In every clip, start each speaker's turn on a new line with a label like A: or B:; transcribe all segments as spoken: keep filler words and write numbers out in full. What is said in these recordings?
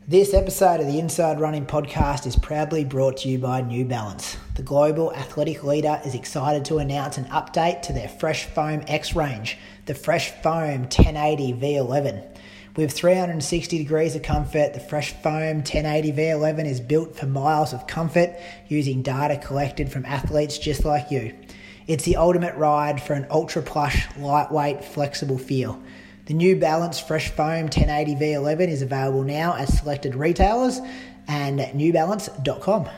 A: This episode of the Inside Running Podcast is proudly brought to you by New Balance. The global athletic leader is excited to announce an update to their Fresh Foam X range, the Fresh Foam ten eighty V eleven. With three hundred sixty degrees of comfort, the Fresh Foam ten eighty V eleven is built for miles of comfort using data collected from athletes just like you. It's the ultimate ride for an ultra plush, lightweight, flexible feel. The New Balance Fresh Foam ten eighty V eleven is available now at selected retailers and at new balance dot com.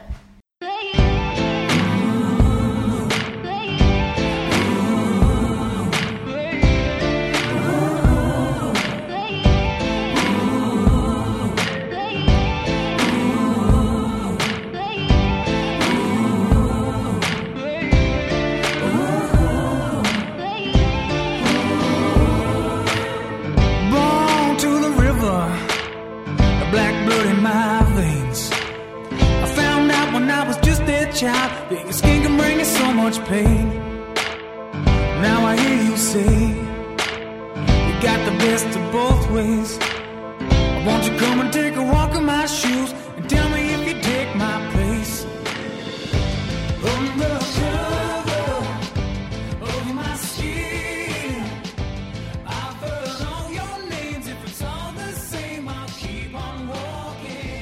B: Child, your skin can bring you so much pain. Now I hear you say you got the best of both ways. Won't you come and take a walk in my shoes and tell me if you take my place? Undercover of my skin, I've heard all your names. If it's all the same, I'll keep on walking.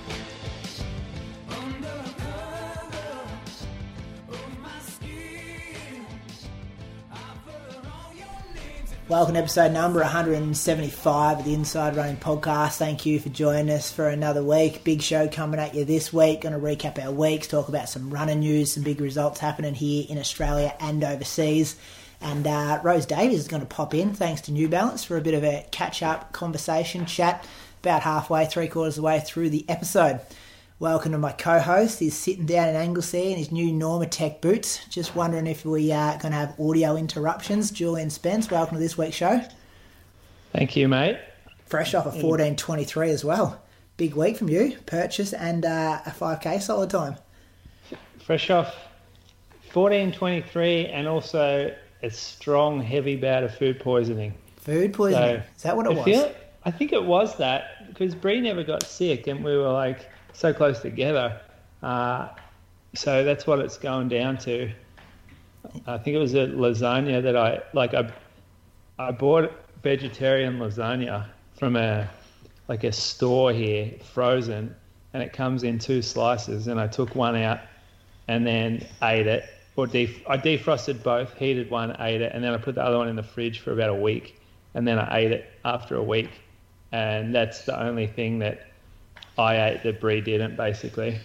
A: Welcome to episode number one hundred seventy-five of the Inside Running Podcast. Thank you for joining us for another week. Big show coming at you this week. Going to recap our weeks, talk about some running news, some big results happening here in Australia and overseas. And uh, Rose Davies is going to pop in, thanks to New Balance, for a bit of a catch-up conversation chat about halfway, three quarters of the way through the episode. Welcome to my co-host. He's sitting down in Anglesea in his new Normatec boots. Just wondering if we are going to have audio interruptions. Julian Spence, welcome to this week's show.
C: Thank you, mate.
A: Fresh off a fourteen twenty-three as well. Big week from you. Purchase and uh, a five K solid time.
C: Fresh off fourteen twenty-three and also a strong, heavy bout of food poisoning.
A: Food poisoning? So, is that what it I was?
C: Feel, I think it was that because Bree never got sick and we were like so close together. Uh, so that's what it's going down to. I think it was a lasagna that I, like I, I bought vegetarian lasagna from a, like a store here, frozen, and it comes in two slices and I took one out and then ate it. Or def- I defrosted both, heated one, ate it, and then I put the other one in the fridge for about a week and then I ate it after a week. And that's the only thing that I ate that Bree didn't, basically.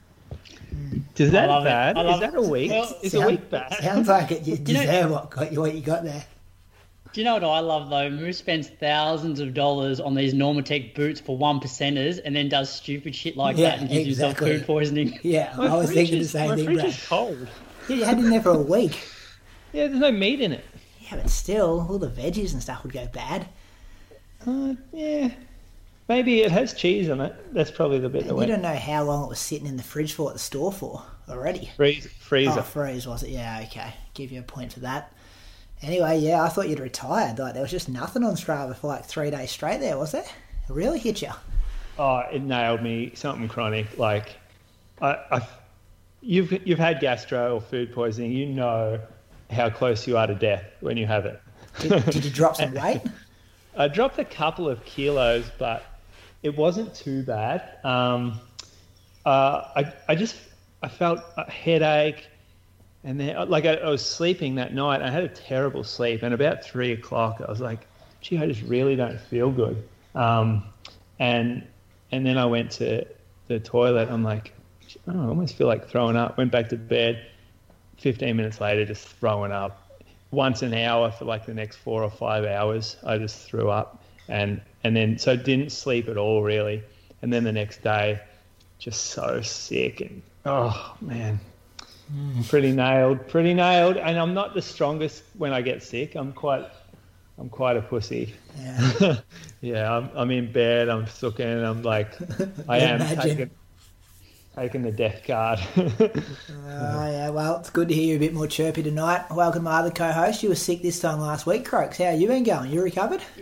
C: Is that bad? Is that a week?
D: Well,
C: Is
A: sound,
C: a week bad?
A: Sounds like it. You deserve
D: you know,
A: what, got you, what you got there.
D: Do you know what I love, though? Moose spends thousands of dollars on these Normatec boots for one percenters and then does stupid shit like
A: yeah,
D: that and gives
A: exactly.
D: yourself food poisoning.
A: Yeah,
C: My
A: I was thinking
C: is,
A: the same
C: my
A: thing,
C: fridge
A: Brad.
C: is cold.
A: Yeah, you had it in there for a week.
C: Yeah, there's no meat in it.
A: Yeah, but still, all the veggies and stuff would go bad.
C: Uh, yeah. Maybe it has cheese on it. That's probably the bit that
A: You
C: went.
A: don't know how long it was sitting in the fridge for at the store for already.
C: Freeze, freezer.
A: Oh, freeze, was it? Yeah, okay. Give you a point for that. Anyway, yeah, I thought you'd retired. Like, there was just nothing on Strava for like three days straight there, was there? It really hit you.
C: Oh, it nailed me. Something chronic. Like, I, I, you've you've had gastro or food poisoning. You know how close you are to death when you have it.
A: Did, did you drop some weight?
C: I dropped a couple of kilos, but it wasn't too bad. Um, uh, I I just I felt a headache, and then like I, I was sleeping that night. I had a terrible sleep, and about three o'clock, I was like, "Gee, I just really don't feel good." Um, and and then I went to the toilet. I'm like, oh, I almost feel like throwing up. Went back to bed. Fifteen minutes later, just throwing up. Once an hour for like the next four or five hours, I just threw up. And and then, so didn't sleep at all, really. And then the next day, just so sick. And, oh, man, mm. pretty nailed, pretty nailed. And I'm not the strongest when I get sick. I'm quite I'm quite a pussy.
A: Yeah,
C: yeah I'm, I'm in bed, I'm sooking, I'm like, I am taking, taking the death card.
A: Oh, yeah, well, it's good to hear you a bit more chirpy tonight. Welcome to my other co-host. You were sick this time last week, Croaks. How you been going? You recovered?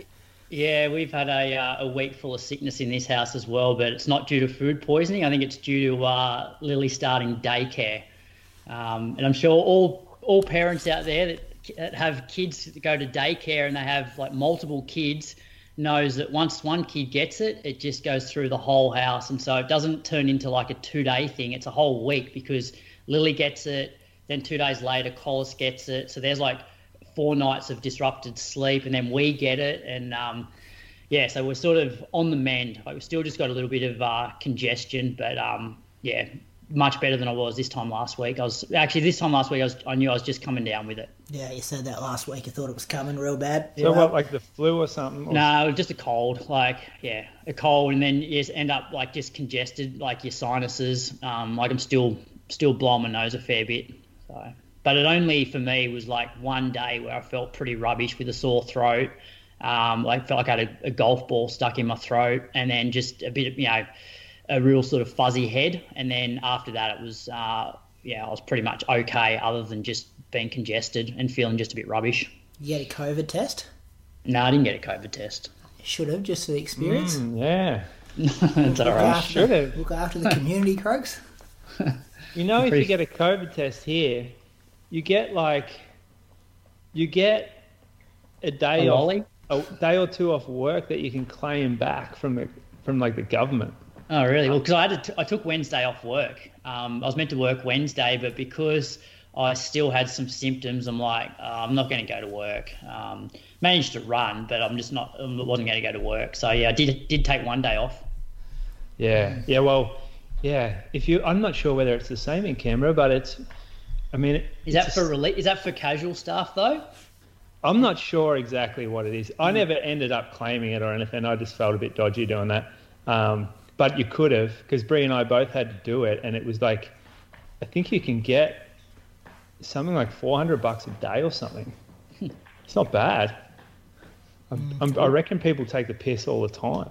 D: Yeah, we've had a uh, a week full of sickness in this house as well, but it's not due to food poisoning. I think it's due to uh, Lily starting daycare, um, and I'm sure all all parents out there that, that have kids that go to daycare and they have like multiple kids knows that once one kid gets it, it just goes through the whole house, and so it doesn't turn into like a two day thing. It's a whole week because Lily gets it, then two days later Collis gets it, so there's like four nights of disrupted sleep, and then we get it, and um, yeah, so we're sort of on the mend. Like, we've still just got a little bit of uh, congestion, but um, yeah, much better than I was this time last week. I was actually this time last week I was I knew I was just coming down with it.
A: Yeah, you said that last week. You thought it was coming real bad.
C: So what, like the flu or something? Or...
D: No, just a cold. Like yeah, a cold, and then you just end up like just congested, like your sinuses. Um, like I'm still still blowing my nose a fair bit. So. But it only, for me, was like one day where I felt pretty rubbish with a sore throat. Um, like felt like I had a, a golf ball stuck in my throat, and then just a bit of, you know, a real sort of fuzzy head. And then after that, it was, uh, yeah, I was pretty much okay other than just being congested and feeling just a bit rubbish.
A: You get a COVID test?
D: No, I didn't get a COVID test.
A: Should have, just for the experience.
C: Mm, yeah.
D: It's all right.
C: Should have.
A: Look after the community, Croaks.
C: You know, if you get a COVID test here, you get like, you get a day
D: A
C: off,
D: lolly?
C: a day or two off work that you can claim back from the from like the government.
D: Oh, really? Well, because I had to, I took Wednesday off work. Um, I was meant to work Wednesday, but because I still had some symptoms, I'm like, oh, I'm not going to go to work. Um, managed to run, but I'm just not. I wasn't going to go to work. So yeah, I did did take one day off.
C: Yeah, yeah. Well, yeah. If you, I'm not sure whether it's the same in Canberra, but it's. I mean, it,
D: Is that for rele- Is that for casual staff though?
C: I'm not sure exactly what it is. I never ended up claiming it or anything. I just felt a bit dodgy doing that. Um, but you could have, because Bree and I both had to do it, and it was like, I think you can get something like four hundred bucks a day or something. It's not bad. I'm, I'm, I reckon people take the piss all the time.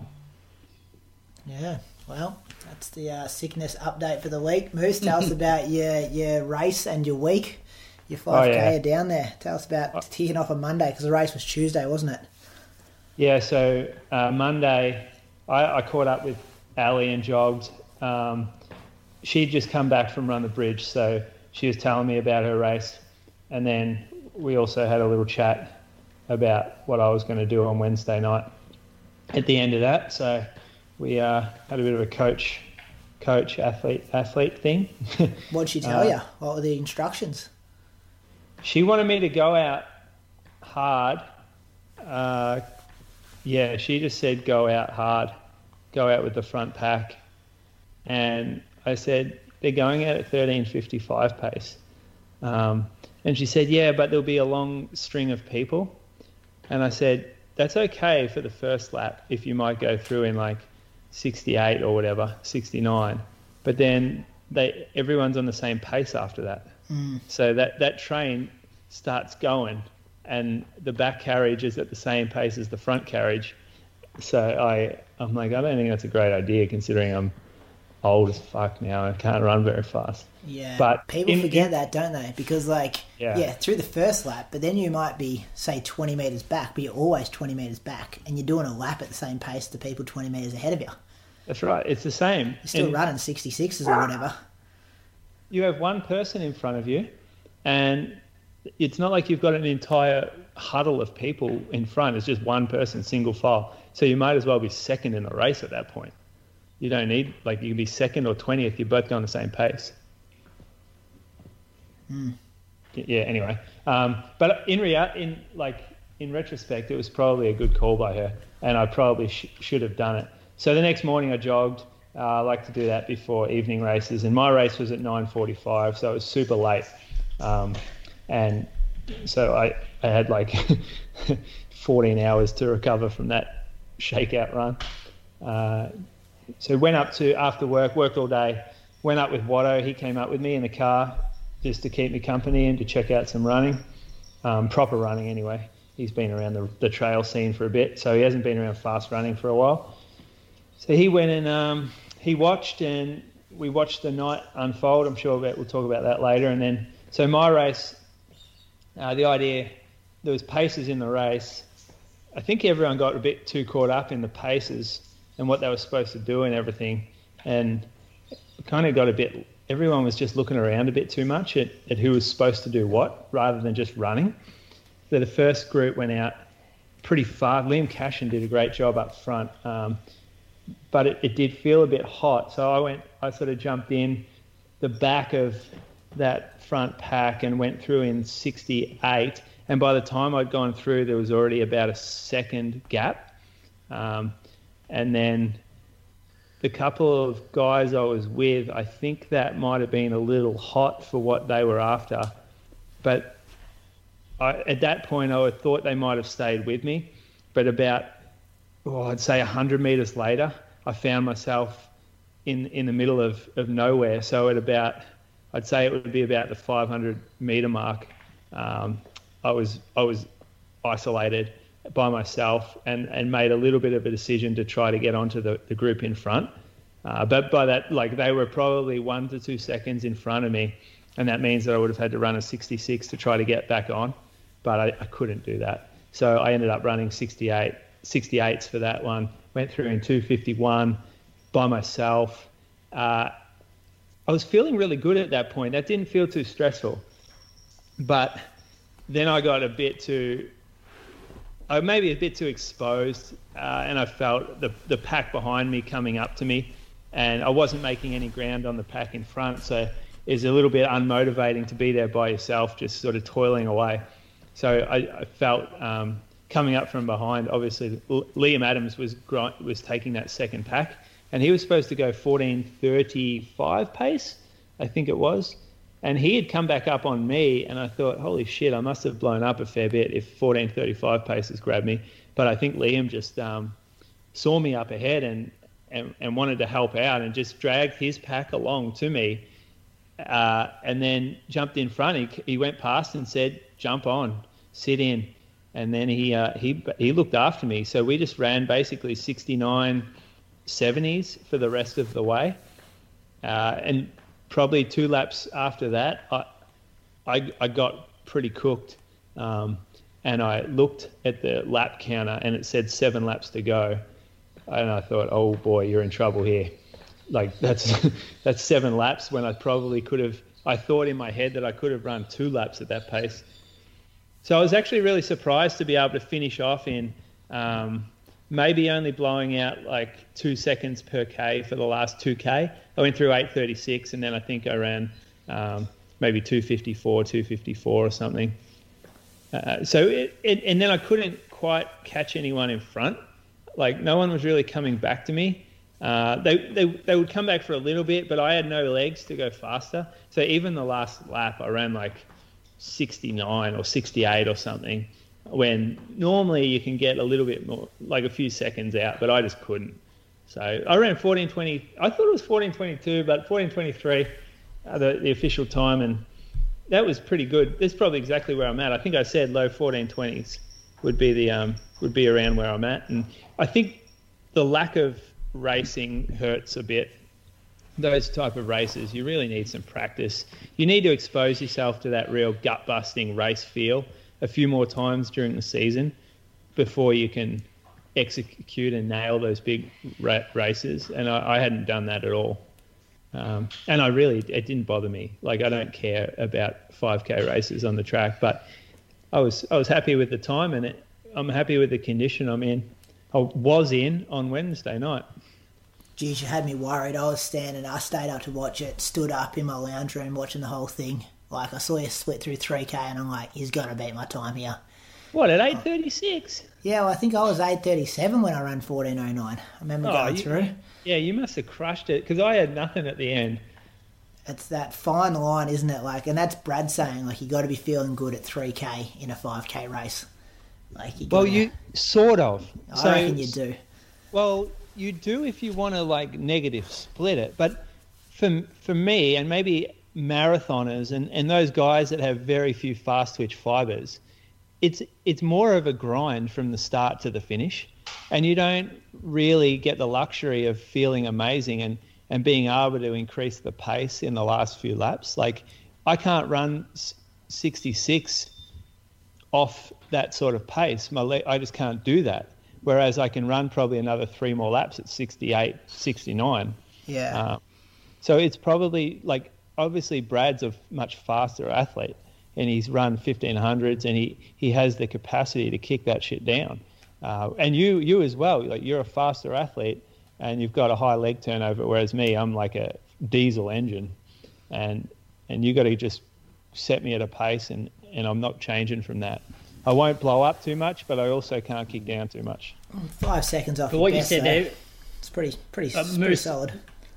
A: Yeah, well, that's the uh, sickness update for the week. Moose, tell us about your your race and your week. Your five K
C: oh, yeah.
A: down there. Tell us about kicking off on Monday, because the race was Tuesday, wasn't it?
C: Yeah, so uh, Monday I, I caught up with Ali and jogged. Um, she'd just come back from Run the Bridge, so she was telling me about her race. And then we also had a little chat about what I was going to do on Wednesday night at the end of that. So we uh, had a bit of a coach, coach athlete, athlete thing.
A: What did she tell
C: Uh,
A: you? What were the instructions?
C: She wanted me to go out hard. Uh, yeah, she just said go out hard, go out with the front pack. And I said, they're going out at thirteen fifty-five pace. Um, and she said, yeah, but there'll be a long string of people. And I said, that's okay for the first lap if you might go through in like sixty-eight or whatever, sixty-nine. But then they everyone's on the same pace after that. Mm. So that, that train starts going, and the back carriage is at the same pace as the front carriage. So I, I'm like, I don't think that's a great idea, considering I'm old as fuck now and can't run very fast.
A: Yeah,
C: but
A: people
C: in,
A: forget
C: in,
A: that, don't they? Because like, yeah. yeah, through the first lap, but then you might be, say, twenty metres back, but you're always twenty metres back, and you're doing a lap at the same pace to people twenty metres ahead of you.
C: That's right. It's the same.
A: You're still and running sixty-sixes or whatever.
C: You have one person in front of you, and it's not like you've got an entire huddle of people in front. It's just one person, single file. So you might as well be second in the race at that point. You don't need, like, you can be second or twentieth. You're both going the same pace.
A: Mm.
C: Yeah. Anyway, um, but in rea- in like in retrospect, it was probably a good call by her, and I probably sh- should have done it. So the next morning I jogged. Uh, I like to do that before evening races, and my race was at nine forty-five, so it was super late. Um, and so I, I had like fourteen hours to recover from that shakeout run. Uh, so went up to, after work, worked all day, went up with Watto. He came up with me in the car just to keep me company and to check out some running, um, proper running anyway. He's been around the, the trail scene for a bit, so he hasn't been around fast running for a while. So he went and um, he watched, and we watched the night unfold. I'm sure we'll talk about that later. And then, so my race, uh, the idea, there was paces in the race, I think everyone got a bit too caught up in the paces and what they were supposed to do and everything, and kind of got a bit. Everyone was just looking around a bit too much at, at who was supposed to do what, rather than just running. So the first group went out pretty far. Liam Cashin did a great job up front, um, but it, it did feel a bit hot. So I went. I sort of jumped in the back of that front pack and went through in sixty-eight. And by the time I'd gone through, there was already about a second gap. Um, and then the couple of guys I was with, I think that might have been a little hot for what they were after. But I, at that point, I thought they might have stayed with me. But about, oh, I'd say one hundred metres later, I found myself in, in the middle of, of nowhere. So at about, I'd say it would be about the five hundred metre mark, um, I was I was isolated by myself and, and made a little bit of a decision to try to get onto the, the group in front. Uh, but by that, like they were probably one to two seconds in front of me, and that means that I would have had to run a sixty-six to try to get back on, but I, I couldn't do that. So I ended up running sixty-eight, sixty-eights for that one, went through in two fifty-one by myself. Uh, I was feeling really good at that point. That didn't feel too stressful. But then I got a bit too, uh, maybe a bit too exposed, uh, and I felt the the pack behind me coming up to me, and I wasn't making any ground on the pack in front, so it was a little bit unmotivating to be there by yourself, just sort of toiling away. So I, I felt um, coming up from behind, obviously Liam Adams was was taking that second pack, and he was supposed to go fourteen thirty-five pace, I think it was. And he had come back up on me, and I thought, holy shit, I must have blown up a fair bit if fourteen thirty-five paces grabbed me. But I think Liam just um, saw me up ahead and, and, and wanted to help out and just dragged his pack along to me, uh, and then jumped in front. He, he went past and said, jump on, sit in. And then he uh, he he looked after me. So we just ran basically sixty-nine seventies for the rest of the way. Uh, and probably two laps after that, I, I, I got pretty cooked, um, and I looked at the lap counter and it said seven laps to go, and I thought, oh boy, you're in trouble here. Like that's that's seven laps when I probably could have. I thought in my head that I could have run two laps at that pace. So I was actually really surprised to be able to finish off in um, maybe only blowing out like two seconds per K for the last two K. I went through eight thirty-six, and then I think I ran um, maybe two fifty-four, two fifty-four or something. Uh, so it, it, and then I couldn't quite catch anyone in front. Like no one was really coming back to me. Uh, they, they they would come back for a little bit, but I had no legs to go faster. So even the last lap, I ran like sixty-nine or sixty-eight or something, when normally you can get a little bit more, like a few seconds out, but I just couldn't. So I ran fourteen twenty. I thought it was fourteen twenty-two, but fourteen twenty-three, uh, the, the official time, and that was pretty good. That's probably exactly where I'm at. I think I said low fourteen twenties would be the um would be around where I'm at, and I think the lack of racing hurts a bit. Those type of races, you really need some practice. You need to expose yourself to that real gut-busting race feel a few more times during the season before you can execute and nail those big ra- races. And I, I hadn't done that at all. Um, and I really, it didn't bother me. Like I don't care about five K races on the track, but I was, I was happy with the time, and it, I'm happy with the condition I'm in. I was in on Wednesday night.
A: Geez, you had me worried. I was standing, I stayed up to watch it, stood up in my lounge room watching the whole thing. Like, I saw you split through three K, and I'm like, he's going to beat my time here.
C: What, at eight thirty-six?
A: Yeah, well, I think I was eight thirty-seven when I ran fourteen oh nine. I remember
C: oh,
A: going
C: you,
A: through.
C: Yeah, you must have crushed it, because I had nothing at the end.
A: It's that fine line, isn't it? Like, and that's Brad saying, like, you got to be feeling good at three K in a five K race. Like, you
C: Well,
A: gotta,
C: you sort of.
A: I
C: so,
A: reckon you do.
C: Well, you do if you want to, like, negative split it. But for for me, and maybe marathoners and, and those guys that have very few fast twitch fibers, it's it's more of a grind from the start to the finish, and you don't really get the luxury of feeling amazing and, and being able to increase the pace in the last few laps. Like, I can't run sixty-six off that sort of pace. My leg, I just can't do that. Whereas I can run probably another three more laps at sixty-eight, sixty-nine.
A: Yeah.
C: Uh, so it's probably like, obviously Brad's a much faster athlete and he's run fifteen hundreds and he, he has the capacity to kick that shit down. Uh, and you you as well, like you're a faster athlete and you've got a high leg turnover, whereas me, I'm like a diesel engine. And and you got to just set me at a pace and, and I'm not changing from that. I won't blow up too much, but I also can't kick down too much.
A: Five seconds off.
D: But what you
A: best,
D: said
A: though.
D: there,
A: It's pretty pretty,
D: Uh,
A: pretty
D: Moose-
A: solid.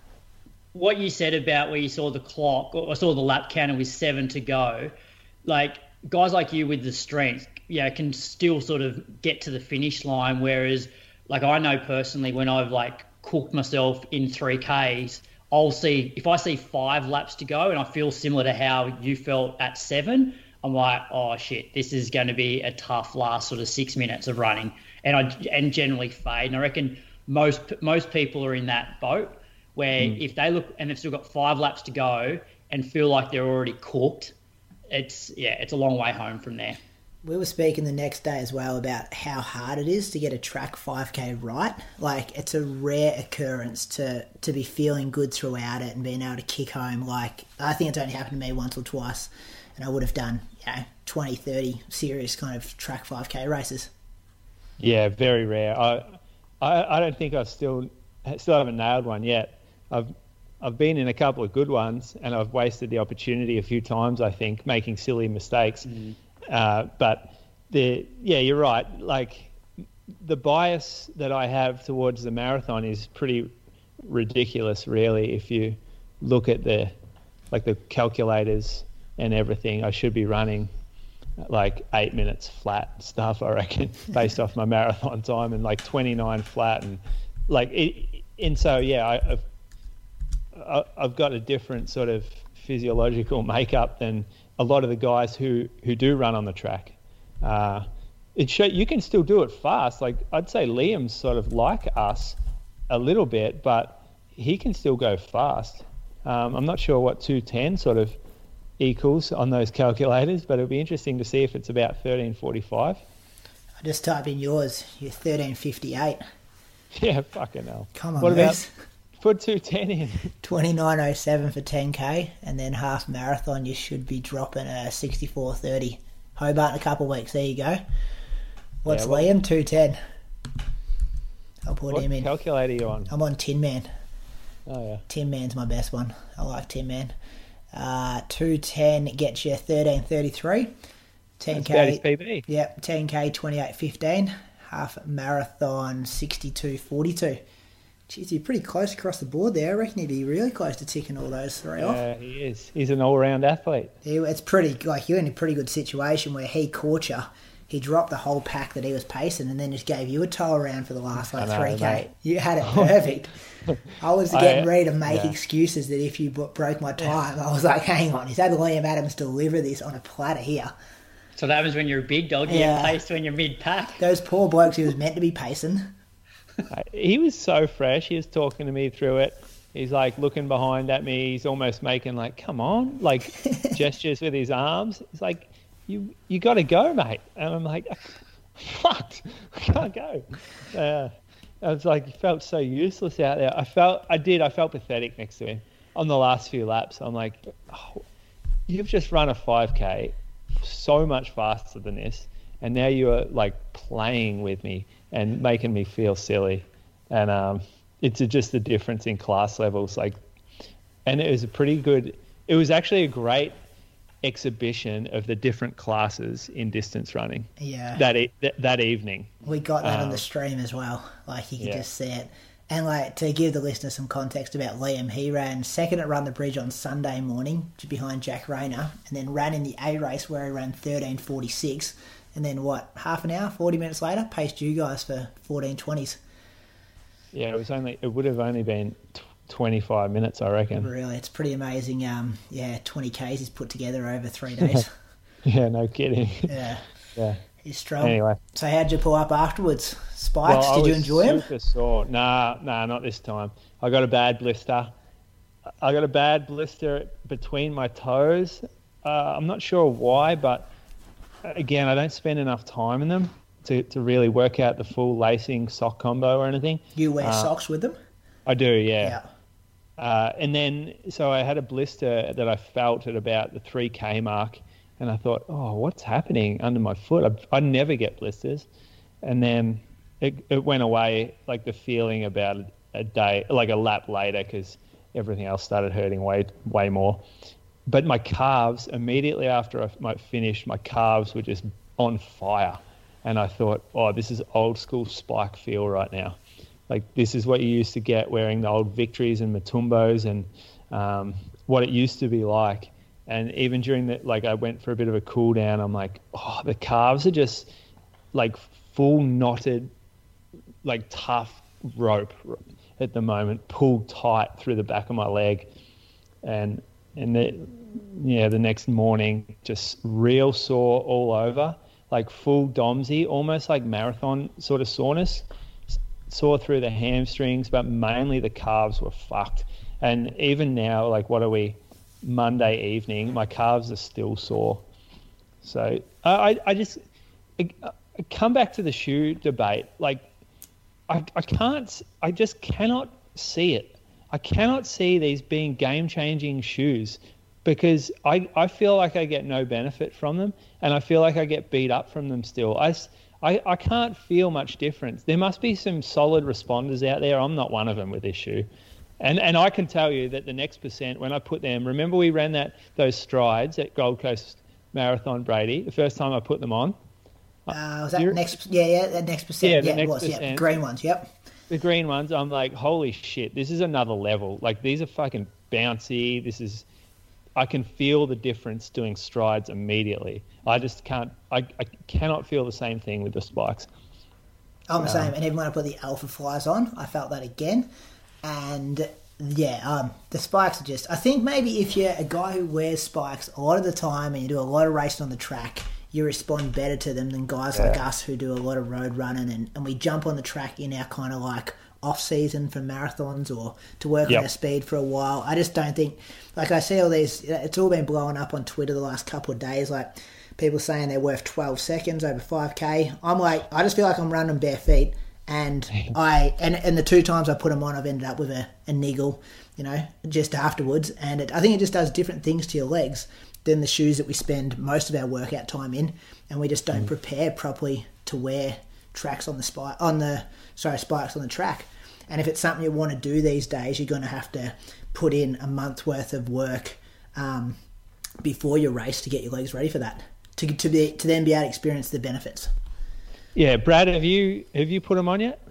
D: what you said about where you saw the clock or saw the lap counter with seven to go, like guys like you with the strength, yeah, can still sort of get to the finish line. Whereas, like I know personally, when I've like cooked myself in three Ks, I'll see if I see five laps to go and I feel similar to how you felt at seven. I'm like, oh shit, this is going to be a tough last sort of six minutes of running, and I and generally fade. And I reckon most most people are in that boat where mm. if they look and they've still got five laps to go and feel like they're already cooked, it's yeah, it's a long way home from there.
A: We were speaking the next day as well about how hard it is to get a track five K right. Like, it's a rare occurrence to, to be feeling good throughout it and being able to kick home. Like, I think it's only happened to me once or twice, and I would have done, you know, twenty, thirty serious kind of track five K races.
C: Yeah, very rare. I, I, I don't think I've still, still haven't nailed one yet. I've, I've been in a couple of good ones, and I've wasted the opportunity a few times, I think, making silly mistakes. Mm. Uh, but the yeah, you're right. Like, the bias that I have towards the marathon is pretty ridiculous, really. If you look at the like the calculators and everything, I should be running like eight minutes flat stuff, I reckon, based off my marathon time, and like twenty-nine flat, and like it. And so yeah, I, I've I've got a different sort of physiological makeup than a lot of the guys who, who do run on the track. Uh, it show, you can still do it fast. Like, I'd say Liam's sort of like us a little bit, but he can still go fast. Um, I'm not sure what two ten sort of equals on those calculators, but it'll be interesting to see if it's about thirteen forty-five.
A: I just type in yours. You're thirteen fifty-eight.
C: Yeah, fucking hell.
A: Come on,
C: what
A: Moose.
C: about put two ten in?
A: twenty-nine oh seven for ten K, and then half marathon you should be dropping a sixty-four thirty. Hobart in a couple of weeks, there you go. What's
C: Yeah, what-
A: Liam? two ten. I'll put
C: What
A: him in.
C: calculator are you on?
A: I'm on Tin Man.
C: Oh, yeah.
A: Tin Man's my best one. I like Tin Man. Uh, two ten gets you thirteen thirty-three. ten K.
C: That's about his P B.
A: Yep, ten K twenty-eight fifteen. Half marathon sixty-two forty-two. Jeez, you're pretty close across the board there. I reckon he'd be really close to ticking all those three off.
C: Yeah, he is. He's an all-round athlete.
A: He, it's pretty, like, you're in a pretty good situation where he caught you. He dropped the whole pack that he was pacing and then just gave you a tow around for the last, like,
C: I know,
A: three K.
C: mate.
A: You had it perfect. I was getting
C: I-
A: ready to make
C: yeah.
A: excuses that if you b- broke my time, I was like, hang on, he's had Liam Adams deliver this on a platter here.
D: So that happens when you're a big dog. You
A: Yeah.
D: get paced when you're mid-pack.
A: Those poor blokes he was meant to be pacing.
C: He was so fresh. He was talking to me through it. He's like looking behind at me. He's almost making like, come on, like gestures with his arms. He's like, you you got to go, mate. And I'm like, what? I can't go. Uh, I was like, felt so useless out there. I felt, I did, I felt pathetic next to him on the last few laps. I'm like, oh, you've just run a five K so much faster than this. And now you are like playing with me and making me feel silly. And um, it's a, just the difference in class levels. Like, and it was a pretty good, it was actually a great exhibition of the different classes in distance running.
A: Yeah.
C: That e- th- that evening.
A: We got that on
C: Um,
A: the stream as well. Like, you could
C: yeah.
A: just see it. And, like, to give the listeners some context about Liam, he ran second at Run the Bridge on Sunday morning behind Jack Rayner, and then ran in the A race where he ran thirteen forty-six. And then, what, half an hour, forty minutes later, paced you guys for fourteen twenties.
C: Yeah, it was only, it would have only been t- twenty-five minutes, I reckon.
A: Really, it's pretty amazing. Um, yeah, twenty Ks he's put together over three days.
C: Yeah, no kidding.
A: Yeah,
C: Yeah.
A: he's strong.
C: Anyway.
A: So how'd you pull up afterwards? Spikes,
C: Well, I
A: did you
C: was
A: enjoy him?
C: super sore. Nah, nah, not this time. I got a bad blister. I got a bad blister between my toes. Uh, I'm not sure why, but again, I don't spend enough time in them to, to really work out the full lacing sock combo or anything.
A: You wear
C: uh,
A: socks with them?
C: I do, yeah.
A: Yeah.
C: Uh, and then, so I had a blister that I felt at about the three K mark, and I thought, oh, what's happening under my foot? I, I never get blisters. And then it, it went away, like the feeling about a day, like a lap later, because everything else started hurting way, way more. But my calves, immediately after I finished, my calves were just on fire. And I thought, oh, this is old school Spike feel right now. Like, this is what you used to get wearing the old Victories and Matumbos, and um, what it used to be like. And even during the, like, I went for a bit of a cool down, I'm like, oh, the calves are just like full knotted, like tough rope at the moment, pulled tight through the back of my leg. And, and the, yeah, the next morning, just real sore all over, like full DOMSy, almost like marathon sort of soreness. Sore through the hamstrings, but mainly the calves were fucked. And even now, like, what are we, Monday evening, my calves are still sore. So I, I just I, I come back to the shoe debate. Like, I, I can't, I just cannot see it. I cannot see these being game-changing shoes, because I, I feel like I get no benefit from them, and I feel like I get beat up from them still. I, I, I can't feel much difference. There must be some solid responders out there. I'm not one of them with this shoe. And and I can tell you that the next percent, when I put them, remember we ran that those strides at Gold Coast Marathon, Brady, the first time I put them on?
A: Uh, was that You're, next? Yeah, yeah, that next percent.
C: Yeah,
A: yeah
C: next
A: it was.
C: percent.
A: Yeah, green ones. Yep.
C: The green ones. I'm like, holy shit, this is another level. Like, these are fucking bouncy. This is, I can feel the difference doing strides immediately. I just can't. I, I cannot feel the same thing with the Spikes.
A: I'm the um, same. And even when I put the Alpha Flies on, I felt that again. And yeah, um, the Spikes are just, I think maybe if you're a guy who wears Spikes a lot of the time and you do a lot of racing on the track, you respond better to them than guys yeah. like us who do a lot of road running, and, and we jump on the track in our kind of like off season for marathons or to work yep. on our speed for a while. I just don't think, like, I see all these, it's all been blowing up on Twitter the last couple of days, like people saying they're worth twelve seconds over five K. I'm like, I just feel like I'm running bare feet. And I and and the two times I put them on, I've ended up with a, a niggle, you know, just afterwards. And it, I think it just does different things to your legs than the shoes that we spend most of our workout time in, and we just don't mm. prepare properly to wear tracks on the spike on the sorry spikes on the track. And if it's something you want to do these days, you're going to have to put in a month's worth of work um, before your race to get your legs ready for that, to to be to then be able to experience the benefits.
C: Yeah, Brad, have you have you put them on yet?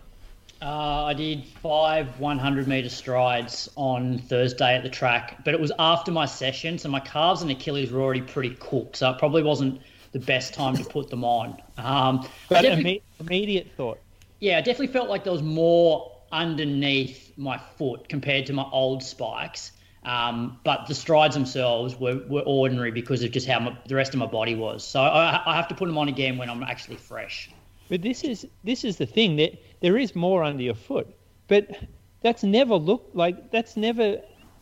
D: Uh, I did five one hundred metre strides on Thursday at the track, but it was after my session, so my calves and Achilles were already pretty cooked, so it probably wasn't the best time to put them on. Um,
C: but imme- immediate thought.
D: Yeah, I definitely felt like there was more underneath my foot compared to my old Spikes, um, but the strides themselves were, were ordinary because of just how my, the rest of my body was. So I, I have to put them on again when I'm actually fresh.
C: But this is this is the thing, that there is more under your foot, but that's never looked like that's never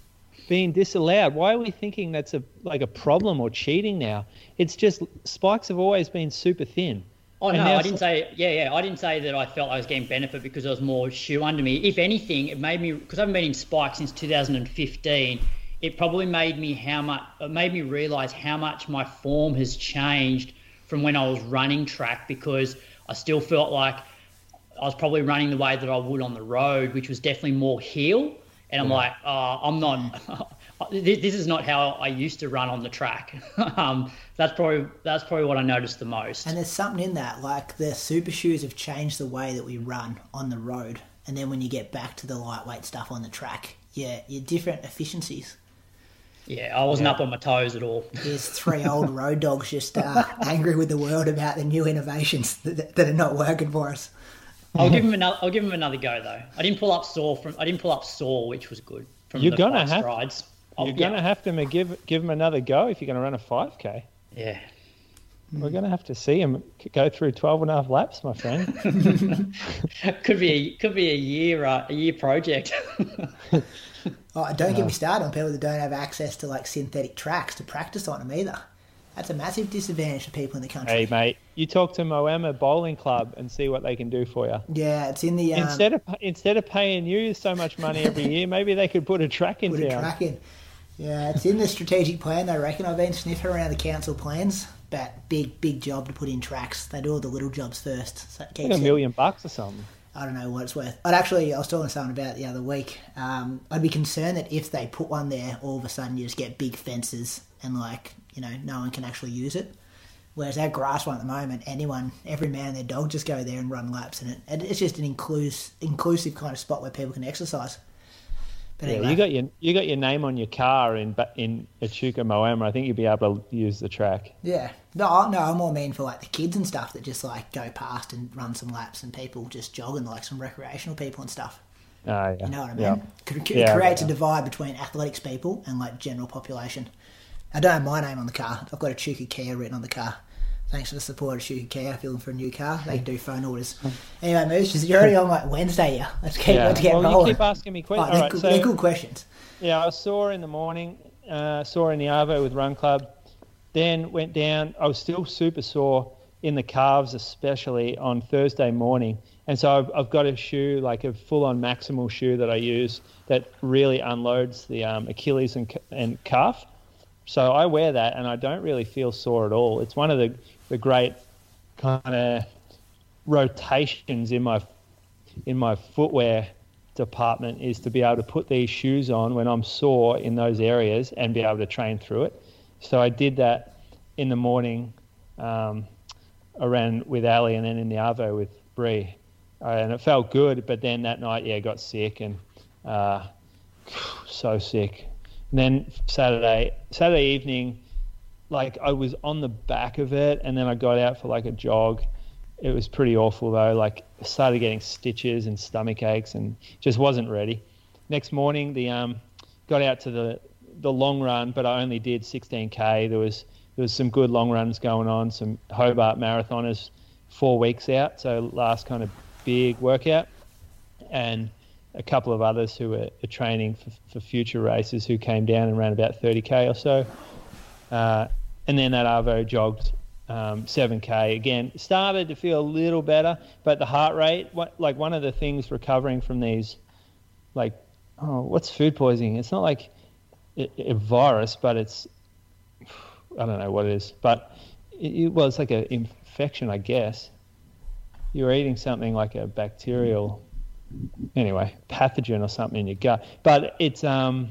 C: been disallowed. Why are we thinking that's a like a problem or cheating now? It's just Spikes have always been super thin.
D: Oh no, I didn't say yeah, yeah. I didn't say that I felt I was getting benefit because there was more shoe under me. If anything, it made me, because I haven't been in Spikes since two thousand fifteen. It probably made me how much. It made me realise how much my form has changed from when I was running track, because I still felt like I was probably running the way that I would on the road, which was definitely more heel. And I'm yeah. like, oh, I'm not, this is not how I used to run on the track. um, that's probably that's probably what I noticed the most.
A: And there's something in that, like the super shoes have changed the way that we run on the road. And then when you get back to the lightweight stuff on the track, yeah, you're different efficiencies.
D: Yeah, I wasn't
C: yeah.
D: up on my toes at all.
A: There's three old road dogs just uh, angry with the world about the new innovations that, that are not working for us.
D: I'll give him another. I'll give him another go though. I didn't pull up sore from. I didn't pull up sore, which was good. From
C: you're
D: the
C: gonna
D: five
C: have.
D: Strides.
C: You're
D: I'll,
C: gonna
D: yeah.
C: have to give give him another go if you're gonna run a five K.
D: Yeah.
C: We're gonna have to see him go through twelve and a half laps, my friend.
D: could be a, could be a year uh, a year project.
A: Oh, don't get me started on people that don't have access to like synthetic tracks to practice on them either. That's a massive disadvantage for people in the country.
C: Hey, mate, you talk to Moama Bowling Club and see what they can do for you.
A: Yeah, it's in the... Um,
C: instead of instead of paying you so much money every year, maybe they could put a track in
A: put
C: town.
A: a track in. Yeah, it's in the strategic plan, I reckon. I've been sniffing around the council plans, but big, big job to put in tracks. They do all the little jobs first. So it keeps
C: Like a million bucks or something.
A: I don't know what it's worth. I'd actually, I was talking to someone about it the other week. Um, I'd be concerned that if they put one there, all of a sudden you just get big fences and, like, you know, no one can actually use it. Whereas our grass one at the moment, anyone, every man and their dog just go there and run laps in it. And it's just an inclusive, inclusive kind of spot where people can exercise. But
C: Yeah,
A: anyway,
C: you got your you got your name on your car in in Echuca Moama. I think you'd be able to use the track.
A: yeah. No, no, I'm more mean for, like, the kids and stuff that just, like, go past and run some laps and people just jogging, like some recreational people and stuff.
C: Oh, yeah.
A: You know what I mean?
C: Yeah.
A: It
C: Yeah,
A: creates
C: yeah.
A: a divide between athletics people and, like, general population. I don't have my name on the car. I've got a Chuka Kia written on the car. Thanks for the support of Chuka Kia. If you're looking for a new car, they can do phone orders. Anyway, Moose, you're already on, like, Wednesday here. Let's keep,
C: Yeah.
A: let's get
C: well,
A: rolling.
C: you keep asking me questions.
A: Oh, they're,
C: All right,
A: good,
C: so,
A: they're good questions.
C: yeah, I saw in the morning, uh, saw in the Arvo with Run Club, then went down. I was still super sore in the calves, especially on Thursday morning. And so I've, I've got a shoe, like a full-on Maximal shoe that I use that really unloads the um, Achilles and, and calf. So I wear that and I don't really feel sore at all. It's one of the, the great kind of rotations in my in my footwear department is to be able to put these shoes on when I'm sore in those areas and be able to train through it. So I did that in the morning. Um, I ran with Ali and then in the Arvo with Bree. Uh, and it felt good, but then that night, yeah, got sick and uh, so sick. And then Saturday, Saturday evening, like I was on the back of it and then I got out for like a jog. It was pretty awful though. Like I started getting stitches and stomach aches and just wasn't ready. Next morning, the um, got out to the, the long run, but I only did sixteen K. There was there was some good long runs going on, some Hobart marathoners four weeks out, so last kind of big workout, and a couple of others who were, were training for, for future races who came down and ran about thirty K or so. Uh, and then that Arvo jogged um, seven K. Again, started to feel a little better, but the heart rate, what, like one of the things recovering from these, like, oh, what's food poisoning? It's not like a, a virus, but it's, I don't know what it is, but it, it was like an infection, I guess. You were eating something like a bacterial, anyway, pathogen or something in your gut. But it's um,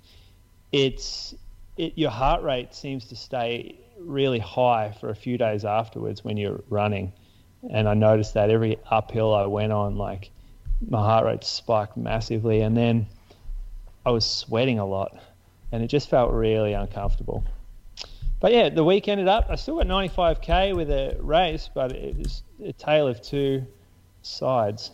C: it's it, your heart rate seems to stay really high for a few days afterwards when you're running. And I noticed that every uphill I went on, like my heart rate spiked massively, and then I was sweating a lot, and it just felt really uncomfortable. But yeah, the week ended up, I still got ninety-five K with a race, but it was a tale of two sides.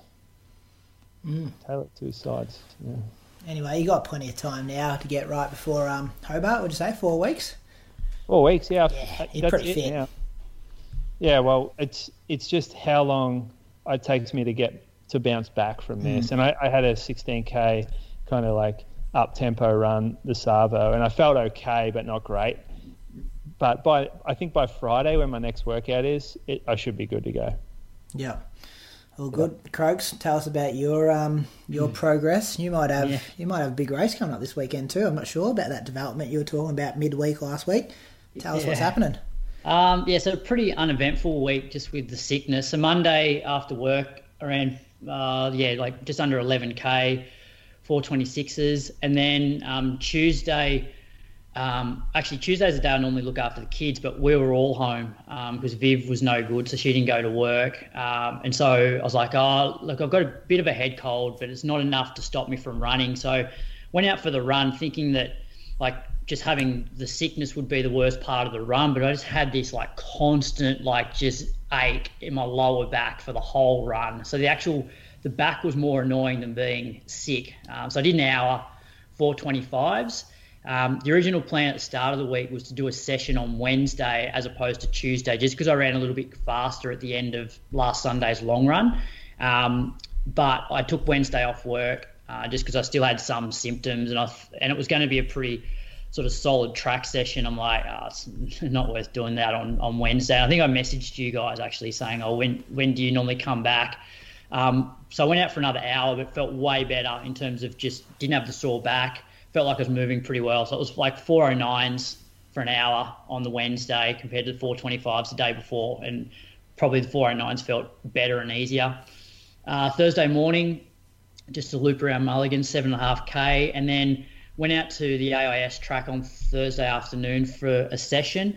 A: Mm.
C: Tale of two sides, yeah.
A: Anyway, you got plenty of time now to get right before um, Hobart, would you say? Four weeks?
C: Four weeks, yeah.
A: Yeah, you're
C: That's
A: pretty
C: it,
A: fit.
C: Yeah. yeah, well, it's it's just how long it takes me to get to bounce back from this.
A: Mm.
C: And I, I had a sixteen K kind of like up-tempo run, the Savo, and I felt okay, but not great. But by I think by Friday, when my next workout is, it, I should be good to go.
A: Yeah. All good. Yeah. Croaks, tell us about your um your mm. progress. You might have yeah. you might have a big race coming up this weekend too. I'm not sure about that development you were talking about midweek last week. Tell us yeah. what's happening.
D: Um, yeah, so a pretty uneventful week just with the sickness. So Monday after work, around uh, yeah, like just under eleven K, four twenty-sixes, and then um, Tuesday. Um, actually, Tuesday's the day I normally look after the kids, but we were all home because um, Viv was no good, so she didn't go to work. Um, and so I was like, oh, look, I've got a bit of a head cold, but it's not enough to stop me from running. So went out for the run thinking that, like, just having the sickness would be the worst part of the run, but I just had this, like, constant, like, just ache in my lower back for the whole run. So the actual, the back was more annoying than being sick. Um, so I did an hour, four twenty-fives. Um, the original plan at the start of the week was to do a session on Wednesday as opposed to Tuesday, just because I ran a little bit faster at the end of last Sunday's long run. Um, but I took Wednesday off work uh, just because I still had some symptoms, and I th- and it was going to be a pretty sort of solid track session, I'm like, oh, it's not worth doing that on, on Wednesday. I think I messaged you guys actually saying, oh, when when do you normally come back? Um, so I went out for another hour, but felt way better in terms of just didn't have the sore back. Felt like I was moving pretty well. So it was like four oh nines for an hour on the Wednesday compared to the four twenty-fives the day before. And probably the four oh nines felt better and easier. Uh, Thursday morning, just a loop around Mulligan, seven and a half K, and then went out to the A I S track on Thursday afternoon for a session.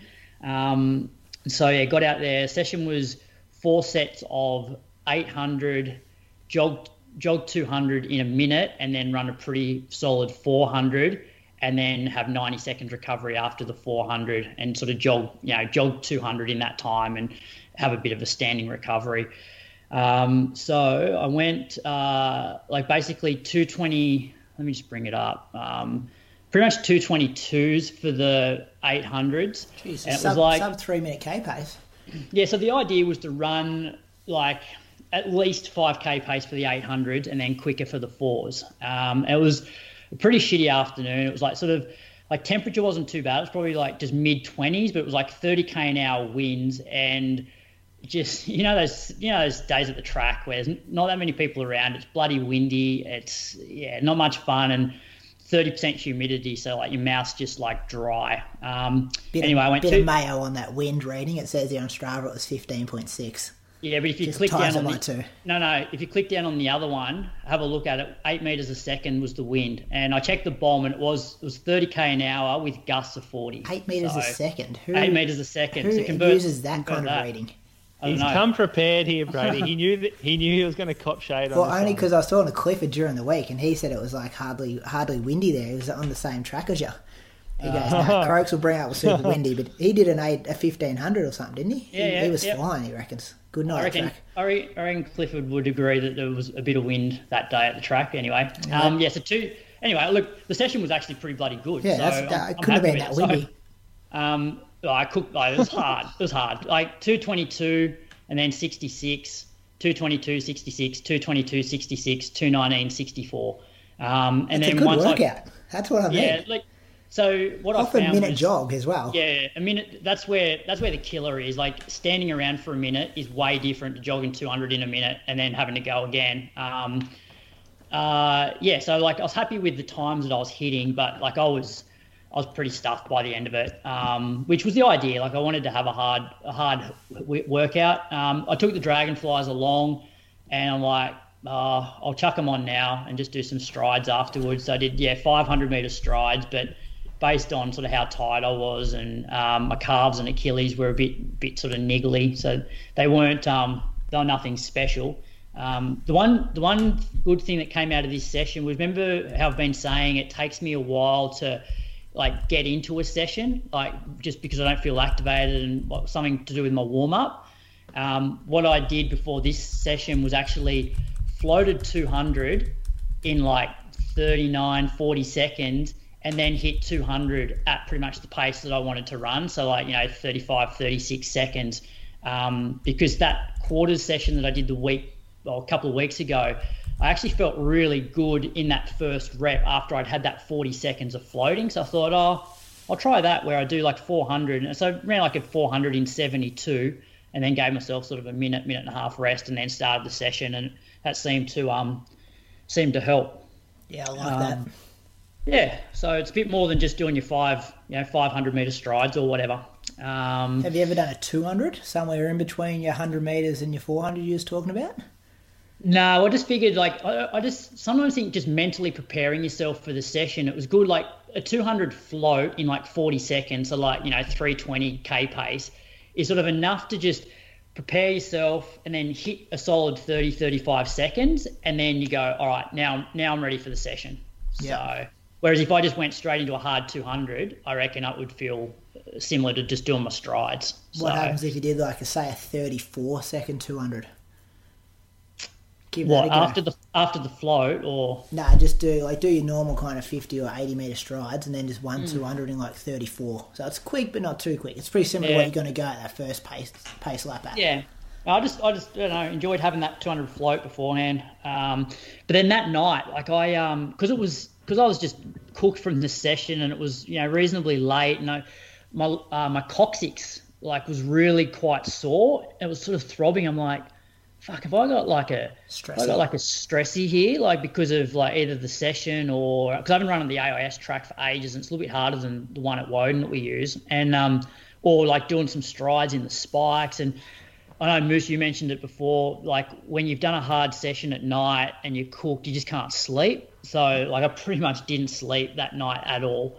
D: Um, so yeah, got out there. Session was four sets of eight hundred, jog, jog two hundred in a minute, and then run a pretty solid four hundred, and then have ninety seconds recovery after the four hundred, and sort of jog, you know, jog two hundred in that time and have a bit of a standing recovery. Um, so I went uh, like basically two twenty. Let me just bring it up. Um, pretty much two twenty-twos for the eight hundreds.
A: Jeez,
D: and it
A: sub,
D: was like
A: sub three minute K pace.
D: Yeah, so the idea was to run like at least five K pace for the eight hundreds and then quicker for the fours. Um, it was a pretty shitty afternoon. It was like sort of like temperature wasn't too bad. It was probably like just mid twenties, but it was like thirty K an hour winds and just, you know, those, you know, those days at the track where there's not that many people around. It's bloody windy. It's, yeah, not much fun, and thirty percent humidity. So like your mouth's just like dry. Um,
A: bit
D: anyway,
A: of,
D: I went
A: bit
D: to,
A: of mayo on that wind reading. It says here on Strava it was fifteen point six.
D: Yeah, but if you
A: Just
D: click down on the,
A: two.
D: no, no, if you click down on the other one, have a look at it. Eight meters a second was the wind, and I checked the bomb, and it was it was thirty K an hour with gusts of forty.
A: Eight meters
D: so,
A: a second. Who,
D: eight meters a second.
A: Who
D: so convert,
A: uses that
D: convert
A: kind of
D: that.
A: reading?
D: I don't
C: He's
D: know.
C: come prepared here, Brady. He knew that he knew he was going to cop shade on
A: Well,
C: this
A: only
C: one.
A: because I was talking to Clifford during the week, and he said it was like hardly hardly windy there. He was on the same track as you. He goes, no, Croaks will bring up a super windy, but he did an eight, a fifteen hundred or something, didn't he?
D: Yeah,
A: he,
D: yeah,
A: he was
D: yeah.
A: flying, he reckons. Good night
D: I reckon,
A: track.
D: I re- I reckon Clifford would agree that there was a bit of wind that day at the track. Anyway, um, yeah. So two. Anyway, look, the session was actually pretty bloody good.
A: Yeah,
D: so
A: that's,
D: I'm-
A: that,
D: I'm
A: it couldn't have
D: happy
A: been that
D: with it.
A: windy.
D: So, um, I cooked. Like, it was hard. It was hard. Like two twenty-two and then sixty-six, two twenty-two, sixty-six, two twenty-two, sixty-six, two nineteen, sixty-four. Um, and
A: It's
D: then
A: a good
D: once
A: workout.
D: I,
A: That's what I mean.
D: yeah, like so. What
A: Off
D: I
A: a
D: found
A: minute
D: was,
A: jog as well.
D: yeah, a minute. That's where that's where the killer is. Like standing around for a minute is way different to jogging two hundred in a minute and then having to go again. Um, uh, yeah, so like I was happy with the times that I was hitting, but like I was, I was pretty stuffed by the end of it, um, which was the idea. Like I wanted to have a hard, a hard w- workout. Um, I took the Dragonflies along, and I'm like, uh, I'll chuck them on now and just do some strides afterwards. So I did, yeah, five hundred meter strides, but based on sort of how tired I was, and um, my calves and Achilles were a bit, bit sort of niggly, so they weren't, um, they were nothing special. Um, the one, the one good thing that came out of this session was, remember how I've been saying it takes me a while to like get into a session, like just because I don't feel activated and like, something to do with my warm up. Um, what I did before this session was actually floated two hundred in like thirty-nine, forty seconds, and then hit two hundred at pretty much the pace that I wanted to run. So like, you know, thirty-five, thirty-six seconds, um, because that quarters session that I did the week, or a couple of weeks ago, I actually felt really good in that first rep after I'd had that forty seconds of floating. So I thought, oh, I'll try that where I do like four hundred. And so I ran like a four hundred in seventy-two, and then gave myself sort of a minute, minute and a half rest, and then started the session. And that seemed to um seemed to help.
A: Yeah, I like
D: Um,
A: that.
D: Yeah, so it's a bit more than just doing your five, you know, five hundred meter strides or whatever. Um,
A: Have you ever done a two hundred? Somewhere in between your one hundred metres and your four hundred you was talking about?
D: No, I just figured like I, I just sometimes think just mentally preparing yourself for the session. It was good, like a two hundred float in like forty seconds, so like, you know, three twenty K pace is sort of enough to just prepare yourself and then hit a solid thirty, thirty-five seconds, and then you go, all right, now now I'm ready for the session.
A: Yeah.
D: So whereas if I just went straight into a hard two hundred, I reckon I would feel similar to just doing my strides.
A: What
D: so,
A: happens if you did like a, say a thirty-four second two hundred? Give
D: What
A: that a go.
D: after the after the float or?
A: Nah, just do like do your normal kind of fifty or eighty metre strides, and then just one two hundred in like thirty-four. So it's quick, but not too quick. It's pretty similar
D: Yeah.
A: to what you're going to go at that first pace pace lap at.
D: Yeah, I just I just I don't know, enjoyed having that two hundred float beforehand. Um, but then that night, like I um because it was because I was just cooked from the session, and it was, you know, reasonably late, and I, my uh, my coccyx like was really quite sore. It was sort of throbbing. I'm like, fuck, have I got like a
A: Stressy.
D: have I got like a stressy here, like because of like either the session or because I haven't run on the A I S track for ages, and it's a little bit harder than the one at Woden that we use, and um, or like doing some strides in the spikes. And I know, Moose, you mentioned it before, like when you've done a hard session at night and you're cooked, you just can't sleep. So like I pretty much didn't sleep that night at all.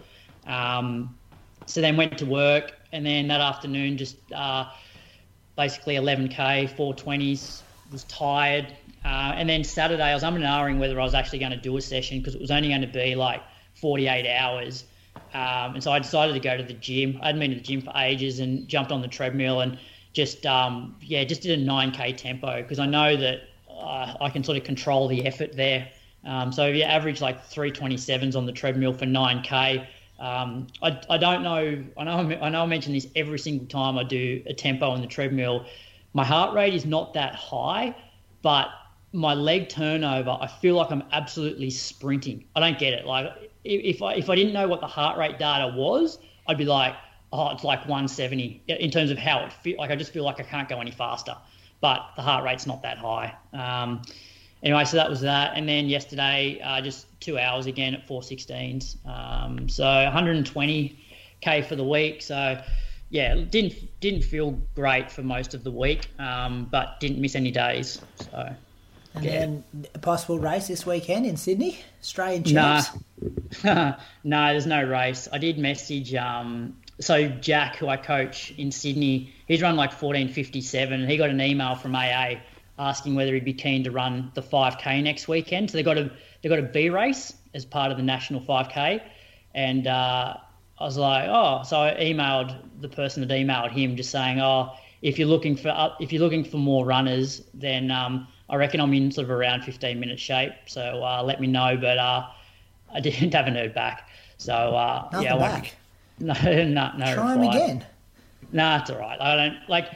D: Um, so then went to work, and then that afternoon just uh, basically eleven K, four twenties, was tired. Uh, and then Saturday I was umming and ahhing whether I was actually going to do a session because it was only going to be like forty-eight hours. Um, and so I decided to go to the gym. I hadn't been to the gym for ages and jumped on the treadmill and just, um, yeah, just did a nine K tempo because I know that uh, I can sort of control the effort there. Um, so you average like three twenty-sevens on the treadmill for nine K. Um, I, I don't know, I know, I know I mention this every single time I do a tempo on the treadmill. My heart rate is not that high, but my leg turnover, I feel like I'm absolutely sprinting. I don't get it. Like if I, if I didn't know what the heart rate data was, I'd be like, oh, it's like one seventy in terms of how it feels. Like I just feel like I can't go any faster, but the heart rate's not that high. Um, anyway, so that was that. And then yesterday, uh, just two hours again at four sixteens. Um, so one hundred twenty K for the week. So yeah, didn't didn't feel great for most of the week, um, but didn't miss any days. So.
A: And
D: yeah.
A: then a possible race this weekend in Sydney, Australian
D: Nah.
A: champs.
D: No, there's no race. I did message, um, so Jack, who I coach in Sydney, he's run like fourteen fifty-seven, and he got an email from A A asking whether he'd be keen to run the five K next weekend. So they got a they got a B race as part of the national five K, and uh, I was like, oh, so I emailed the person that emailed him just saying, oh, if you're looking for uh, if you're looking for more runners, then um, I reckon I'm in sort of around fifteen minute shape. So uh, let me know. But uh, I didn't haven't heard back. So uh,
A: Nothing
D: yeah, I
A: back.
D: No, no, no.
A: Try him
D: reply.
A: again.
D: Nah, it's all right. I don't like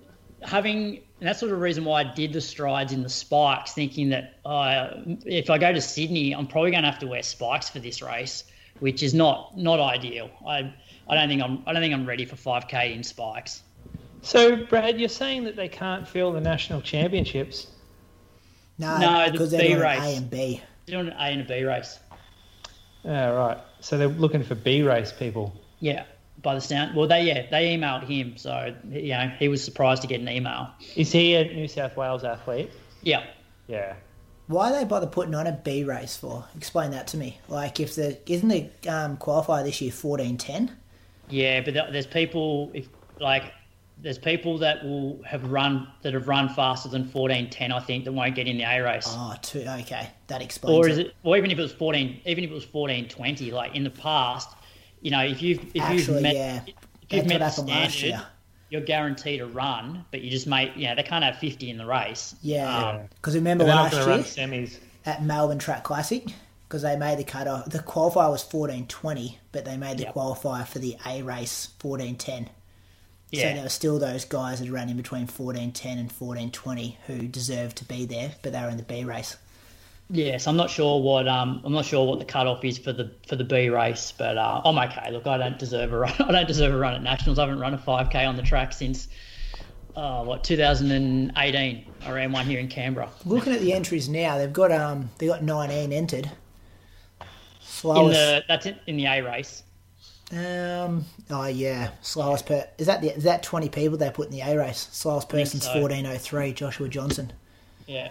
D: having. And that's sort of the reason why I did the strides in the spikes, thinking that uh, if I go to Sydney, I'm probably going to have to wear spikes for this race, which is not not ideal. I I don't think I'm I don't think I'm ready for five K in spikes.
C: So, Brad, you're saying that they can't fill the national championships?
A: No,
D: No, the
A: because they're
D: B
A: doing
D: race.
A: A and B.
D: They're doing an A and a B race.
C: Yeah, right. So they're looking for B race people.
D: Yeah, by the sound. Well, they yeah they emailed him, so you know he was surprised to get an email.
C: Is he a New South Wales athlete?
D: Yeah.
C: Yeah.
A: Why they bother putting on a B race for? Explain that to me. Like, if the isn't the um, qualifier this year fourteen ten?
D: Yeah, but th- there's people if like there's people that will have run that have run faster than fourteen ten. I think that won't get in the A race.
A: Oh, two, okay, that explains.
D: Or is it? Or even if it was fourteen, even if it was fourteen twenty, like in the past, you know, if you've if
A: Actually,
D: you've met,
A: yeah,
D: if you've
A: that's
D: met
A: what
D: the
A: happened last
D: standard,
A: year.
D: you're guaranteed a run, but you just make, you know, they can't have fifty in the race.
A: Yeah,
D: Um,
A: because remember
C: They're not
A: last
C: going
A: year
C: to run semis.
A: at Melbourne Track Classic, because they made the cut off. The qualifier was fourteen twenty, but they made the
D: Yep.
A: qualifier for the A race fourteen ten. So
D: yeah,
A: there were still those guys that ran in between fourteen ten and fourteen twenty who deserved to be there, but they were in the B race.
D: yes. I'm not sure what um I'm not sure what the cutoff is for the for the B race, but uh, I'm okay. Look, I don't deserve a run. I don't deserve a run at nationals. I haven't run a five K on the track since uh, what two thousand eighteen. I ran one here in Canberra.
A: Looking at the entries now, they've got um they got nineteen entered.
D: In
A: Slowest,
D: the that's in, in the A race.
A: um oh yeah, slowest per is that the is that twenty people they put in the A race? Slowest
D: think
A: person's
D: so.
A: fourteen oh three, Joshua Johnson.
D: Yeah.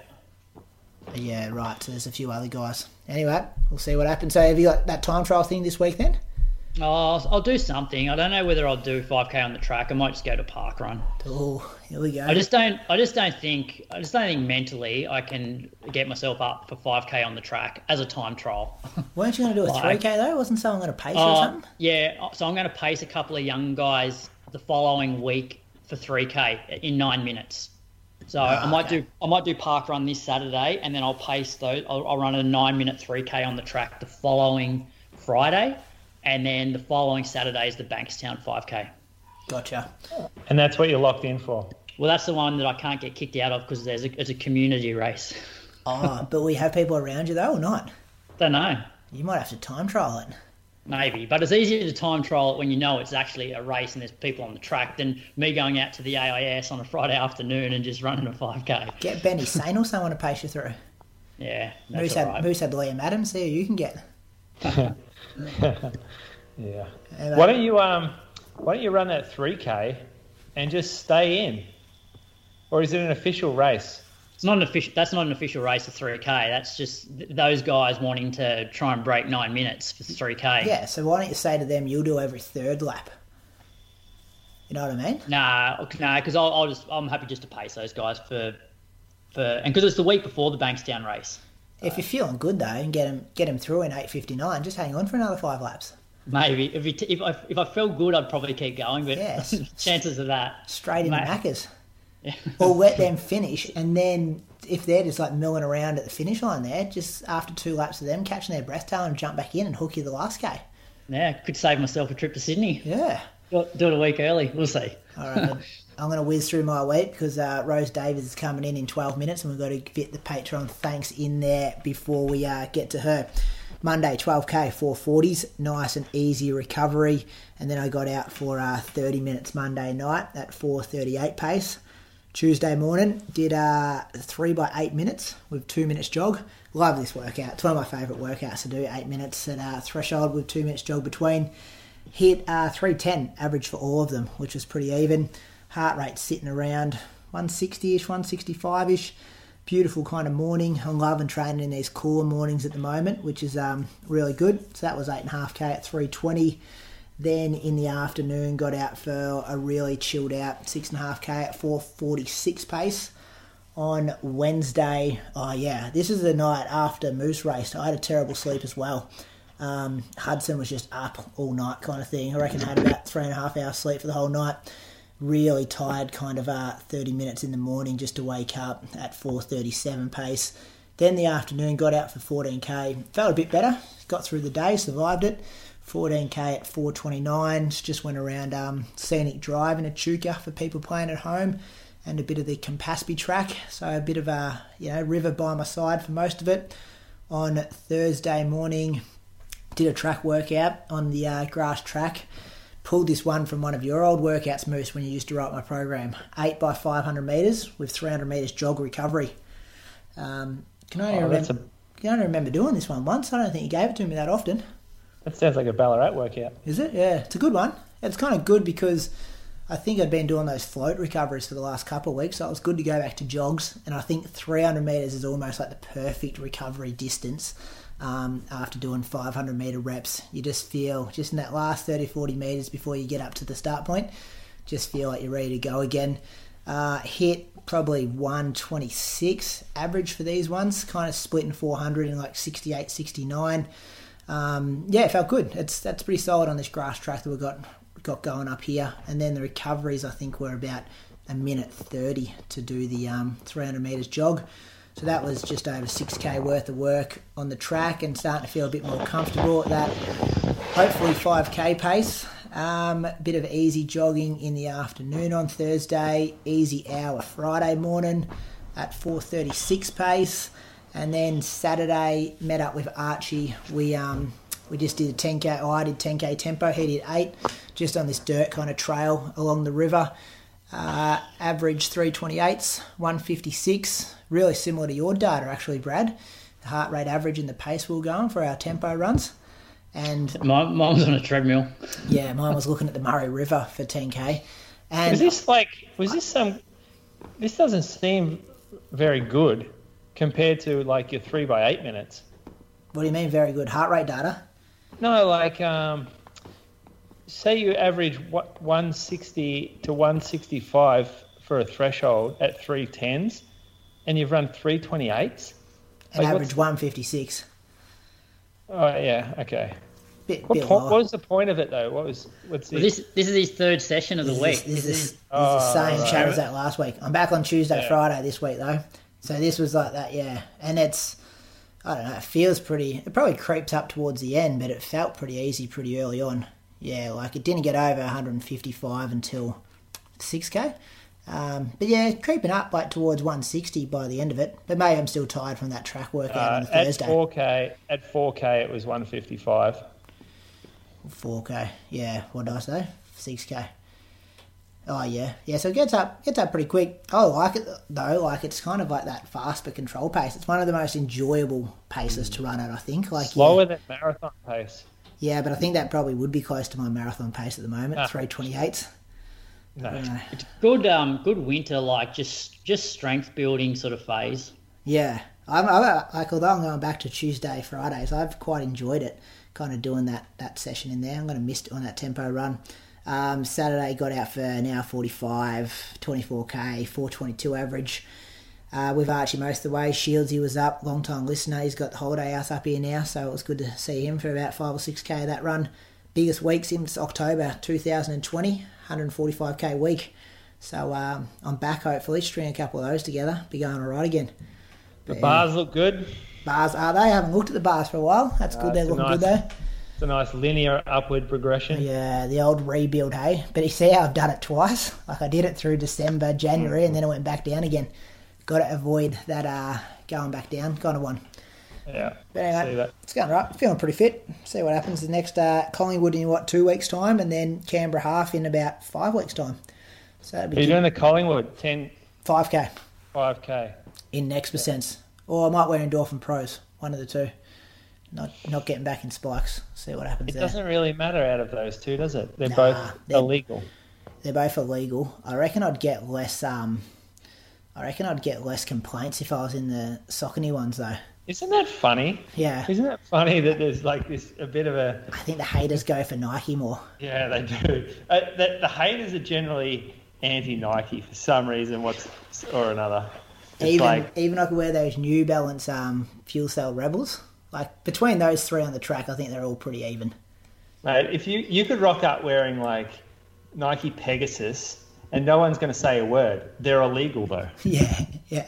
A: Yeah, right. So there's a few other guys. Anyway, we'll see what happens. So have you got that time trial thing this week then?
D: Oh, I'll, I'll do something. I don't know whether I'll do five K on the track. I might just go to park run.
A: Oh, here we go.
D: I just don't. I just don't think. I just don't think mentally I can get myself up for five K on the track as a time trial.
A: Weren't you going to do a
D: Like-
A: three K though? Wasn't someone going to pace you or
D: Uh,
A: something?
D: yeah. So I'm going to pace a couple of young guys the following week for three K in nine minutes. So I might
A: okay.
D: do. I might do park run this Saturday, and then I'll pace those. I'll, I'll run a nine minute three K on the track the following Friday, and then the following Saturday is the Bankstown five K.
A: Gotcha.
C: And that's what you're locked in for.
D: Well, that's the one that I can't get kicked out of because there's a, it's a community race.
A: Oh, but we have people around you though or not?
D: Don't know.
A: You might have to time trial it.
D: Maybe, but it's easier to time trial it when you know it's actually a race and there's people on the track than me going out to the A I S on a Friday afternoon and just running a five K.
A: Get Benny Sain or someone to pace you through.
D: Yeah, that's
A: Moose
D: all
A: had,
D: right.
A: Moose had Liam Adams. See who you can get.
C: Yeah.
A: And,
C: Why
A: uh,
C: don't you um why don't you run that three K and just stay in? Or is it an official race?
D: It's not an official. That's not an official race of three K. That's just th- those guys wanting to try and break nine minutes for three K.
A: Yeah, so why don't you say to them, you'll do every third lap? You know what I mean?
D: Nah, nah, because I'll, I'll just I'm happy just to pace those guys for for and because it's the week before the Bankstown race.
A: If you're feeling good though and get him get him through in eight fifty-nine, just hang on for another five laps.
D: Maybe if it, if I if I felt good, I'd probably keep going. But
A: Yes.
D: chances of that
A: Straight into
D: Mate.
A: Maccas. Or let them finish, and then if they're just like milling around at the finish line there, just after two laps of them catching their breath, tell them jump back in and hook you the last K.
D: Yeah, could save myself a trip to Sydney.
A: Yeah.
D: Do it, do it a week early. We'll see.
A: All right. I'm going to whiz through my week because uh, Rose Davis is coming in in twelve minutes, and we've got to get the Patreon thanks in there before we uh, get to her. Monday, twelve K, four forties, nice and easy recovery. And then I got out for uh, thirty minutes Monday night at four thirty-eight pace. Tuesday morning, did uh, three by eight minutes with two minutes jog. Love this workout. It's one of my favourite workouts to do, eight minutes at uh, threshold with two minutes jog between. Hit uh, three ten average for all of them, which was pretty even. Heart rate sitting around one sixty-ish, one sixty-five-ish. Beautiful kind of morning. I'm loving training in these cooler mornings at the moment, which is um, really good. So that was eight point five K at three twenty. Then in the afternoon, got out for a really chilled out six point five K at four forty-six pace. On Wednesday, oh yeah, this is the night after Moose race. I had a terrible sleep as well. Um, Hudson was just up all night kind of thing. I reckon I had about three and a half hours sleep for the whole night. Really tired, kind of uh, thirty minutes in the morning just to wake up at four thirty-seven pace. Then the afternoon, got out for fourteen K. Felt a bit better. Got through the day, survived it. fourteen K at four twenty-nine. Just went around um, Scenic Drive in Echuca for people playing at home, and a bit of the Campaspe track. So a bit of a you know river by my side for most of it. On Thursday morning, did a track workout on the uh, grass track. Pulled this one from one of your old workouts, Moose, when you used to write my program. eight by five hundred metres with three hundred metres jog recovery. Um, can I only
C: Oh, that's
A: remember,
C: a-
A: can I only remember doing this one once. I don't think you gave it to me that often.
C: That sounds like a Ballarat workout.
A: Is it? Yeah, it's a good one. It's kind of good because I think I'd been doing those float recoveries for the last couple of weeks, so it was good to go back to jogs. And I think three hundred metres is almost like the perfect recovery distance um, after doing five hundred metre reps. You just feel, just in that last thirty, forty metres before you get up to the start point, just feel like you're ready to go again. Uh, hit probably one twenty-six average for these ones, kind of split in four hundred in like sixty-eight, sixty-nine. Um, yeah, it felt good. It's that's pretty solid on this grass track that we've got got going up here. And then the recoveries, I think, were about a minute thirty to do the um, three hundred metres jog. So that was just over six K worth of work on the track, and starting to feel a bit more comfortable at that. Hopefully five K pace. Um, bit of easy jogging in the afternoon on Thursday. Easy hour Friday morning at four thirty-six pace. And then Saturday, met up with Archie. We um we just did a ten K. Oh, I did ten K tempo. He did eight, just on this dirt kind of trail along the river. Uh, average three twenty-eights, one fifty-six. Really similar to your data, actually, Brad. The heart rate average and the pace we were going for our tempo runs. And
D: Mine, mine was on a treadmill.
A: yeah, mine was looking at the Murray River for ten K. And
C: Was this like? Was this some? This doesn't seem very good compared to like your three by eight minutes.
A: what do you mean, very good heart rate data?
C: No, like um, say you average what one sixty to one sixty-five for a threshold at three tens, and you've run three twenty-eights.
A: And
C: Like,
A: average
C: what's-
A: one fifty-six.
C: Oh yeah, okay.
A: Bit,
C: What,
A: bit
C: po-
A: lower.
C: what was the point of it though? What was what's the?
D: Well, this this is his third session of the
A: This
D: week.
A: is, this,
D: This
A: is,
D: is
A: this is
C: Oh,
A: the same
C: right.
A: chat as that last week. I'm back on Tuesday,
C: Yeah.
A: Friday this week though. So this was like that, yeah. And it's, I don't know, it feels pretty, it probably creeps up towards the end, but it felt pretty easy pretty early on. Yeah, like it didn't get over one fifty-five until six K. Um, but yeah, creeping up like towards one sixty by the end of it. But maybe I'm still tired from that track workout
C: Uh,
A: on the
C: at
A: Thursday.
C: four K, at four K, it was one fifty-five.
A: four K, yeah. What did I say? six K. Oh yeah, yeah. So it gets up, gets up pretty quick. I like it though. Like it's kind of like that fast but control pace. It's one of the most enjoyable paces to run at. I think. Like
C: Slower
A: yeah,
C: than marathon pace.
A: yeah, but I think that probably would be close to my marathon pace at the moment.
C: Ah.
A: three twenty-eight.
C: No.
A: Uh,
D: It's good, um, good winter, like just just strength building sort of phase.
A: yeah, I'm, I'm like although I'm going back to Tuesday, Fridays, I've quite enjoyed it. Kind of doing that that session in there. I'm going to miss it on that tempo run. Um, Saturday got out for an hour forty-five, twenty-four K, four twenty-two average. Uh, with Archie most of the way. Shieldsy was up, long time listener. He's got the holiday house up here now, so it was good to see him for about five or six K that run. Biggest week since October two thousand twenty, one forty-five K week. So um, I'm back hopefully, string a couple of those together, be going all right again.
C: The
A: But,
C: bars look good.
A: Bars, are they? I haven't looked at the bars for a while. That's good,
C: Uh,
A: they're
C: it's a
A: looking
C: nice-
A: good though.
C: It's a nice linear upward progression.
A: Yeah, the old rebuild, hey? But you see how I've done it twice? Like I did it through December, January, and then it went back down again. Got to avoid that uh, going back down kind of one.
C: Yeah.
A: But anyway,
C: See that.
A: it's going right. Feeling pretty fit. See what happens. The next uh, Collingwood in, what, two weeks' time, and then Canberra half in about five weeks' time. So that'd
C: Are
A: be
C: you
A: good.
C: doing the Collingwood ten,
A: five K
C: five K?
A: in next percents. Or I might wear Endorphin Pros, one of the two. Not not getting back in spikes. See what happens
C: It
A: there.
C: doesn't really matter out of those two, does it? They're
A: Nah,
C: both
A: they're-
C: illegal.
A: They're both illegal. I reckon I'd get less. Um, I reckon I'd get less complaints if I was in the Saucony ones, though.
C: Isn't that funny?
A: Yeah,
C: Isn't that funny that there's like this a bit of a
A: I think the haters go for Nike more.
C: yeah they do. Uh, the, the haters are generally anti-Nike for some reason, what's or another. It's
A: Even
C: like
A: even I could wear those New Balance um, Fuel Cell Rebels. Like between those three on the track, I think they're all pretty even.
C: mate, if you you could rock up wearing like Nike Pegasus and no one's going to say a word. They're illegal though.
A: Yeah, yeah.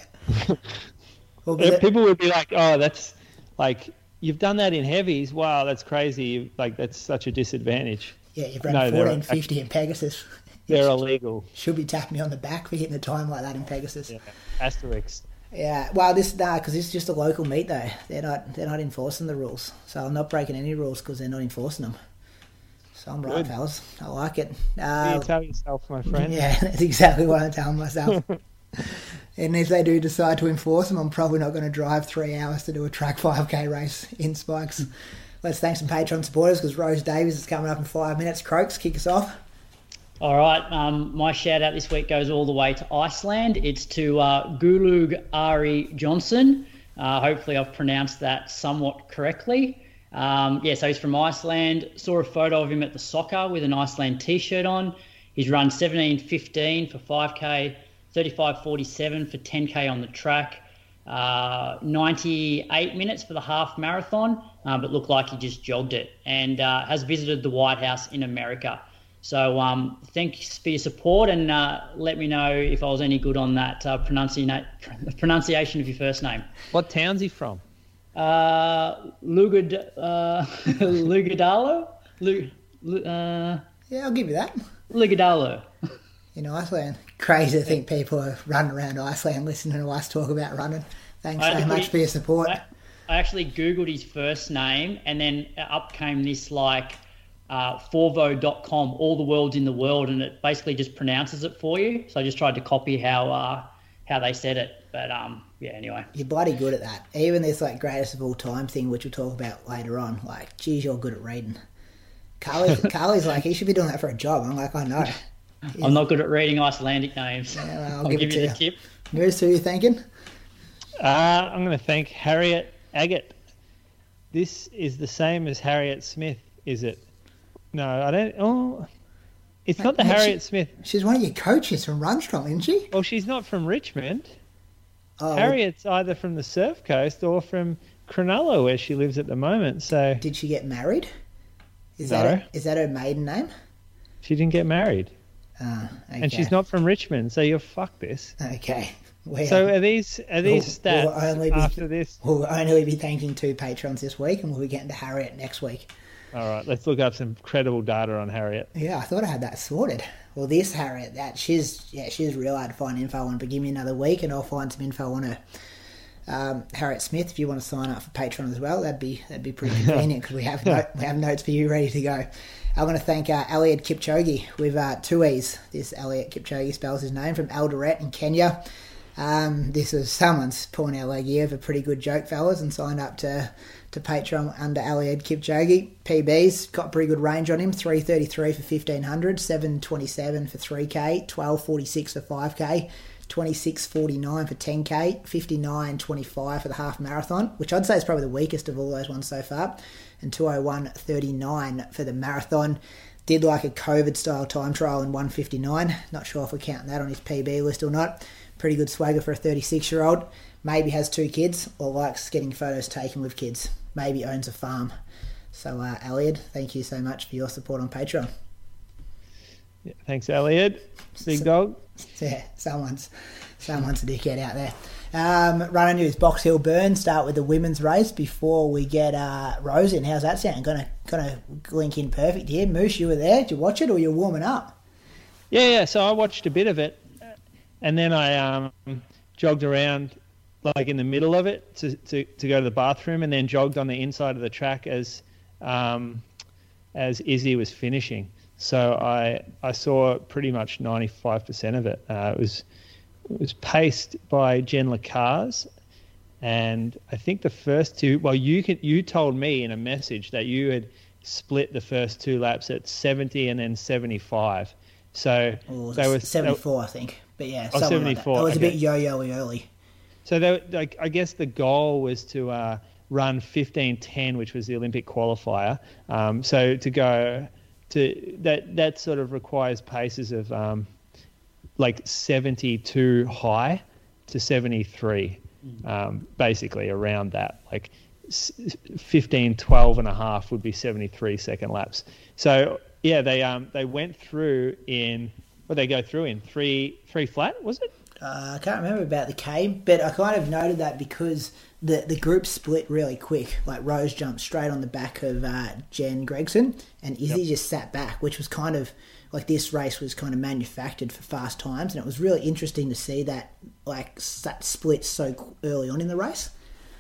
A: Well, but
C: Yeah,
A: the-
C: people would be like, "Oh, that's like you've done that in heavies. Wow, that's crazy. You- Like that's such a disadvantage."
A: yeah, you've run
C: No, they're
A: fourteen fifty in Pegasus.
C: They're illegal.
A: Should be tapping me on the back for hitting the time like that in Pegasus.
C: Yeah. Asterix.
A: Yeah, well, this nah, because it's just a local meet though. They're not they're not enforcing the rules, so I'm not breaking any rules because they're not enforcing them. So I'm right,
C: Good.
A: fellas. I like it.
C: Do
A: Uh,
C: you tell yourself, my friend?
A: yeah, that's exactly what I'm telling myself. And if they do decide to enforce them, I'm probably not going to drive three hours to do a track five K race in spikes. Let's thank some Patreon supporters because Rose Davies is coming up in five minutes. Croaks, kick us off.
D: All right, um, my shout out this week goes all the way to Iceland. It's to uh, Gulug Ari Johnson. Uh, hopefully, I've pronounced that somewhat correctly. Um, yeah, so he's from Iceland. Saw a photo of him at the soccer with an Iceland t-shirt on. He's run seventeen fifteen for five K, thirty-five forty-seven for ten K on the track, uh, ninety-eight minutes for the half marathon, uh, but looked like he just jogged it, and uh, has visited the White House in America. So um, thanks for your support, and uh, let me know if I was any good on that uh, pronunciation pronunciation of your first name.
C: What town's he from?
D: Uh, Lugad, uh, Lugadalo? Lu, Lu, uh,
A: Yeah, I'll give you that.
D: Lugadalo.
A: In Iceland. Crazy to think people are running around Iceland listening to us talk about running. Thanks
D: I had
A: so
D: to put
A: much
D: it-
A: for your support.
D: I, I actually Googled his first name, and then up came this like uh, forvo dot com, all the worlds in the world, and it basically just pronounces it for you. So I just tried to copy how uh, how they said it. But um, yeah, anyway.
A: You're bloody good at that. Even this like greatest of all time thing, which we'll talk about later on. Like, geez, you're good at reading. Carly, Carly's like, he should be doing that for a job. I'm like, I know.
D: I'm not good at reading Icelandic names.
A: Yeah, well, I'll
D: I'll
A: give
D: give,
A: it
D: you
A: to
D: the
A: you.
D: tip.
A: Who's who you thinking?
C: Uh, I'm going to thank Harriet Agate. This is the same as Harriet Smith, is it? No, I don't. Oh, it's not the
A: Mate, she-
C: Harriet Smith.
A: She's one of your coaches from Runstrong, isn't she?
C: Well, she's not from Richmond.
A: Oh,
C: Harriet's either from the Surf Coast or from Cronulla, where she lives at the moment. So
A: did she get married? Is
C: No.
A: that her, is that her maiden name?
C: she didn't get married,
A: Ah, okay.
C: and she's not from Richmond. So you're fucked this.
A: Okay. Well,
C: So are these are these
A: We'll- we'll
C: stats
A: only be-
C: after this?
A: we'll only be thanking two patrons this week, and we'll be getting to Harriet next week.
C: All right, let's look up some credible data on Harriet.
A: Yeah, I thought I had that sorted. Well, this Harriet, that she's yeah, she's real hard to find info on. But give me another week, and I'll find some info on her. Um, Harriet Smith, if you want to sign up for Patreon as well, that'd be that'd be pretty convenient because we have no, we have notes for you ready to go. I want to thank uh, Eliud Kipchoge with uh, two E's. This Eliud Kipchoge spells his name, from Eldoret in Kenya. Um, this was someone's pulling our leg here of a pretty good joke, fellas, and signed up to, to Patreon under Eliud Kipchoge. P B's got pretty good range on him, three thirty-three for fifteen hundred, seven twenty-seven for three K, twelve forty-six for five K, twenty-six forty-nine for ten K, fifty-nine twenty-five for the half marathon, which I'd say is probably the weakest of all those ones so far, and two oh one thirty-nine for the marathon. Did like a COVID-style time trial in one fifty-nine. Not sure if we're counting that on his P B list or not. Pretty good swagger for a thirty-six-year-old. Maybe has two kids or likes getting photos taken with kids. Maybe owns a farm. So, uh, Eliud, thank you so much for your support on Patreon.
C: Yeah, thanks, Eliud. Big
A: so,
C: dog.
A: Yeah, someone's someone's a dickhead out there. Um, runner news, Box Hill Burn. Start with the women's race before we get uh, Rose in. How's that sound? Gonna gonna link in perfect here. Moose, you were there. Did you watch it or you're warming up?
C: Yeah, yeah. So I watched a bit of it. And then I um, jogged around like in the middle of it to, to, to go to the bathroom, and then jogged on the inside of the track as um, as Izzy was finishing. So I I saw pretty much ninety-five percent of it. Uh, it was it was paced by Jen Lacaze, and I think the first two. Well, you could you told me in a message that you had split the first two laps at seventy and then seventy-five. So
A: oh,
C: they were
A: seventy-four, I think. But yeah,
C: oh, seventy-four.
A: Like it was
C: okay.
A: a bit yo-yo-y early.
C: So they, like, I guess the goal was to uh, run fifteen ten, which was the Olympic qualifier. Um, so to go to that, that sort of requires paces of um, like seventy-two high to seventy-three, um, basically around that. Like fifteen twelve and a half would be seventy-three second laps. So yeah, they um they went through in. What they go through in three three flat, was it?
A: Uh, I can't remember about the K, but I kind of noted that because the the group split really quick. Like Rose jumped straight on the back of uh, Jen Gregson, and Izzy yep. just sat back, which was kind of like this race was kind of manufactured for fast times, and it was really interesting to see that like that split so early on in the race.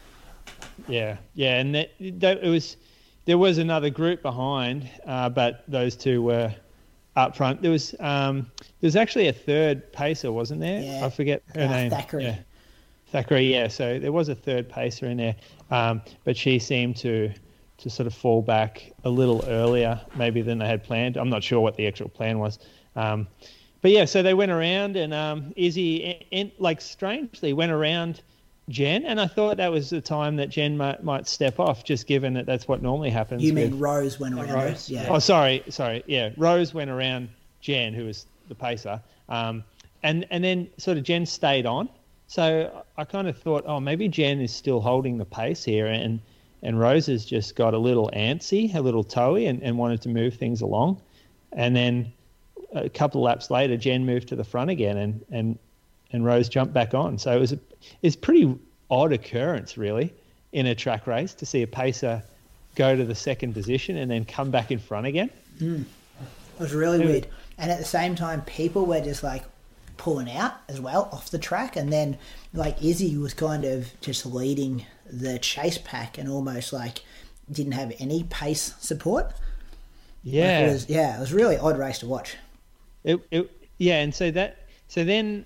C: Yeah, yeah, and that, that it was there was another group behind, uh, but those two were up front. There was um, there was actually a third pacer, wasn't there?
A: Yeah.
C: I forget her
A: uh,
C: name.
A: Thackeray.
C: Yeah. Thackeray, yeah. So there was a third pacer in there, um, but she seemed to to sort of fall back a little earlier, maybe than they had planned. I'm not sure what the actual plan was. Um, but yeah, so they went around, and um, Izzy, in, in, like strangely, went around Jen, and I thought that was the time that Jen might, might step off, just given that that's what normally happens.
A: You mean
C: with,
A: Rose went around?
C: Rose?
A: Yeah.
C: Oh, sorry, sorry. Yeah, Rose went around Jen, who was the pacer, um, and and then sort of Jen stayed on. So I kind of thought, oh, maybe Jen is still holding the pace here, and and Rose has just got a little antsy, a little toey, and, and wanted to move things along. And then a couple of laps later, Jen moved to the front again, and and and Rose jumped back on. So it was a, it's pretty odd occurrence, really, in a track race to see a pacer go to the second position and then come back in front again.
A: Mm. It was really it weird. Was, and at the same time, people were just like pulling out as well off the track. And then like Izzy was kind of just leading the chase pack and almost like didn't have any pace support.
C: Yeah.
A: Like it was, yeah, it was a really odd race to watch.
C: It, it, yeah, and so that so then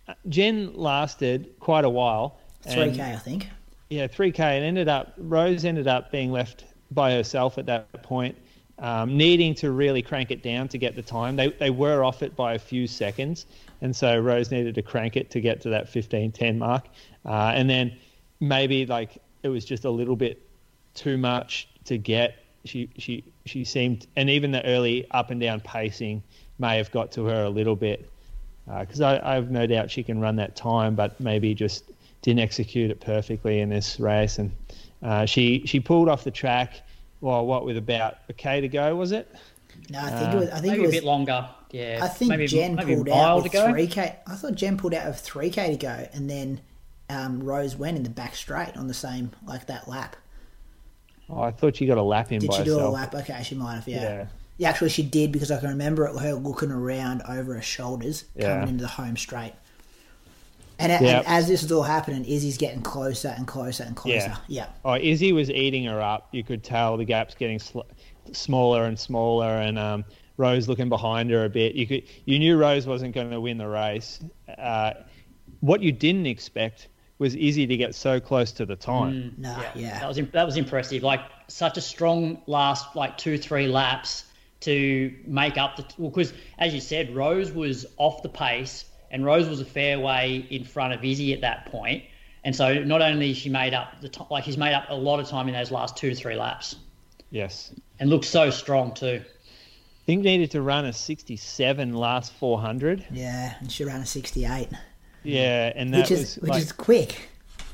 C: Jen lasted quite a while.
A: three K, I think.
C: Yeah, three K. It ended up, Rose ended up being left by herself at that point, um, needing to really crank it down to get the time. They they were off it by a few seconds, and so Rose needed to crank it to get to that fifteen ten mark. Uh, and then maybe like it was just a little bit too much to get. She she she seemed, and even the early up and down pacing may have got to her a little bit, because uh, I, I have no doubt she can run that time, but maybe just didn't execute it perfectly in this race. And uh, she she pulled off the track, well, what, with about a K to go, was it?
A: No, I think uh, it was. I think
D: maybe
A: it was
D: a bit longer. Yeah,
A: I think
D: maybe,
A: Jen
D: maybe
A: pulled out with three K. I thought Jen pulled out with three K to go, and then um, Rose went in the back straight on the same like that lap.
C: Oh, I thought she got a lap in
A: Did
C: by
A: she do
C: herself.
A: a lap? Okay, she might have, yeah.
C: Yeah.
A: Yeah, actually she did, because I can remember her looking around over her shoulders
C: Yeah.
A: coming into the home straight. And, a-
C: Yep.
A: and as this is all happening, Izzy's getting closer and closer and closer.
C: Yeah.
A: Yeah.
C: Oh, Izzy was eating her up. You could tell the gap's getting sl- smaller and smaller, and um, Rose looking behind her a bit. You could, you knew Rose wasn't going to win the race. Uh, what you didn't expect was Izzy to get so close to the time.
A: No,
D: Yeah,
A: yeah.
D: that was im- that was impressive. Like such a strong last like two three laps to make up the well, because as you said, Rose was off the pace, and Rose was a fair way in front of Izzy at that point. And so not only she made up the t- like she's made up a lot of time in those last two to three laps,
C: Yes.
D: and looked so strong too.
C: I think needed to run a sixty-seven last four hundred.
A: Yeah, and she ran a sixty-eight,
C: Yeah, and that
A: which is
C: was
A: which
C: like,
A: is quick.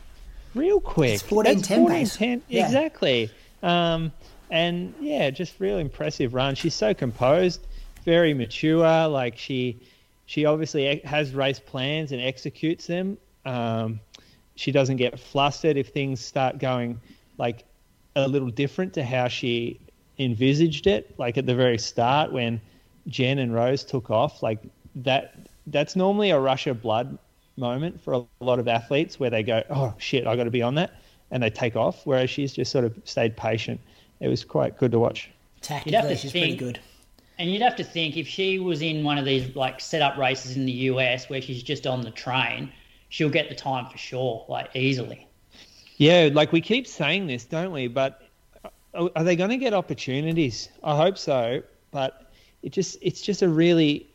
C: real quick.
A: It's fourteen ten
C: That's
A: pace.
C: fourteen ten,
A: Yeah.
C: Exactly. Um, and yeah, just real impressive run. She's so composed, very mature. Like she, she obviously e- has race plans and executes them. Um, she doesn't get flustered if things start going like a little different to how she envisaged it. Like at the very start when Jen and Rose took off, like that. That's normally a rush of blood moment for a lot of athletes where they go, oh shit, I got to be on that, and they take off. Whereas she's just sort of stayed patient. It was quite good to watch.
A: Tactically, she's pretty
D: think-
A: good.
D: And you'd have to think if she was in one of these like set-up races in the U S where she's just on the train, she'll get the time for sure, like easily.
C: Yeah, like we keep saying this, don't we? But are are they going to get opportunities? I hope so. But it just it's just a really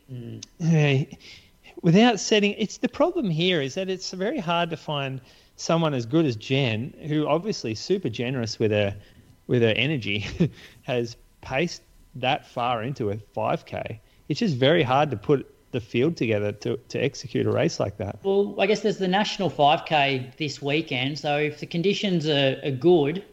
C: eh, without setting. It's the problem here is that it's very hard to find someone as good as Jen, who obviously is super generous with her with her energy, has paced that far into a five K. It's just very hard to put the field together to, to execute a race like that.
D: Well, I guess there's the National five K this weekend, so if the conditions are, are good,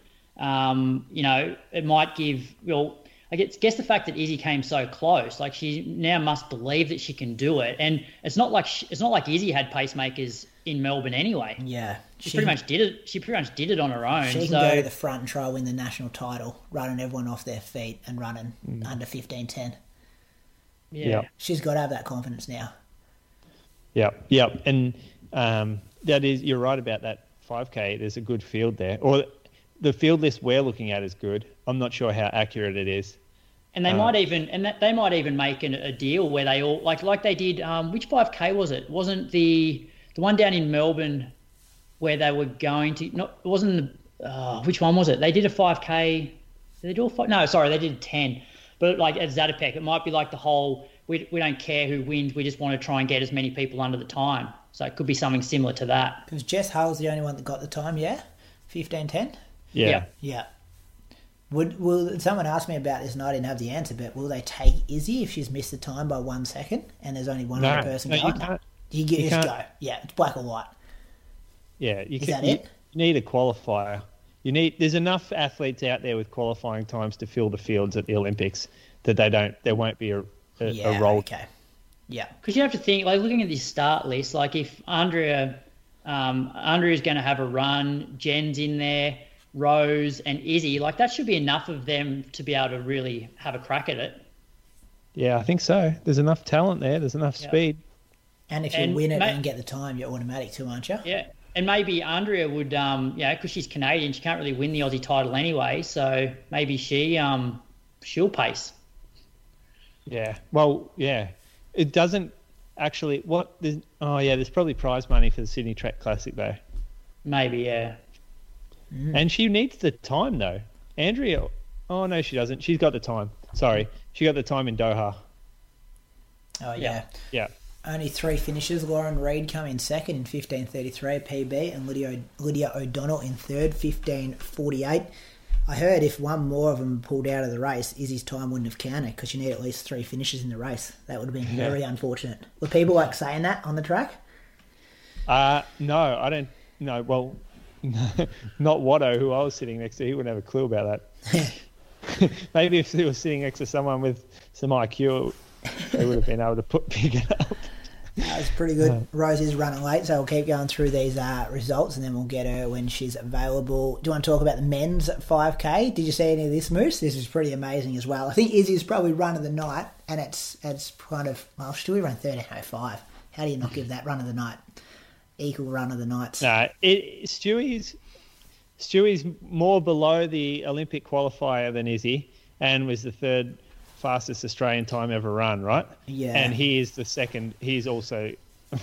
D: um, you know, it might give, well, I guess, guess the fact that Izzy came so close, like she now must believe that she can do it. And it's not like she, it's not like Izzy had pacemakers in Melbourne anyway.
A: Yeah,
D: She, pretty much did it. She pretty much did it on her own.
A: She can
D: so
A: go to the front and try to win the national title, running everyone off their feet and running
C: Mm.
A: under fifteen ten.
D: yeah.
C: Yeah.
A: She's got to have that confidence now.
C: Yeah, yeah, and um, that is you're right about that five K. There's a good field there, or the field list we're looking at is good. I'm not sure how accurate it is.
D: And they
C: Uh,
D: might even and that, they might even make an, a deal where they all like like they did. Um, which five K was it? Wasn't the the one down in Melbourne where they were going to? Not it wasn't the uh, which one was it? They did a five K. Did they do a five? No, sorry, they did a ten. But like at Zatopek, it might be like the whole we we don't care who wins. We just want to try and get as many people under the time. So it could be something similar to that.
A: Because Jess Hull's the only one that got the time, yeah? fifteen ten?
C: Yeah,
D: Yeah.
A: Yeah. Would will someone asked me about this and I didn't have the answer, but will they take Izzy if she's missed the time by one second and there's only one
C: no,
A: other person
C: no, you
A: going?
C: can't.
A: You, get,
C: you
A: just
C: can't.
A: go. Yeah, it's black or white.
C: Yeah, you
A: Is
C: can,
A: that
C: you,
A: it?
C: you need a qualifier. You need. There's enough athletes out there with qualifying times to fill the fields at the Olympics that they don't. There won't be a, a,
A: Yeah,
C: a role.
A: okay. Yeah.
D: Because you have to think, like looking at this start list, like if Andrea, um, Andrea's going to have a run, Jen's in there, Rose and Izzy, like that should be enough of them to be able to really have a crack at it.
C: Yeah, I think so. There's enough talent there. There's enough
D: Yeah.
C: speed.
A: And if you
D: And
A: win it
D: ma-
A: and get the time, you're automatic too, aren't you?
D: Yeah. And maybe Andrea would, um, yeah, because she's Canadian, she can't really win the Aussie title anyway. So maybe she, um, she'll pace.
C: Yeah. Well, yeah. It doesn't actually. What? There's, oh, yeah. There's probably prize money for the Sydney Track Classic though.
D: Maybe, yeah.
C: And she needs the time though. Andrea. Oh no, she doesn't. She's got the time. Sorry, she got the time in Doha.
A: Oh, yeah.
D: Yeah.
C: Yeah.
A: Only three finishers. Lauren Reid come in second in fifteen thirty-three P B and Lydia, Lydia O'Donnell in third, fifteen forty-eight. I heard if one more of them pulled out of the race, Izzy's time wouldn't have counted because you need at least three finishes in the race. That would have been very unfortunate. Were people like saying that on the track?
C: Uh no, I don't. No, well, not Watto, who I was sitting next to. He wouldn't have a clue about that. Maybe if he was sitting next to someone with some I Q, they would have been able to put pick it up.
A: That was pretty good. Rose is running late, so we'll keep going through these uh, results and then we'll get her when she's available. Do you want to talk about the men's five K? Did you see any of this, Moose? This is pretty amazing as well. I think Izzy's probably run of the night, and it's it's kind of, well, should we run thirteen oh five? How do you not give that run of the night? Equal run of the nights.
C: No, it, Stewie's, Stewie's more below the Olympic qualifier than Izzy, and was the third fastest Australian time ever run, right?
A: Yeah.
C: And he is the second. He's also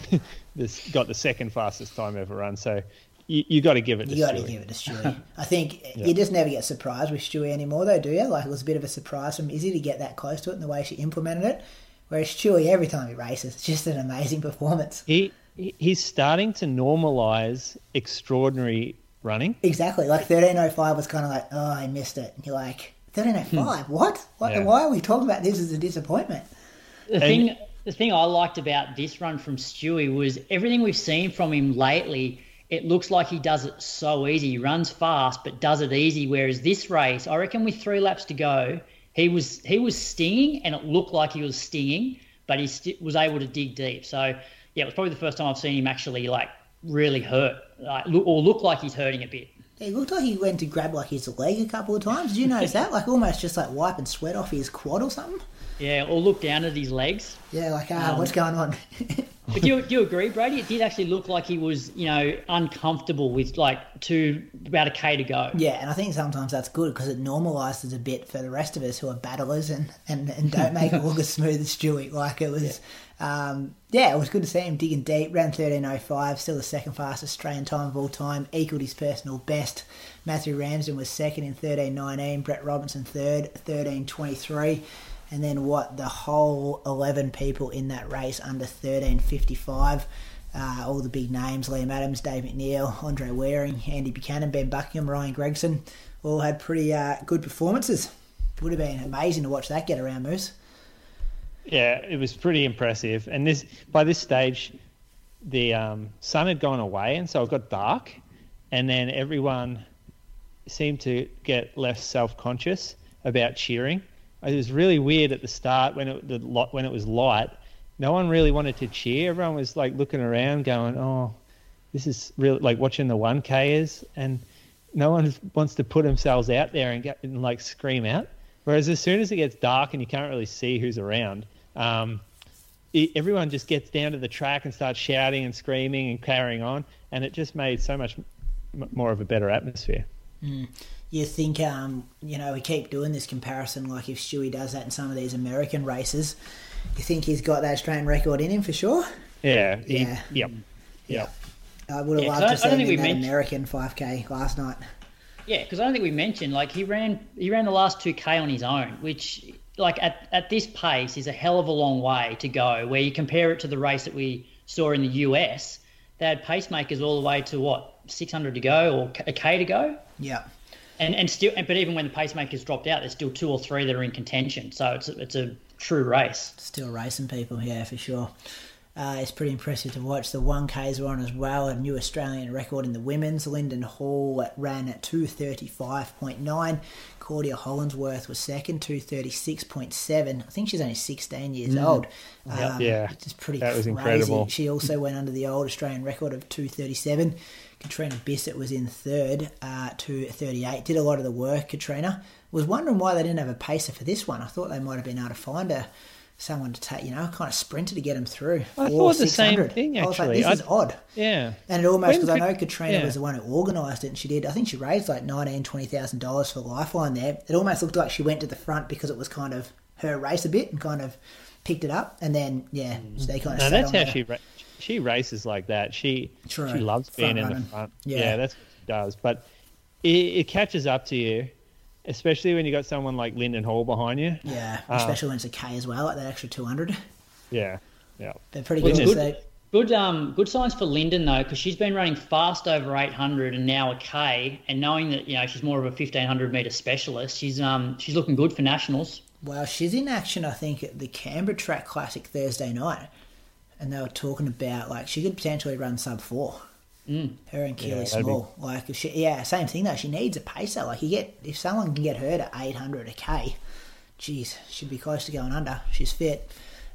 C: this got the second fastest time ever run. So you, you got to give it to
A: You got to
C: Stewie.
A: give it to Stewie. I think
C: Yeah.
A: you just never get surprised with Stewie anymore, though, do you? Like, it was a bit of a surprise from Izzy to get that close to it and the way she implemented it. Whereas Stewie, every time he races, it's just an amazing performance.
C: He he- he's starting to normalise extraordinary running.
A: Exactly. Like thirteen oh five was kind of like, oh, I missed it. And you're like, thirteen oh five? What? What?
C: Yeah.
A: Why are we talking about this as a disappointment?
D: The thing, the thing I liked about this run from Stewie was everything we've seen from him lately. It looks like he does it so easy. He runs fast, but does it easy. Whereas this race, I reckon, with three laps to go, he was he was stinging, and it looked like he was stinging, but he st- was able to dig deep. So yeah, it was probably the first time I've seen him actually like really hurt, like look, or look like he's hurting a bit.
A: It looked like he went to grab like his leg a couple of times. Did you notice that? Like almost just like wiping sweat off his quad or something.
D: Yeah, or look down at his legs.
A: Yeah, like, ah,
D: Um,
A: what's going on?
D: But do you, do you agree, Brady? It did actually look like he was, you know, uncomfortable with like two about a k to go.
A: Yeah, and I think sometimes that's good because it normalises a bit for the rest of us who are battlers and, and, and don't make it look as smooth as Stewie. Like it was, yeah. Um, yeah, it was good to see him digging deep. Ran thirteen oh five, still the second fastest Australian time of all time, equalled his personal best. Matthew Ramsden was second in thirteen nineteen, Brett Robinson third, thirteen twenty-three. And then what, the whole eleven people in that race under thirteen fifty-five. Uh, all the big names, Liam Adams, Dave McNeil, Andre Waring, Andy Buchanan, Ben Buckingham, Ryan Gregson, all had pretty uh, good performances. Would have been amazing to watch that get around, Moose.
C: Yeah, it was pretty impressive. And this by this stage, the um, sun had gone away, and so it got dark. And then everyone seemed to get less self-conscious about cheering. It was really weird at the start when it the, when it was light. No one really wanted to cheer. Everyone was like looking around, going, "Oh, this is really like watching the one Kers," and no one wants to put themselves out there and get and like scream out. Whereas as soon as it gets dark and you can't really see who's around, um, it, everyone just gets down to the track and starts shouting and screaming and carrying on, and it just made so much m- more of a better atmosphere.
A: Mm. You think, um, you know, we keep doing this comparison, like if Stewie does that in some of these American races, you think he's got that Australian record in him for sure?
C: Yeah. He,
A: Yeah.
C: Yep. Yep.
A: I would have
D: Yeah, 'cause
A: loved
D: I-
A: to
D: I
A: see
D: don't
A: him
D: think
A: in
D: we
A: that
D: mentioned-
A: American five K last night.
D: Yeah, because I don't think we mentioned like he ran he ran the last two K on his own, which like at, at this pace is a hell of a long way to go. Where you compare it to the race that we saw in the U S, they had pacemakers all the way to what six hundred to go or a K to go.
A: Yeah.
D: And and still, but even when the pacemakers dropped out, there's still two or three that are in contention. So it's a, it's a true race.
A: Still racing people, yeah, for sure. Uh, it's pretty impressive to watch. The one Ks were on as well. A new Australian record in the women's. Lyndon Hall ran at two thirty-five point nine. Claudia Hollinsworth was second, two thirty-six point seven. I think she's only sixteen years
D: Mm.
A: old.
C: Yep.
A: Um,
C: Yeah,
A: It's pretty
C: that was
A: crazy.
C: incredible.
A: She also went under the old Australian record of two thirty-seven. Katrina Bissett was in third, uh, two thirty-eight. Did a lot of the work, Katrina. Was wondering why they didn't have a pacer for this one. I thought they might have been able to find a someone to take, you know, kind of sprinter to get him through.
C: I
A: Four,
C: thought the same
A: 600.
C: thing,
A: I was like,
C: actually.
A: this is
C: I-
A: odd.
C: Yeah.
A: And it almost,
C: When
A: because I know
C: could-
A: Katrina
C: yeah.
A: was the one who organised it, and she did, I think she raised like nineteen thousand dollars, twenty thousand dollars for Lifeline there. It almost looked like she went to the front because it was kind of her race a bit and kind of picked it up. And then, yeah, so they kind of
C: No,
A: sat
C: that's
A: on
C: how
A: her.
C: she ra- she races like that. She
A: True.
C: she loves being
A: Front
C: in
A: running.
C: the front.
A: Yeah.
C: Yeah. that's what she does. But it, it catches up to you, especially when you got someone like Lyndon Hall behind you.
A: Yeah,
C: Uh,
A: especially when it's a K as well, like that extra two hundred.
C: Yeah, yeah.
A: They're pretty
D: Well,
A: good.
D: it's
A: to
D: good.
A: see.
D: Good, um, good signs for Lyndon though, because she's been running fast over eight hundred and now a K, and knowing that you know she's more of a fifteen hundred meter specialist, she's um she's looking good for nationals.
A: Well, she's in action, I think, at the Canberra Track Classic Thursday night. And they were talking about, like, she could potentially run sub four.
D: Mm.
A: Her and Keely
C: Yeah, that'd be-
A: Small. Like, if she, yeah, same thing, though. She needs a pacer. Like, you get, if someone can get her to eight hundred a K, geez, she'd be close to going under. She's fit.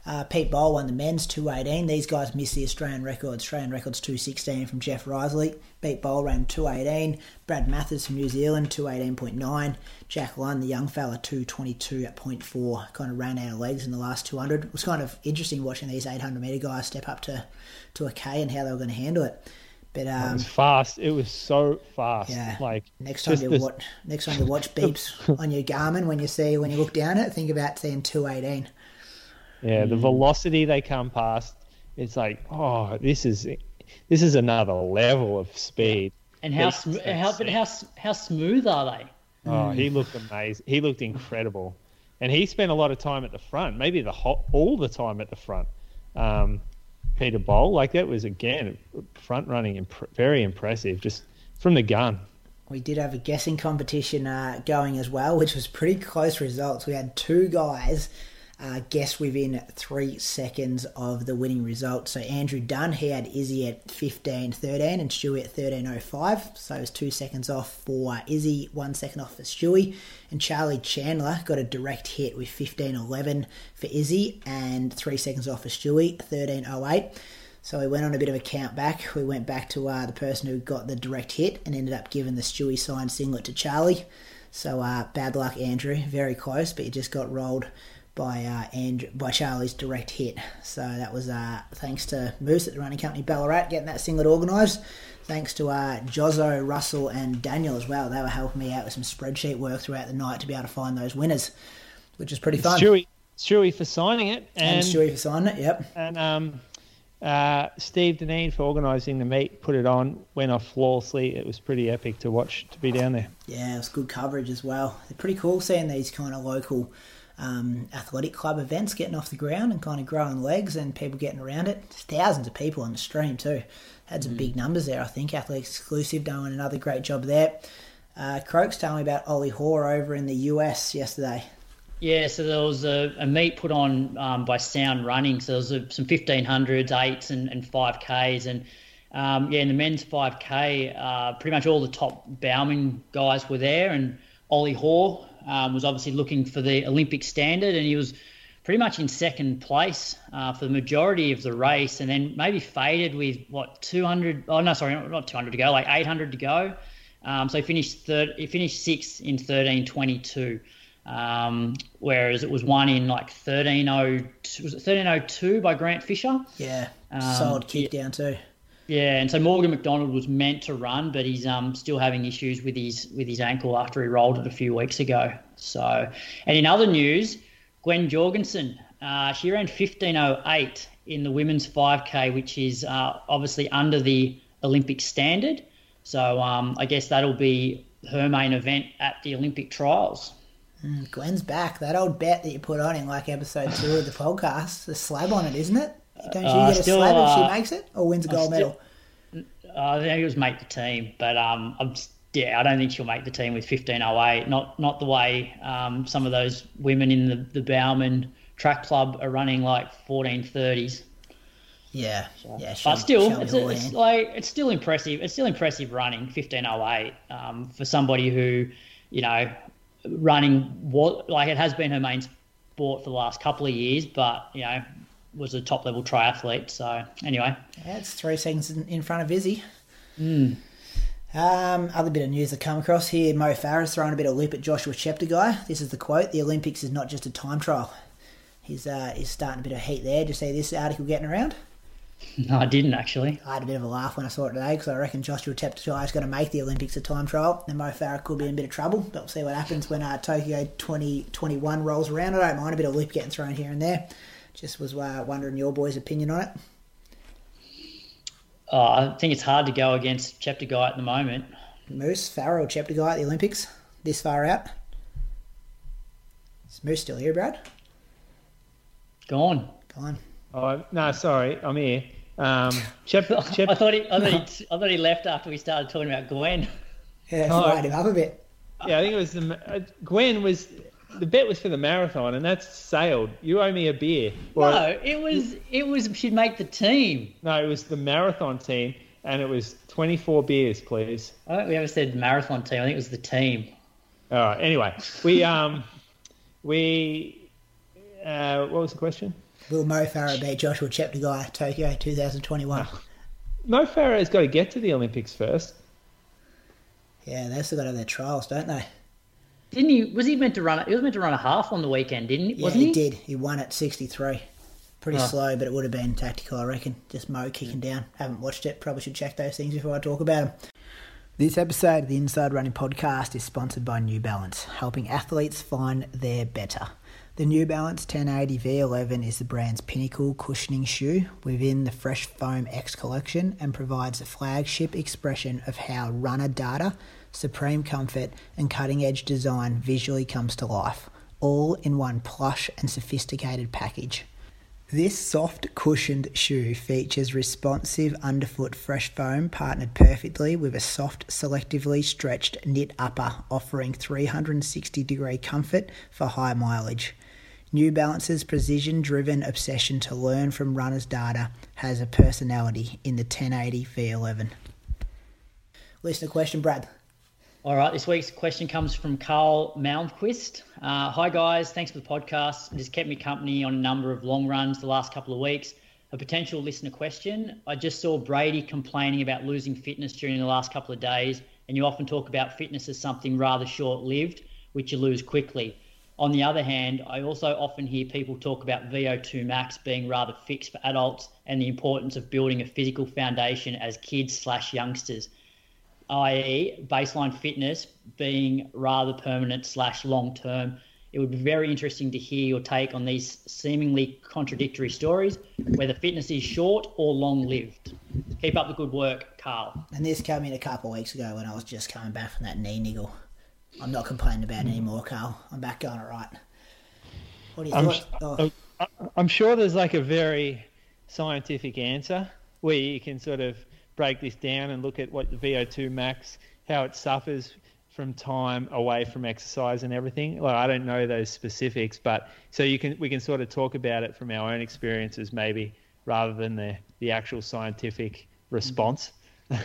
A: Uh, Pete Bowl won the men's two eighteen. These guys missed the Australian record. Australian record's two sixteen from Jeff Risley. Pete Bowl ran two eighteen. Brad Mathers from New Zealand, two eighteen point nine. Jack Lunn, the young fella, two twenty-two point four. Kind of ran out of legs in the last two hundred. It was kind of interesting watching these eight hundred metre guys step up to, to a K and how they were going to handle it. But um,
C: it was fast. It was so fast.
A: Yeah.
C: Like
A: next time you
C: this...
A: watch, next time you watch beeps on your Garmin when you see when you look down it, think about seeing two eighteen.
C: Yeah, the velocity they come past, it's like, oh, this is this is another level of speed.
D: And how sm- how but how how smooth are they?
C: Oh, mm. He looked amazing. He looked incredible, and he spent a lot of time at the front, maybe the whole, all the time at the front. Um, Peter Bowl, like that was again front running, imp- very impressive, just from the gun.
A: We did have a guessing competition uh, going as well, which was pretty close results. We had two guys uh, guess within three seconds of the winning result. So Andrew Dunn, he had Izzy at fifteen thirteen and Stewie at thirteen oh five. So it was two seconds off for Izzy, one second off for Stewie. And Charlie Chandler got a direct hit with fifteen eleven for Izzy and three seconds off for Stewie, thirteen oh eight. So we went on a bit of a count back. We went back to uh, the person who got the direct hit and ended up giving the Stewie signed singlet to Charlie. So uh, bad luck, Andrew. Very close, but you just got rolled by uh, Andrew, by Charlie's direct hit. So that was uh, thanks to Moose at the running company Ballarat getting that singlet organised. Thanks to uh, Jozzo, Russell and Daniel as well. They were helping me out with some spreadsheet work throughout the night to be able to find those winners, which is pretty fun.
C: Stewie, Stewie for signing it. And,
A: and Stewie for signing it, yep.
C: And um, uh, Steve Deneen for organising the meet, put it on, went off flawlessly. It was pretty epic to watch, to be down there.
A: Yeah, it was good coverage as well. They're pretty cool seeing these kind of local um, athletic club events getting off the ground and kind of growing legs and people getting around it. There's thousands of people on the stream too. Had some mm. big numbers there, I think. Athletics Exclusive doing another great job there. Uh, Croaks telling me about Ollie Hoare over in the U S yesterday.
D: Yeah, so there was a, a meet put on um, by Sound Running. So there was a, some fifteen hundreds, eights and, and five Ks. And um, yeah, in the men's five K, uh, pretty much all the top Bowman guys were there. And Ollie Hoare um, was obviously looking for the Olympic standard, and he was pretty much in second place uh, for the majority of the race, and then maybe faded with, what, two hundred, oh no, sorry, not, not two hundred to go, like eight hundred to go. Um, so he finished third, he finished sixth in thirteen twenty-two, um, whereas it was one in like thirteen oh, was it thirteen oh two by Grant Fisher?
A: Yeah,
D: um,
A: solid kick
D: yeah,
A: down too.
D: Yeah, and so Morgan McDonald was meant to run, but he's um still having issues with his with his ankle after he rolled it a few weeks ago. So, and in other news, Gwen Jorgensen, uh, she ran fifteen oh eight in the women's five K, which is uh, obviously under the Olympic standard. So um, I guess that'll be her main event at the Olympic trials.
A: Mm, Gwen's back. That old bet that you put on in like episode two of the podcast, the slab on it, isn't it? Don't you
D: uh,
A: get a
D: still,
A: slab if
D: uh,
A: she makes it or wins a gold
D: still,
A: medal?
D: Uh, I think it was make the team, but um, I'm yeah, I don't think she'll make the team with fifteen oh eight. Not not the way um, some of those women in the, the Bowman track club are running like fourteen thirties.
A: Yeah,
D: so,
A: yeah.
D: But still, it's, a, it's like it's still impressive. It's still impressive running fifteen oh eight um, for somebody who, you know, running what like it has been her main sport for the last couple of years, but you know, was a top level triathlete. So anyway,
A: yeah, it's three seconds in, in front of Izzy.
D: Mm.
A: Um, other bit of news that come across here, Mo Farah's throwing a bit of loop at Joshua Cheptegei. This is the quote: "The Olympics is not just a time trial." He's uh, he's starting a bit of heat there. Did you see this article getting around?
D: No, I didn't actually.
A: I had a bit of a laugh when I saw it today because I reckon Joshua Cheptegei is going to make the Olympics a time trial, and Mo Farah could be in a bit of trouble. But we'll see what happens when uh, Tokyo twenty twenty-one rolls around. I don't mind a bit of loop getting thrown here and there. Just was uh, wondering your boys' opinion on it.
D: Oh, I think it's hard to go against Cheptegei at the moment.
A: Moose, Farah or Cheptegei at the Olympics this far out? Is Moose still here, Brad?
D: Go on.
A: Go on.
C: Oh no, sorry, I'm here. Um, Chep, Chep...
D: I thought he, I thought he, I thought he left after we started talking about Gwen.
A: Yeah, fired him up a bit.
C: Yeah, I think it was the uh, Gwen was the bet was for the marathon, and that's sailed. You owe me a beer.
D: Well, no, it was it was she'd make the team.
C: No, it was the marathon team, and it was twenty-four beers, please.
D: I don't think we ever said marathon team. I think it was the team.
C: All right. Anyway, we um we Uh, what was the question?
A: Will Mo Farah beat Joshua Cheptegei Tokyo twenty twenty-one?
C: Oh. Mo Farah's got to get to the Olympics first.
A: Yeah, they've still got to have their trials, don't they?
D: Didn't he? Was he meant to run? He was meant to run a half on the weekend, didn't he?
A: Yeah,
D: Wasn't he?
A: he did. He won at sixty-three. Pretty
D: Oh.
A: slow, but it would have been tactical, I reckon. Just Mo kicking down. Haven't watched it. Probably should check those things before I talk about them. This episode of the Inside Running Podcast is sponsored by New Balance, helping athletes find their better. The New Balance ten eighty V eleven is the brand's pinnacle cushioning shoe within the Fresh Foam X collection and provides a flagship expression of how runner data, supreme comfort and cutting-edge design visually comes to life, all in one plush and sophisticated package. This soft cushioned shoe features responsive underfoot fresh foam partnered perfectly with a soft, selectively stretched knit upper offering three hundred sixty degree comfort for high mileage. New Balance's precision-driven obsession to learn from runners' data has a personality in the ten eighty V eleven. Listener question, Brad.
D: All right, this week's question comes from Carl Malmquist. Uh, Hi guys, thanks for the podcast. It has kept me company on a number of long runs the last couple of weeks. A potential listener question. I just saw Brady complaining about losing fitness during the last couple of days, and you often talk about fitness as something rather short-lived, which you lose quickly. On the other hand, I also often hear people talk about V O two max being rather fixed for adults and the importance of building a physical foundation as kids slash youngsters, that is baseline fitness being rather permanent slash long-term. It would be very interesting to hear your take on these seemingly contradictory stories, whether fitness is short or long-lived. Keep up the good work, Carl.
A: And this came in a couple of weeks ago when I was just coming back from that knee niggle. I'm not complaining about it anymore, Carl. I'm back going all right. What do you
C: I'm,
A: thought? Oh.
C: I'm sure there's like a very scientific answer where you can sort of break this down and look at what the V O two max, how it suffers from time away from exercise and everything. Well, I don't know those specifics, but so you can we can sort of talk about it from our own experiences maybe rather than the, the actual scientific response.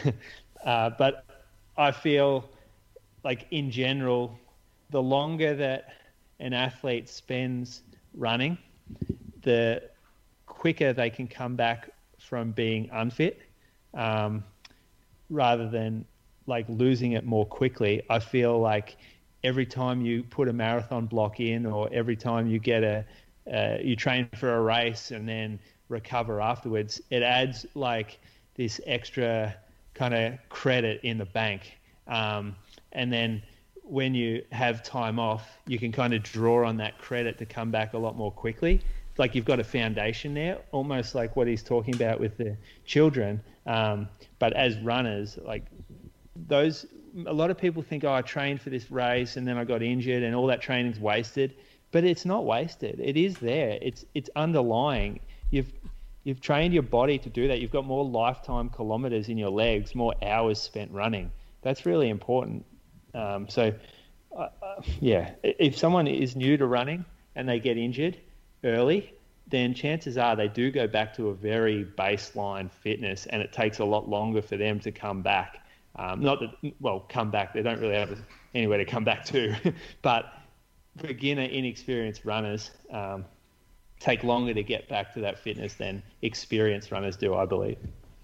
C: uh, but I feel like in general, the longer that an athlete spends running, the quicker they can come back from being unfit. Um, rather than like losing it more quickly. I feel like every time you put a marathon block in, or every time you get a, uh, you train for a race and then recover afterwards, it adds like this extra kind of credit in the bank. Um, and then when you have time off, you can kind of draw on that credit to come back a lot more quickly. Like you've got a foundation there, almost like what he's talking about with the children. Um, but as runners, like those, a lot of people think, oh, I trained for this race and then I got injured and all that training's wasted. But it's not wasted. It is there. It's it's underlying. You've you've trained your body to do that. You've got more lifetime kilometers in your legs, more hours spent running. That's really important. Um, so, uh, uh, yeah, if someone is new to running and they get injured early, then chances are they do go back to a very baseline fitness, and it takes a lot longer for them to come back. Um, not that, well, come back, they don't really have anywhere to come back to, but beginner, inexperienced runners um, take longer to get back to that fitness than experienced runners do, I believe.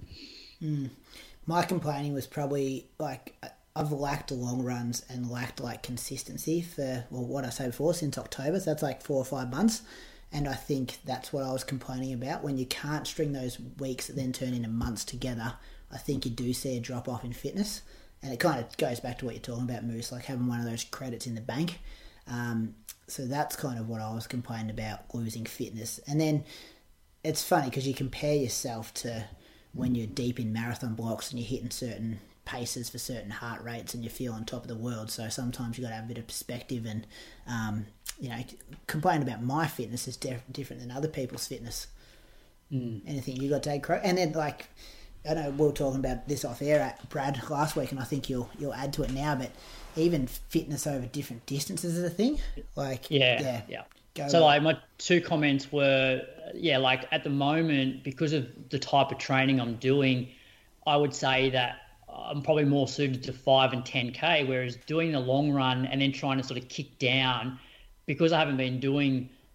A: Mm. My complaining was probably like I've lacked long runs and lacked like consistency for, well, what I said before, since October, so that's like four or five months. And I think that's what I was complaining about. When you can't string those weeks that then turn into months together, I think you do see a drop off in fitness. And it kind of goes back to what you're talking about, Moose, like having one of those credits in the bank. Um, so that's kind of what I was complaining about, losing fitness. And then it's funny because you compare yourself to when you're deep in marathon blocks and you're hitting certain paces for certain heart rates and you feel on top of the world. So sometimes you've got to have a bit of perspective and, um, you know, complain about my fitness is def- different than other people's fitness. Mm. Anything you got to take credit? And then, like, I know we were talking about this off air at Brad last week, and I think you'll you'll add to it now, but even fitness over different distances is a thing. Like,
D: yeah,
A: yeah.
D: yeah.
A: Go
D: so,
A: right.
D: like, my two comments were, yeah, like at the moment, because of the type of training I'm doing, I would say that I'm probably more suited to five and ten K, whereas doing the long run and then trying to sort of kick down, because I haven't been doing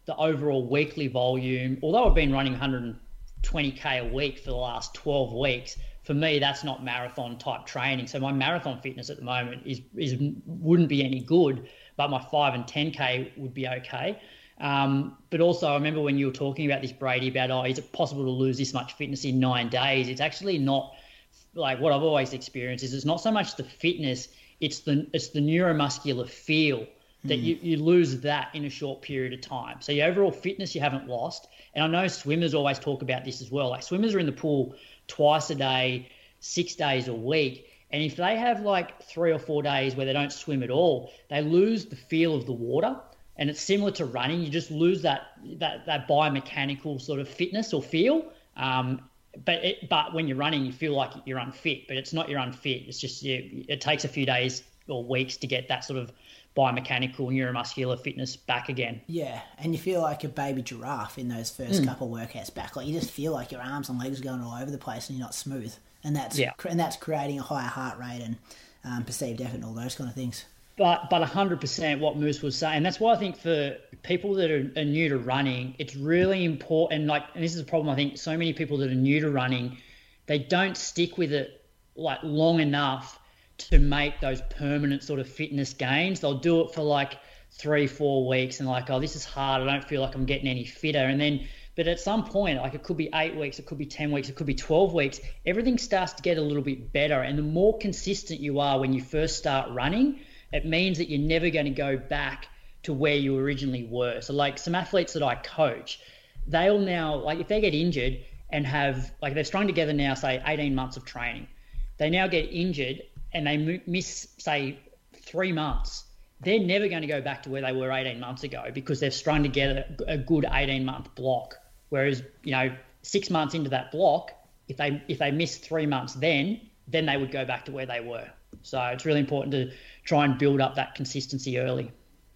D: the overall weekly volume, although I've been running one hundred twenty K a week for the last twelve weeks, for me, that's not marathon type training. So my marathon fitness at the moment is, is wouldn't be any good, but my five and ten K would be okay. Um, but also I remember when you were talking about this, Brady, about, oh, is it possible to lose this much fitness in nine days? It's actually not. Like what I've always experienced is it's not so much the fitness, it's the it's the neuromuscular feel that mm. you, you lose that in a short period of time. So your overall fitness you haven't lost. And I know swimmers always talk about this as well. Like swimmers are in the pool twice a day, six days a week. And if they have like three or four days where they don't swim at all, they lose the feel of the water. And it's similar to running. You just lose that that, that biomechanical sort of fitness or feel. Um, But it, but when you're running, you feel like you're unfit, but it's not you're unfit. It's just you, it takes a few days or weeks to get that sort of biomechanical, neuromuscular fitness back again.
A: Yeah, and you feel like a baby giraffe in those first mm. couple of workouts back. Like you just feel like your arms and legs are going all over the place and you're not smooth. And that's yeah. and that's creating a higher heart rate and um, perceived effort and all those kind of things.
D: But but one hundred percent what Moose was saying. That's why I think for people that are, are new to running, it's really important. Like, and this is a problem, I think, so many people that are new to running, they don't stick with it like long enough to make those permanent sort of fitness gains. They'll do it for like three, four weeks and like, oh, this is hard. I don't feel like I'm getting any fitter. And then, but at some point, like it could be eight weeks, it could be ten weeks, it could be twelve weeks. Everything starts to get a little bit better. And the more consistent you are when you first start running, it means that you're never going to go back to where you originally were. So like some athletes that I coach, they'll now, like if they get injured and have, like they've strung together now, say eighteen months of training, they now get injured and they miss, say, three months. They're never going to go back to where they were eighteen months ago because they've strung together a good eighteen month block. Whereas, you know, six months into that block, if they, if they miss three months then, then they would go back to where they were. So it's really important to try and build up that consistency early.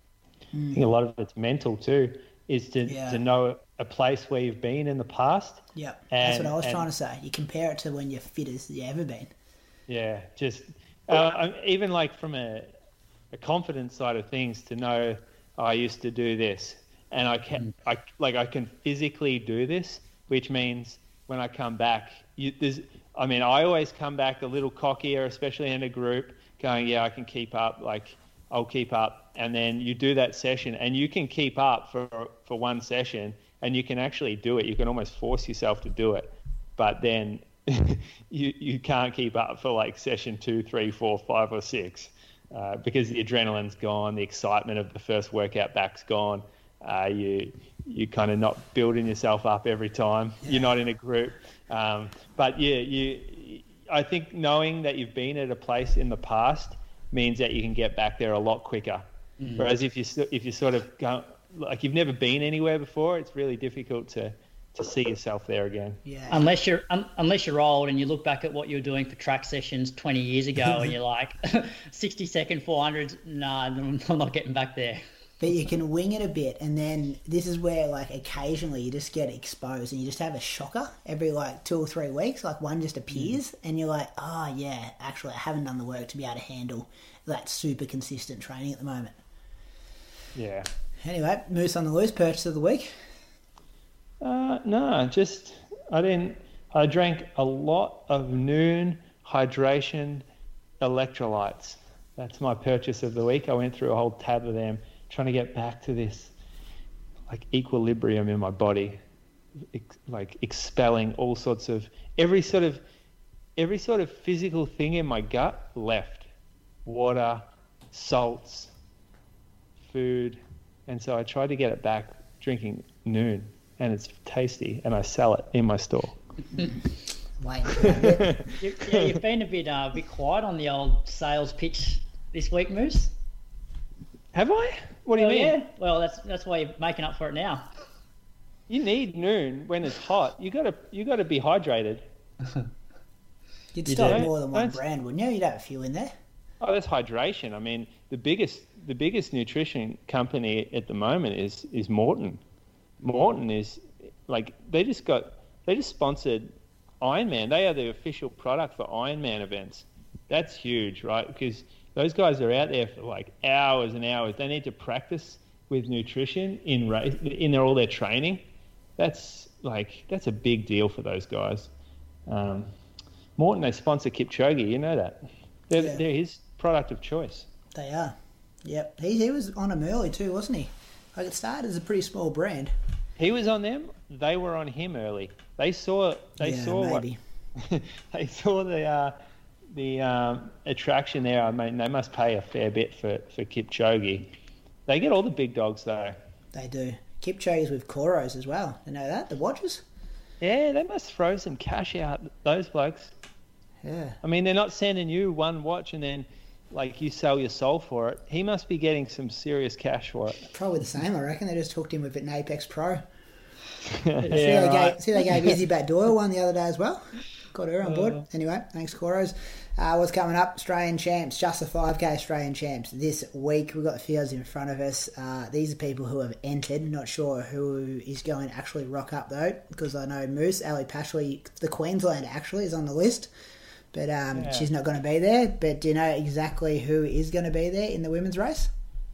C: I think a lot of it's mental too, is to, yeah. to know a place where you've been in the past.
A: Yeah, that's what I was and, trying to say. You compare it to when you're fit as you've ever been.
C: Yeah, just uh, even like from a, a confidence side of things, to know oh, I used to do this and I can, mm. I like I can physically do this, which means when I come back, you, there's. I mean, I always come back a little cockier, especially in a group, going, yeah, I can keep up, like, I'll keep up. And then you do that session, and you can keep up for, for one session, and you can actually do it. You can almost force yourself to do it. But then you you can't keep up for, like, session two, three, four, five, or six, uh, because the adrenaline's gone, the excitement of the first workout back's gone. Uh, you, you're kind of not building yourself up every time. Yeah. You're not in a group. Um, but yeah, you, I think knowing that you've been at a place in the past means that you can get back there a lot quicker. Mm. Whereas if you if you sort of go, like you've never been anywhere before, it's really difficult to, to see yourself there again.
D: Yeah. Unless you're un, unless you're old and you look back at what you were doing for track sessions twenty years ago and you're like sixty second four hundreds, nah, I'm not getting back there.
A: But you can wing it a bit, and then this is where, like, occasionally you just get exposed and you just have a shocker every, like, two or three weeks. Like, one just appears, mm. and you're like, oh, yeah, actually, I haven't done the work to be able to handle that super consistent training at the moment.
C: Yeah.
A: Anyway, Moose on the Loose, purchase of the week?
C: Uh, no, just, I didn't, I drank a lot of Noon hydration electrolytes. That's my purchase of the week. I went through a whole tab of them, trying to get back to this like equilibrium in my body, ex- like expelling all sorts of every sort of every sort of physical thing in my gut left, water, salts, food, and so I tried to get it back drinking Noon, and it's tasty, and I sell it in my store.
A: Wait,
D: you, yeah, you've been a bit uh, a bit quiet on the old sales pitch this week, Moose.
C: Have I? What do you
D: well,
C: mean?
D: Yeah. Well, that's that's why you're making up for it now.
C: You need Noon when it's hot. You gotta you gotta be hydrated.
A: You'd
C: you
A: stock
C: don't,
A: more than one
C: don't...
A: brand, wouldn't you? You'd have a few in there.
C: Oh, that's hydration. I mean, the biggest the biggest nutrition company at the moment is is Morton. Morton is like they just got they just sponsored Ironman. They are the official product for Ironman events. That's huge, right? Because those guys are out there for like hours and hours. They need to practice with nutrition in race in their, all their training, that's like that's a big deal for those guys. Um, Morton, they sponsor Kipchoge, you know that. They're,
A: Yeah.
C: they're his product of choice.
A: They are. Yep. He, he was on them early too, wasn't he? Like it started as a pretty small brand.
C: He was on them. They were on him early. They saw. They
A: yeah,
C: saw
A: maybe.
C: what. They saw the uh, the um, attraction there. I mean, they must pay a fair bit for for Kipchoge. They get all the big dogs though.
A: They do. Kipchoge's with Coros as well. You know that? The watches?
C: Yeah, they must throw some cash out. Those blokes.
A: Yeah.
C: I mean, they're not sending you one watch and then, like, you sell your soul for it. He must be getting some serious cash for it.
A: Probably the same, I reckon. They just hooked him with an Apex Pro.
C: yeah,
A: see, they
C: right.
A: gave, see they gave Izzy Bat Doyle one the other day as well. Got her on board.
C: Uh.
A: Anyway, thanks, Coros. Uh, what's coming up? Australian champs. Just the five K Australian champs. This week, we've got the fields in front of us. Uh, these are people who have entered. Not sure who is going to actually rock up, though, because I know Moose, Ali Pashley, the Queenslander, actually, is on the list. But um,
C: Yeah.
A: she's not going to be there. But do you know exactly who is going to be there in the women's race?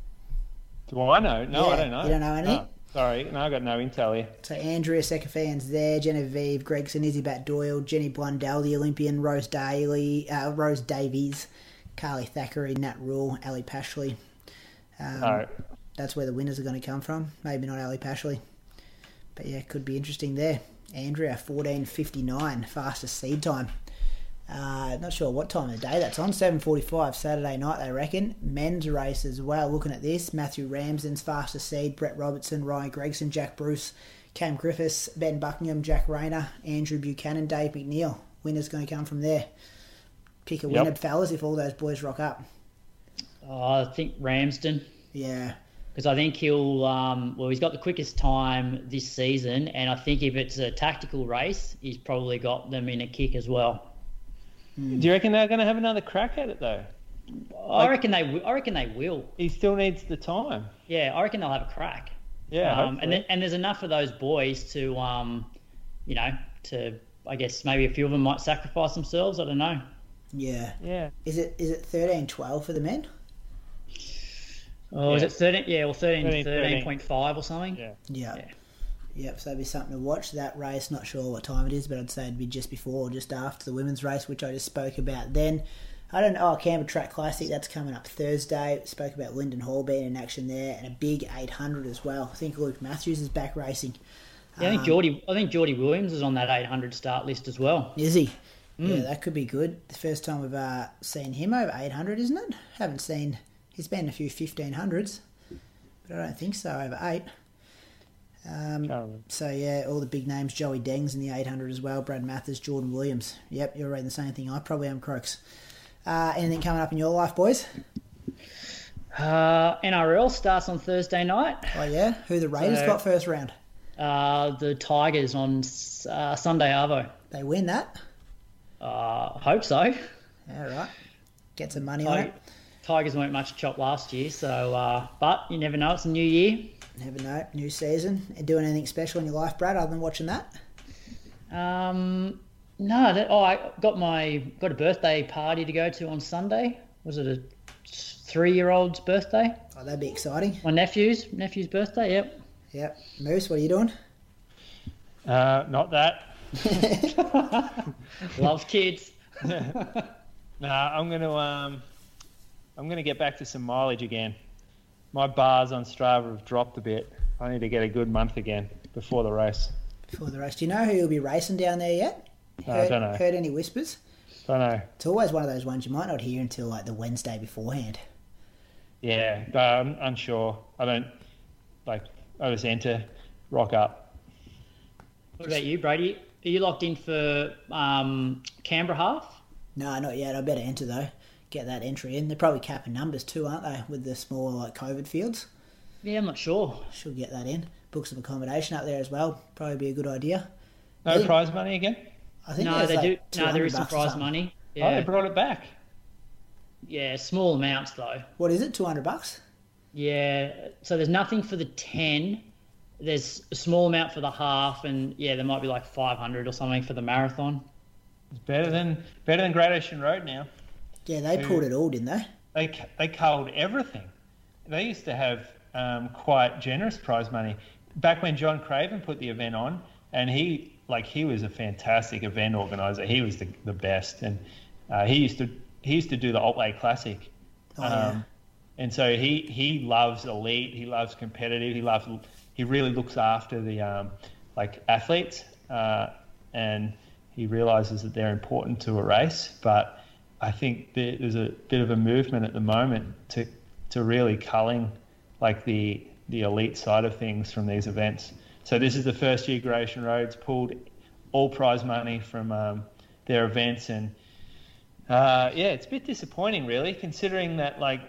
C: Do I know? No,
A: Yeah,
C: I don't know.
A: you don't know any?
C: No, sorry, no, I got no intel here.
A: So Andrea Sekafian's there, Genevieve Gregson, Izzy Bat Doyle, Jenny Blundell, the Olympian, Rose Daly, uh, Rose Davies, Carly Thackeray, Nat Rule, Ali Pashley. Um,
C: No.
A: That's where the winners are going to come from. Maybe not Ali Pashley. But yeah, could be interesting there. Andrea, fourteen fifty-nine, fastest seed time. Uh, not sure what time of the day that's on. seven forty-five Saturday night, they reckon. Men's race as well. Looking at this, Matthew Ramsden's fastest seed, Brett Robertson, Ryan Gregson, Jack Bruce, Cam Griffiths, Ben Buckingham, Jack Rayner, Andrew Buchanan, Dave McNeil. Winner's going to come from there. Pick a
C: Yep.
A: winner, fellas, if all those boys rock up.
D: Oh, I think Ramsden.
A: Yeah.
D: Because I think he'll, um, well, he's got the quickest time this season, and I think if it's a tactical race, he's probably got them in a kick as well.
C: Do you reckon they're going to have another crack at it, though?
D: I reckon they, w- I reckon they will.
C: He still needs the time.
D: Yeah, I reckon they'll have a crack.
C: Yeah,
D: um,
C: hopefully.
D: and then, and there's enough of those boys to, um, you know, to I guess maybe a few of them might sacrifice themselves. I don't know.
A: Yeah.
C: Yeah.
A: Is it is it thirteen twelve for the men?
D: Oh,
C: Yeah.
D: is it thirteen? Yeah, well, thirteen,
C: thirteen,
D: thirteen point five or something.
C: Yeah.
A: Yeah.
D: Yeah.
A: Yep, so it'd be something to watch. That race, not sure what time it is, but I'd say it'd be just before or just after the women's race, which I just spoke about then. I don't know, oh, Canberra Track Classic, that's coming up Thursday. Spoke about Lyndon Hall being in action there, and a big eight hundred as well. I think Luke Matthews is back racing.
D: Yeah, I think
A: Um,
D: Geordie. I think Geordie Williams is on that eight hundred start list as well.
A: Is he?
D: Mm.
A: Yeah, that could be good. The first time we've uh, seen him over eight hundred, isn't it? Haven't seen, he's been a few fifteen hundreds, but I don't think so over eight. Um,
C: Can't remember.
A: so yeah, all the big names, Joey Dengs in the eight hundred as well, Brad Mathers, Jordan Williams. Yep, you're reading the same thing. I probably am, Croaks. Uh, anything coming up in your life, boys?
D: Uh, N R L starts on Thursday night.
A: Oh yeah, who the Raiders
D: So-
A: got first round?
D: Uh, the Tigers on uh, Sunday Arvo.
A: They win that.
D: Uh, hope so.
A: Yeah, right. Get some money on
D: Tig-
A: it.
D: Tigers weren't much chop last year, so uh, but you never know. It's a new year.
A: Never know. New season. Doing anything special in your life, Brad, other than watching that?
D: Um, no, that, oh, I got my got a birthday party to go to on Sunday. Was it a three-year-old's birthday?
A: Oh, that'd be exciting.
D: My nephew's nephew's birthday. Yep.
A: Yep. Moose, what are you doing?
C: Uh, not that.
D: Love kids.
C: Nah, I'm gonna um, I'm gonna get back to some mileage again. My bars on Strava have dropped a bit. I need to get a good month again before the race.
A: Before the race. Do you know who you'll be racing down there yet?
C: No,
A: heard,
C: I don't know.
A: Heard any whispers?
C: Don't know.
A: It's always one of those ones you might not hear until like the Wednesday beforehand.
C: Yeah, but I'm unsure. I don't like. I just enter, rock up.
D: What about you, Brady? Are you locked in for um, Canberra half?
A: No, not yet. I better enter though. Get that entry in. They're probably capping numbers too, aren't they? With the smaller like COVID fields.
D: Yeah, I'm not sure.
A: Should get that in. Book some accommodation up there as well. Probably be a good idea.
C: No
A: Yeah.
C: prize money again?
A: I think
D: No,
A: there's
D: they
A: like
D: do. No, there
A: two hundred
D: is some
A: bucks or
D: prize
A: something.
D: money.
C: Oh,
D: Yeah,
C: they brought it back.
D: yeah, small amounts though.
A: What is it? Two hundred bucks?
D: Yeah, so there's nothing for the ten. There's a small amount for the half, and yeah, there might be like five hundred or something for the marathon.
C: It's better than better than Great Ocean Road now.
A: Yeah, they
C: Who-
A: pulled it all, didn't they?
C: They cu- they culled everything. They used to have um, quite generous prize money. Back when John Craven put the event on, and he like he was a fantastic event organizer. He was the, the best, and uh, he used to he used to do the Otway Classic,
A: Oh, yeah.
C: um, and so he he loves elite. He loves competitive. He loves he really looks after the um, like athletes, uh, and he realizes that they're important to a race. But I think there, there's a bit of a movement at the moment to to really culling like the the elite side of things from these events. So this is the first year Gradation Road's pulled all prize money from um, their events, and uh, yeah, it's a bit disappointing, really, considering that like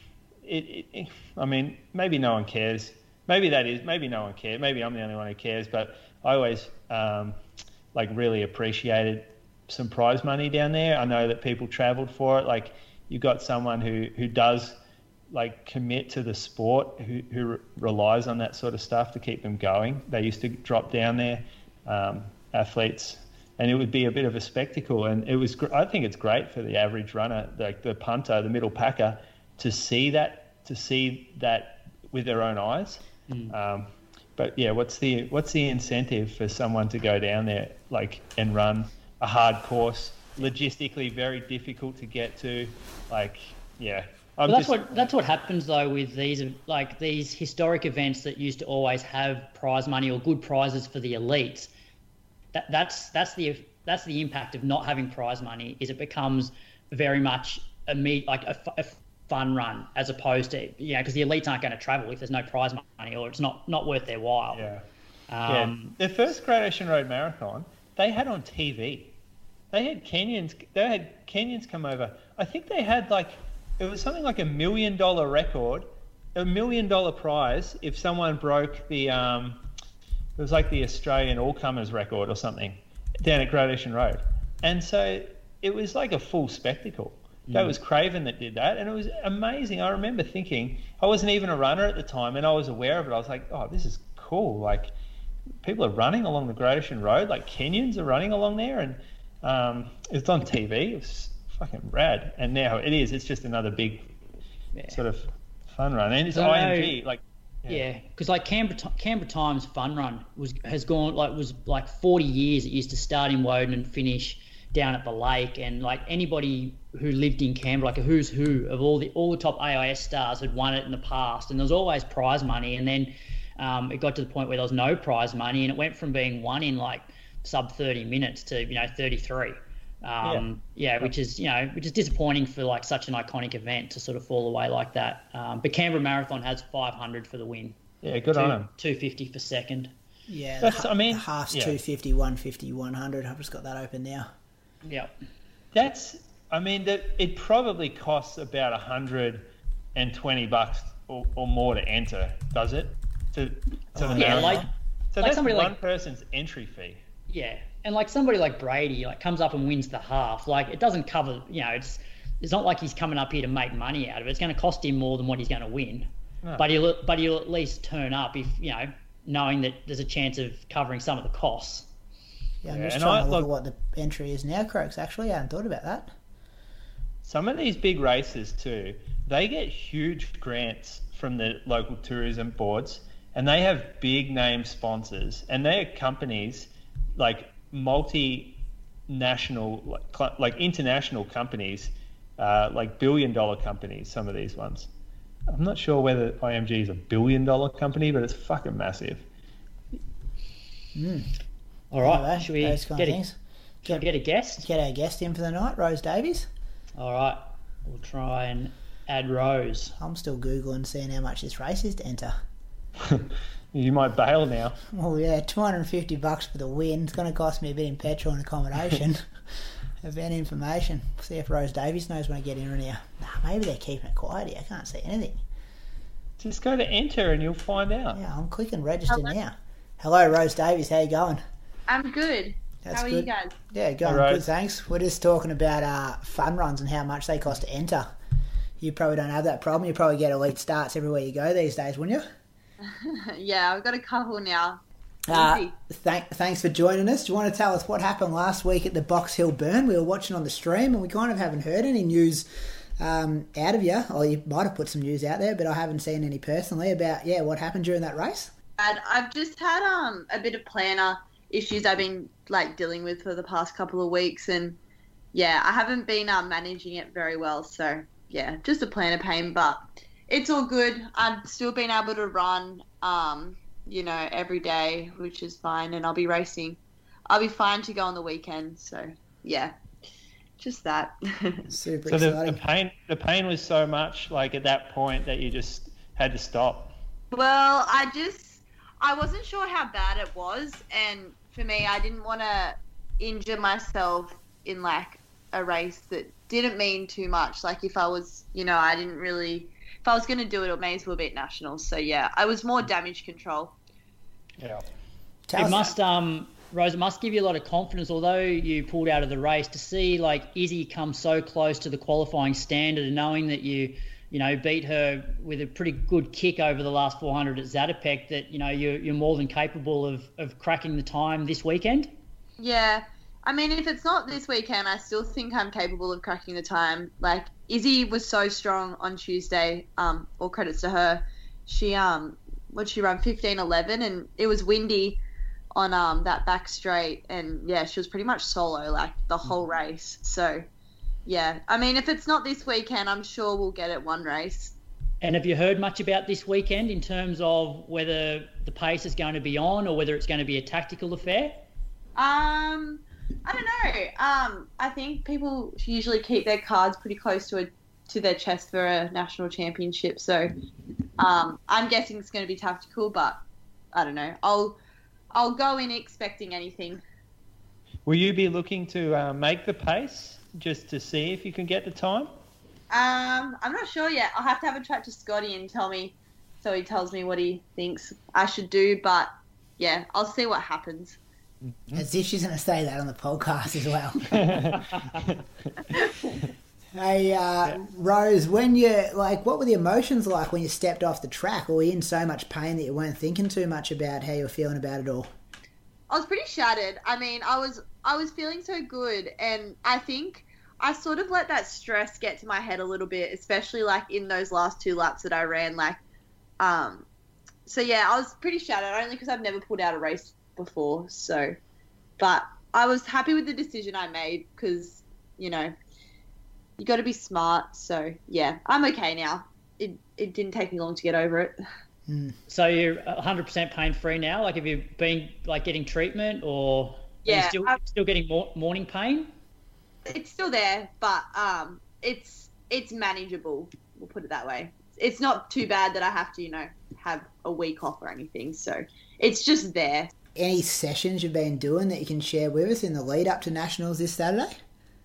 C: it, it, it. I mean, maybe no one cares. Maybe that is. Maybe no one cares. Maybe I'm the only one who cares. But I always um, like really appreciated some prize money down there. I know that people travelled for it. Like you got someone who who does like commit to the sport, who, who re- relies on that sort of stuff to keep them going. They used to drop down there, um, athletes, and it would be a bit of a spectacle. And it was, gr- I think it's great for the average runner, like the punter, the middle packer, to see that, to see that with their own eyes. Mm. Um, but yeah, what's the what's the incentive for someone to go down there, like, and run a hard course, logistically very difficult to get to, like, yeah.
D: Well, that's just... what that's what happens though with these like these historic events that used to always have prize money or good prizes for the elites. That that's that's the that's the impact of not having prize money, is it becomes very much a meet like a, a fun run, as opposed to, you know, because the elites aren't going to travel if there's no prize money, or it's not not worth their while.
C: Yeah.
D: Um,
C: yeah. Their first Gradation Road Marathon, they had on T V. They had Kenyans. They had Kenyans come over. I think they had like. It was something like a million dollar record, a million dollar prize if someone broke the, um, it was like the Australian all-comers record or something down at Gradation Road. And so it was like a full spectacle. Mm. That was Craven that did that, and it was amazing. I remember thinking, I wasn't even a runner at the time, and I was aware of it. I was like, oh, this is cool. Like, people are running along the Gradation Road, like Kenyans are running along there, and um, it's on T V. It was fucking rad. And now it is, it's just another big yeah. sort of fun run, and it's
D: so,
C: I M G, like
D: yeah, because yeah, like Canberra Canberra Times fun run was has gone like was like forty years. It used to start in Woden and finish down at the lake, and like anybody who lived in Canberra, like a who's who of all the all the top A I S stars had won it in the past, and there was always prize money. And then um, it got to the point where there was no prize money, and it went from being won in like sub thirty minutes to, you know, thirty-three. Um, yeah. yeah, which is, you know, which is disappointing for like such an iconic event to sort of fall away like that. Um, but Canberra Marathon has five hundred for the win.
C: Yeah, good
D: Two,
C: on them.
D: two fifty for second.
A: Yeah,
C: that's,
A: the,
C: I mean,
A: the half's
C: yeah.
A: two fifty, one fifty, one hundred. I've just got that open now.
D: Yeah.
C: That's, I mean, that it probably costs about one hundred twenty bucks or, or more to enter, does it? To, to
D: oh,
C: the
D: yeah,
C: marathon?
D: like,
C: so
D: like
C: that's one
D: like,
C: person's entry fee.
D: Yeah. And like somebody like Brady, like comes up and wins the half. Like it doesn't cover, you know, it's it's not like he's coming up here to make money out of it. It's going to cost him more than what he's going to win. No. But he'll but he'll at least turn up if, you know, knowing that there's a chance of covering some of the costs.
A: Yeah, I'm
C: yeah,
A: just trying
C: I,
A: to look
C: look,
A: at what the entry is now, Croaks. Actually, I hadn't thought about that.
C: Some of these big races too, they get huge grants from the local tourism boards, and they have big name sponsors, and they are companies like multinational, like, like international companies, uh, like billion dollar companies, some of these ones. I'm not sure whether I M G is a billion dollar company, but it's fucking massive.
A: Mm.
D: All right,
A: anyway,
D: should we
A: those kind
D: get,
A: of
D: a,
A: things.
D: Get, get a guest?
A: Get our guest in for the night, Rose Davies.
D: All right, we'll try and add Rose.
A: I'm still Googling, seeing how much this race is to enter.
C: You might bail now.
A: Well, yeah, two hundred fifty bucks for the win. It's going to cost me a bit in petrol and accommodation. Event information. See if Rose Davies knows when I get in here. Nah, maybe they're keeping it quiet here. I can't see anything.
C: Just go to enter and you'll find out.
A: Yeah, I'm clicking register
E: Hello.
A: now. Hello, Rose Davies. How you going?
E: I'm good.
A: That's
E: how are
A: good.
E: you guys?
A: Yeah, going
C: Hey,
A: good, thanks. We're just talking about uh, fun runs and how much they cost to enter. You probably don't have that problem. You probably get elite starts everywhere you go these days, wouldn't you?
E: Yeah, I've got a couple now.
A: Uh, th- thanks for joining us. Do you want to tell us what happened last week at the Box Hill Burn? We were watching on the stream and we kind of haven't heard any news um, out of you, or you might have put some news out there, but I haven't seen any personally about, yeah, what happened during that race.
E: And I've just had um a bit of planner issues I've been like dealing with for the past couple of weeks, and yeah, I haven't been um, managing it very well. So yeah, just a planner pain, but it's all good. I've still been able to run, um, you know, every day, which is fine, and I'll be racing. I'll be fine to go on the weekend. So yeah, just that.
A: Super
C: So the,
A: exciting.
C: the pain, the pain was so much, like at that point, that you just had to stop.
E: Well, I just, I wasn't sure how bad it was, and for me, I didn't want to injure myself in like a race that didn't mean too much. Like if I was, you know, I didn't really, if I was going to do it, it may as well be at nationals. So yeah, I was more damage control.
C: Yeah.
A: Tell
D: It
A: us-
D: must, um, Rose, it must give you a lot of confidence, although you pulled out of the race, to see like Izzy come so close to the qualifying standard, and knowing that you, you know, beat her with a pretty good kick over the last four hundred at Zatopek, that, you know, you're, you're more than capable of, of cracking the time this weekend.
E: Yeah. I mean, if it's not this weekend, I still think I'm capable of cracking the time. Like, Izzy was so strong on Tuesday. Um, all credits to her. She, um, what she run fifteen eleven, and it was windy on um that back straight, and yeah, she was pretty much solo like the whole race. So, yeah, I mean, if it's not this weekend, I'm sure we'll get it one race.
D: And have you heard much about this weekend in terms of whether the pace is going to be on or whether it's going to be a tactical affair?
E: Um, I don't know. Um, I think people usually keep their cards pretty close to a, to their chest for a national championship. So, um, I'm guessing it's going to be tactical, but I don't know. I'll I'll go in expecting anything.
C: Will you be looking to uh, make the pace just to see if you can get the time?
E: Um, I'm not sure yet. I'll have to have a chat to Scotty and tell me, so he tells me what he thinks I should do. But yeah, I'll see what happens.
A: As if she's going to say that on the podcast as well. Hey, uh, Rose, when you, like, what were the emotions like when you stepped off the track? Or were you in so much pain that you weren't thinking too much about how you were feeling about it all?
E: I was pretty shattered. I mean, I was I was feeling so good, and I think I sort of let that stress get to my head a little bit, especially like in those last two laps that I ran. Like, um, so yeah, I was pretty shattered only because I've never pulled out a race before. So, but I was happy with the decision I made because, you know, you got to be smart. So yeah, I'm okay now. It it didn't take me long to get over it.
D: So you're one hundred percent pain free now? Like, have you been like getting treatment, or are
E: Yeah,
D: you still,
E: I've-
D: still getting mor- morning pain?
E: It's still there, but um, it's it's manageable. We'll put it that way. It's not too bad that I have to, you know, have a week off or anything. So it's just there.
A: Any sessions you've been doing that you can share with us in the lead up to Nationals this Saturday?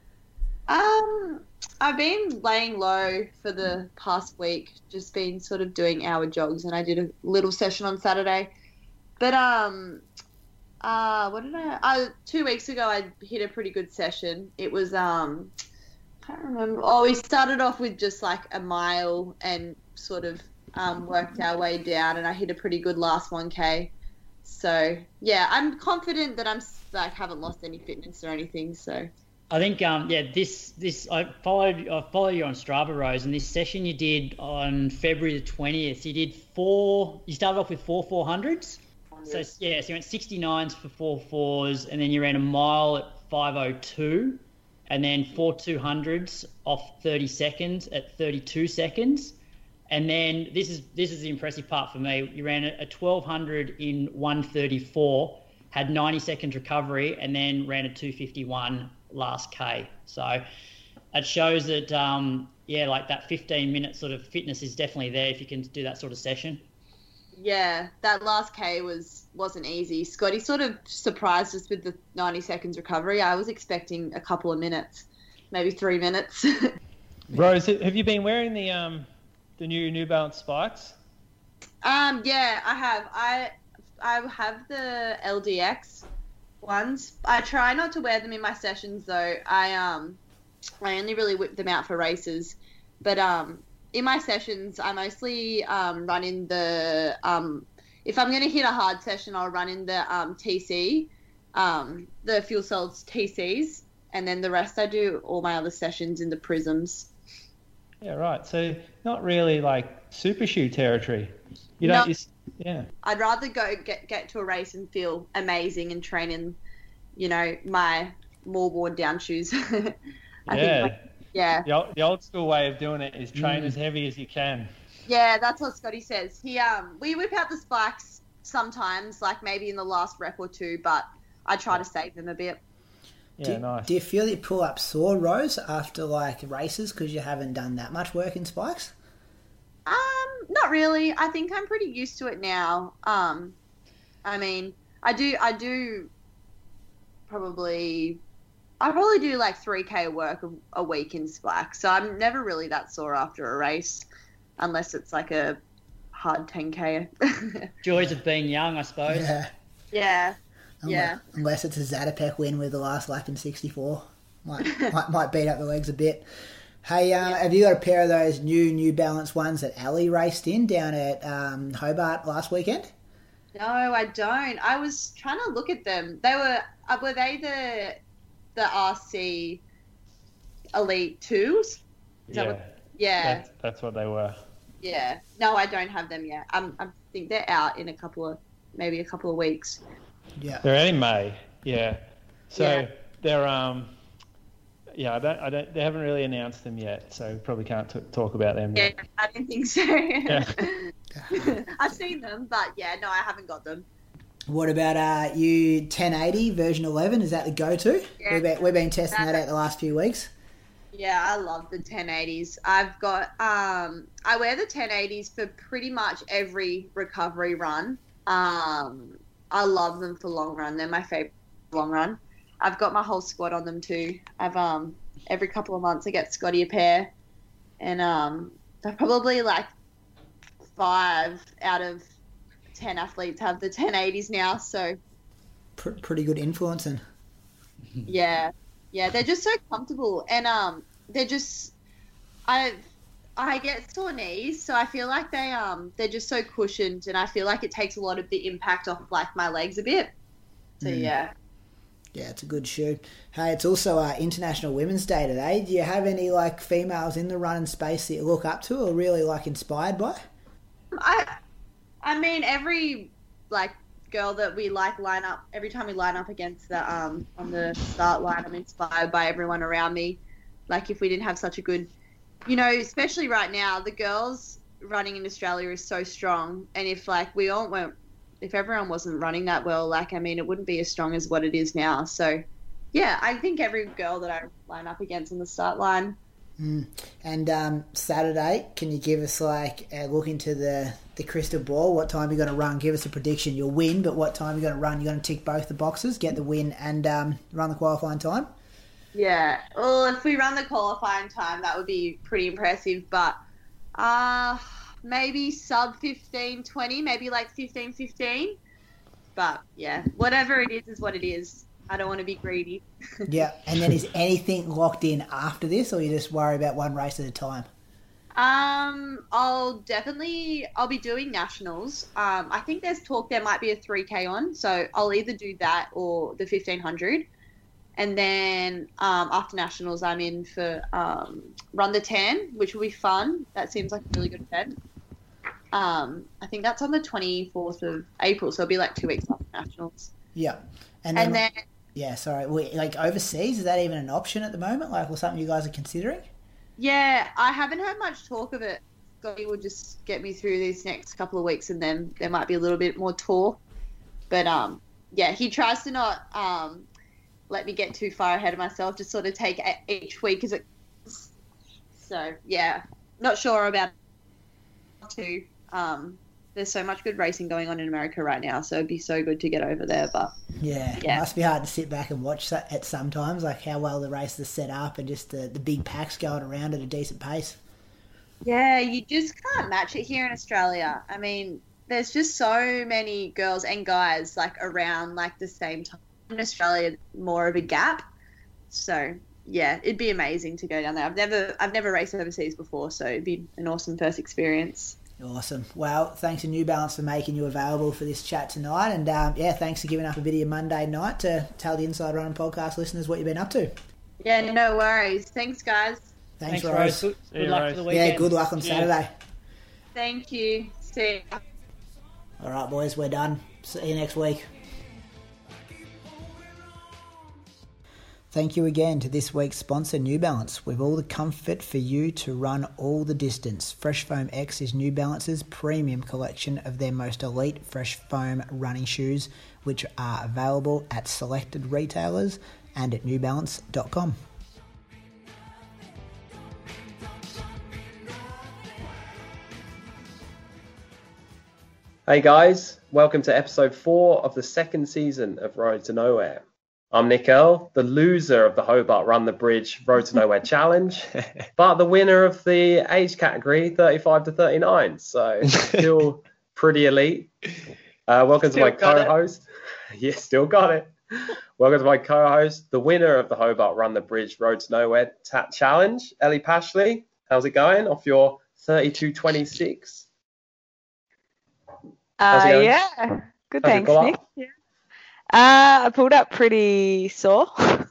E: Um, I've been laying low for the past week, just been sort of doing hour jogs, and I did a little session on Saturday. But um, uh, what did I? Uh, two weeks ago, I hit a pretty good session. It was um, I can't remember. Oh, we started off with just like a mile and sort of um worked our way down, and I hit a pretty good last one K. So yeah, I'm confident that I'm like haven't lost any fitness or anything. So.
D: I think, um, yeah, this, this, I followed, I follow you on Strava, Rose, and this session you did on February the twentieth, you did four, you started off with four four hundreds. So, yeah, so you went sixty-nines for four fours, and then you ran a mile at five oh two, and then four two hundreds off thirty seconds at thirty-two seconds. And then this is, this is the impressive part for me. You ran a twelve hundred in one thirty-four, had ninety seconds recovery, and then ran a two fifty-one last K. So it shows that, um, yeah, like that fifteen minute sort of fitness is definitely there if you can do that sort of session.
E: Yeah, that last K was, wasn't easy. Scotty sort of surprised us with the ninety seconds recovery. I was expecting a couple of minutes, maybe three minutes.
C: Rose, have you been wearing the um the new New Balance spikes?
E: um, yeah, I have. I I have the L D X ones. I try not to wear them in my sessions though. I um I only really whip them out for races. But um in my sessions I mostly um run in the um if I'm gonna hit a hard session I'll run in the um T C, um the Fuel Cells T Cs, and then the rest I do all my other sessions in the Prisms.
C: Yeah, right. So not really like super shoe territory. You don't.
E: No.
C: You, yeah.
E: I'd rather go get get to a race and feel amazing and train in, you know, my more worn down shoes. I
C: yeah.
E: think like, yeah.
C: The old, the old school way of doing it is train
A: Mm.
C: as heavy as you can.
E: Yeah, that's what Scotty says. He um we whip out the spikes sometimes, like maybe in the last rep or two, but I try to save them a bit.
C: Yeah,
A: do,
C: nice.
A: do you feel that you pull up sore, Rose, after like races because you haven't done that much work in spikes?
E: Um, not really. I think I'm pretty used to it now. Um, I mean, I do, I do probably, I probably do like three K work a, a week in spikes. So I'm never really that sore after a race, unless it's like a hard ten K.
D: Joys of being young, I suppose.
A: Yeah.
E: Yeah.
A: Unless,
E: Yeah.
A: unless it's a Zatopek win with the last lap in sixty-four. Might, might, might beat up the legs a bit. Hey, uh, have you got a pair of those new New Balance ones that Ali raced in down at um, Hobart last weekend?
E: No, I don't. I was trying to look at them. They were, uh, were they the, the R C Elite twos? Is that
C: Yeah.
E: what- yeah.
C: That's, that's what they were.
E: Yeah. No, I don't have them yet. I'm, I think they're out in a couple of, maybe a couple of weeks.
A: Yeah.
C: They're out in May. Yeah. So
E: Yeah.
C: they're um. Yeah, I don't. I don't. They haven't really announced them yet, so probably can't t- talk about them
E: Yeah,
C: yet.
E: I don't think so.
C: Yeah.
E: I've seen them, but yeah, no, I haven't got them.
A: What about uh, you ten eighty version eleven? Is that the go-to?
E: Yeah.
A: We've, been, we've been testing that out the last few weeks.
E: Yeah, I love the ten eighties. I've got, um, I wear the ten eighties for pretty much every recovery run. Um, I love them for long run. They're my favorite long run. I've got my whole squad on them too. I've, um, every couple of months I get Scotty a pair, and, um, they're probably like five out of ten athletes have the ten eighties now. So
A: Pr- pretty good influencing.
E: yeah, yeah, they're just so comfortable, and um, they're just I I get sore knees, so I feel like they um they're just so cushioned, and I feel like it takes a lot of the impact off like my legs a bit. So
A: Mm.
E: yeah,
A: Yeah, it's a good shoe. Hey, it's also uh, International Women's Day today. Do you have any like females in the running space that you look up to or really like inspired by?
E: I I mean every like girl that we like line up every time we line up against the um on the start line, I'm inspired by everyone around me. Like if we didn't have such a good, you know, especially right now, the girls running in Australia is so strong, and if like we all weren't, if everyone wasn't running that well, like I mean, it wouldn't be as strong as what it is now. So yeah, I think every girl that I line up against on the start line.
A: Mm. And um, Saturday, can you give us like a look into the, the crystal ball? What time you're going to run? Give us a prediction. You'll win, but what time you're going to run? You're going to tick both the boxes, get the win, and um, run the qualifying time.
E: Yeah, well, if we run the qualifying time, that would be pretty impressive. But uh, maybe sub fifteen twenty, maybe like fifteen fifteen. But yeah, whatever it is, is what it is. I don't want to be greedy.
A: Yeah, and then is anything locked in after this, or you just worry about one race at a time?
E: Um, I'll definitely, I'll be doing nationals. Um, I think there's talk there might be a three K on, so I'll either do that or the fifteen hundred. And then um, after nationals, I'm in for um, Run the ten, which will be fun. That seems like a really good event. Um, I think that's on the twenty-fourth of April, so it'll be like two weeks after nationals.
A: Yeah, and then,
E: And then,
A: yeah, sorry, we, like overseas, is that even an option at the moment? Like, or something you guys are considering?
E: yeah, I haven't heard much talk of it. Scotty will just get me through these next couple of weeks, and then there might be a little bit more talk. But um, yeah, he tries to not um, let me get too far ahead of myself. Just sort of take each week as it. So yeah, not sure about it too. Um, there's so much good racing going on in America right now, so it'd be so good to get over there. But
A: Yeah,
E: Yeah.
A: it must be hard to sit back and watch that at sometimes, like how well the races are set up and just the, the big packs going around at a decent pace.
E: yeah, you just can't match it here in Australia. I mean, there's just so many girls and guys like around like the same time. In Australia, more of a gap. So yeah, it'd be amazing to go down there. I've never, I've never raced overseas before, so it'd be an awesome first experience.
A: Awesome. Well, thanks to New Balance for making you available for this chat tonight. And um, yeah, thanks for giving up a bit of your Monday night to tell the Inside Running Podcast listeners what you've been up to.
E: Yeah, no worries. Thanks, guys.
A: Thanks,
D: Thanks,
A: Rose.
D: Rose. Good,
C: See
D: good
C: you,
D: luck
C: Rose.
D: for the weekend.
A: Yeah, good luck on
D: Cheers.
A: Saturday.
E: Thank you. See ya.
A: All right, boys, we're done. See you next week. Thank you again to this week's sponsor, New Balance, with all the comfort for you to run all the distance. Fresh Foam X is New Balance's premium collection of their most elite fresh foam running shoes, which are available at selected retailers and at new balance dot com.
F: Hey guys, welcome to episode four of the second season of Road to Nowhere. I'm Nick Earl, the loser of the Hobart Run the Bridge Road to Nowhere Challenge, but the winner of the age category thirty-five to thirty-nine, so still pretty elite. Uh, welcome
E: Still
F: to my
E: got it.
F: co-host. Yeah, still got it. Welcome to my co-host, the winner of the Hobart Run the Bridge Road to Nowhere ta- Challenge, Ellie Pashley. How's it going off your thirty-two twenty-six? How's it
G: Uh,
F: going?
G: yeah, good.
F: How's it
G: Thanks,
F: go
G: Nick.
F: up?
G: Yeah. Uh, I pulled up pretty sore.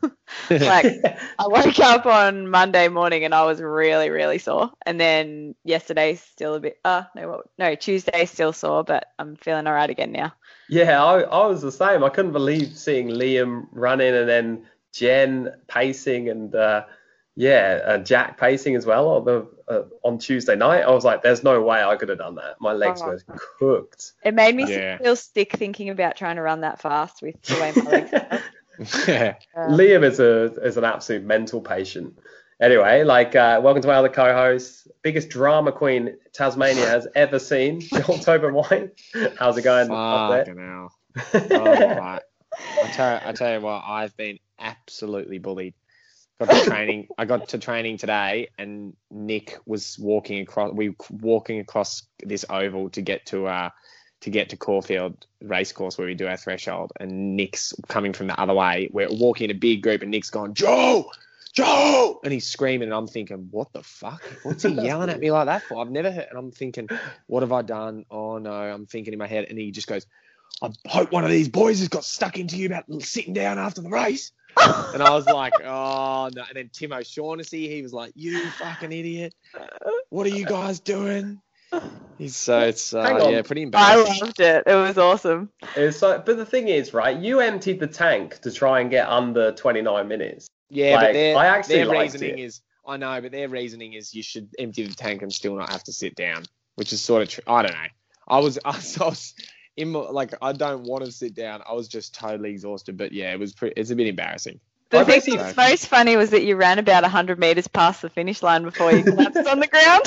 G: Like, I woke up on Monday morning and I was really, really sore. And then yesterday still a bit. Uh, no, what? No, Tuesday still sore, but I'm feeling all right again now.
F: Yeah, I, I was the same. I couldn't believe seeing Liam running and then Jen pacing and uh, yeah, uh, Jack pacing as well on the uh, on Tuesday night. I was like, "There's no way I could have done that. My legs
G: Oh.
F: were cooked."
G: It made me
H: Yeah.
G: feel sick thinking about trying to run that fast with the way my legs are.
H: Yeah.
G: Uh,
F: Liam is a is an absolute mental patient. Anyway, like, uh, welcome to my other co-host, biggest drama queen Tasmania has ever seen, Joel Tobin White. How's it going up there?
H: Fucking hell. Oh, right. I tell, I tell you what, I've been absolutely bullied. Got to training. I got to training today, and Nick was walking across. We were walking across this oval to get to uh to get to Caulfield Racecourse where we do our threshold. And Nick's coming from the other way. We're walking in a big group, and Nick's going, "Joe, Joe!" And he's screaming, and I'm thinking, "What the fuck? What's he yelling at me like that for?" I've never heard. And I'm thinking, "What have I done?" Oh no, I'm thinking in my head, and he just goes, "I hope one of these boys has got stuck into you about sitting down after the race." And I was like, oh, no. And then Tim O'Shaughnessy, he was like, "You fucking idiot. What are you guys doing?" He's so, it's,
F: Hang
H: uh,
F: on.
H: yeah, pretty
G: I
H: embarrassing.
G: loved it. It was awesome.
F: It's so, but the thing is, right? You emptied the tank to try and get under twenty-nine minutes.
H: Yeah,
F: Like,
H: but their,
F: I actually
H: their
F: liked
H: reasoning
F: it.
H: is, I know, but their reasoning is you should empty the tank and still not have to sit down, which is sort of, tr- I don't know. I was, I was, I was in, my- like, I don't want to sit down. I was just totally exhausted, but yeah, it was pretty, it's a bit embarrassing.
G: The
F: I
G: thing
F: basically-
G: that was most funny was that you ran about one hundred metres past the finish line before you collapsed on the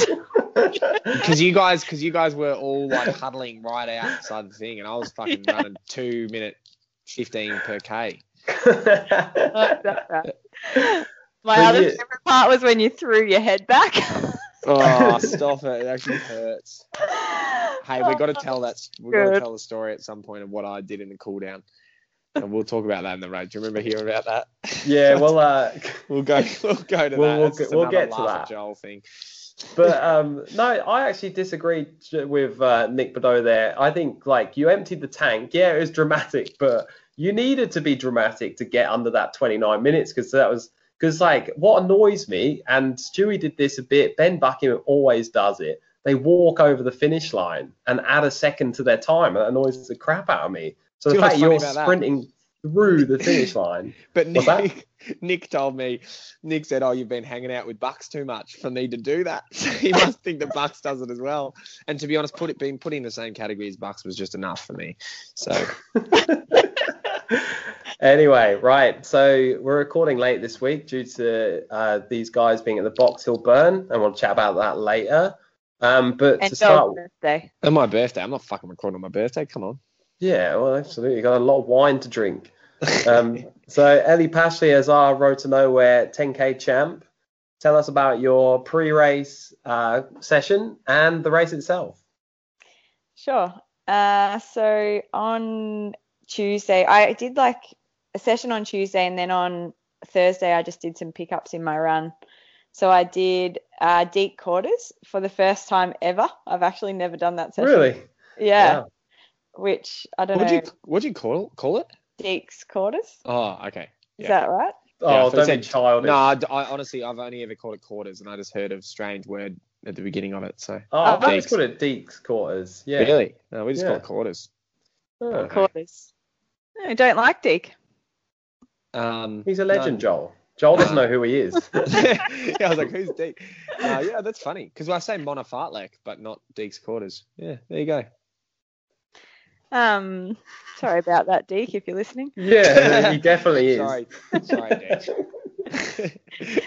G: ground.
H: Because you guys, because you guys were all like huddling right outside the thing, and I was fucking
G: Yeah.
H: running two minute fifteen per k.
G: That's right. My
F: But
G: other
F: you-
G: favorite part was when you threw your head back.
H: Oh, stop it! It actually hurts. Hey, we got to tell that. We got to
G: Good.
H: tell the story at some point of what I did in the cool down, and we'll talk about that in the road. Do you remember hearing about that?
F: Yeah, well, uh,
H: We'll go. We'll go to
F: We'll-
H: that.
F: we'll
H: That's just
F: get- we'll
H: another
F: get to
H: laugh
F: that.
H: at Joel thing.
F: but um, no, I actually disagree with uh, Nick Badeau there. I think like you emptied the tank. Yeah, it was dramatic, but you needed to be dramatic to get under that twenty-nine minutes because that was because like what annoys me, and Stewie did this a bit. Ben Buckingham always does it. They walk over the finish line and add a second to their time. It annoys the crap out of me. So
H: Do
F: the
H: you know
F: fact
H: what's
F: you're
H: funny about that?
F: sprinting through the finish line.
H: But
F: What's that?
H: Nick, Nick told me, Nick said, "Oh, you've been hanging out with Bucks too much for me to do that." So he must think that Bucks does it as well. And to be honest, put it being put in the same category as Bucks was just enough for me. So
F: Anyway, right. So we're recording late this week due to uh, these guys being at the Box Hill Burn, and we'll chat about that later. Um, but
G: And
F: to start,
G: Joel's birthday.
H: on my birthday, I'm not fucking recording on my birthday. Come on.
F: yeah, well, absolutely, you got a lot of wine to drink. Um, so Ellie Pashley as our Road to Nowhere ten K champ. Tell us about your pre-race uh, session and the race itself.
G: Sure. Uh, so on Tuesday, I did like a session on Tuesday, and then on Thursday, I just did some pickups in my run. So I did uh, deep quarters for the first time ever. I've actually never done that session.
F: Really?
G: Yeah.
F: Wow.
G: Which I don't
H: What'd
G: know.
H: you What'd you call call it?
G: Deeks quarters.
H: Oh, okay.
G: Is
H: Yeah.
G: that right?
F: Oh,
H: Yeah, I thought you
F: don't be
H: said-
F: childish.
H: No, I, I honestly, I've only ever called it quarters, and I just heard a strange word at the beginning of it. So
F: Oh, I've always
H: Deeks.
F: called it Deeks quarters. Yeah.
H: Really? No, we just
F: Yeah.
H: call it quarters.
F: Oh.
H: Okay.
G: Quarters. I don't like Deke.
H: Um,
F: He's a legend,
H: no.
F: Joel. Joel doesn't
H: Nah.
F: know who he is.
H: yeah, I was like, who's Deek? Uh, yeah, that's funny because I say Mona Fartlek, but not Deek's quarters. Yeah, there you go.
G: Um, sorry about that, Deke, if you're listening.
F: Yeah, he definitely is.
H: Sorry, sorry, Deek.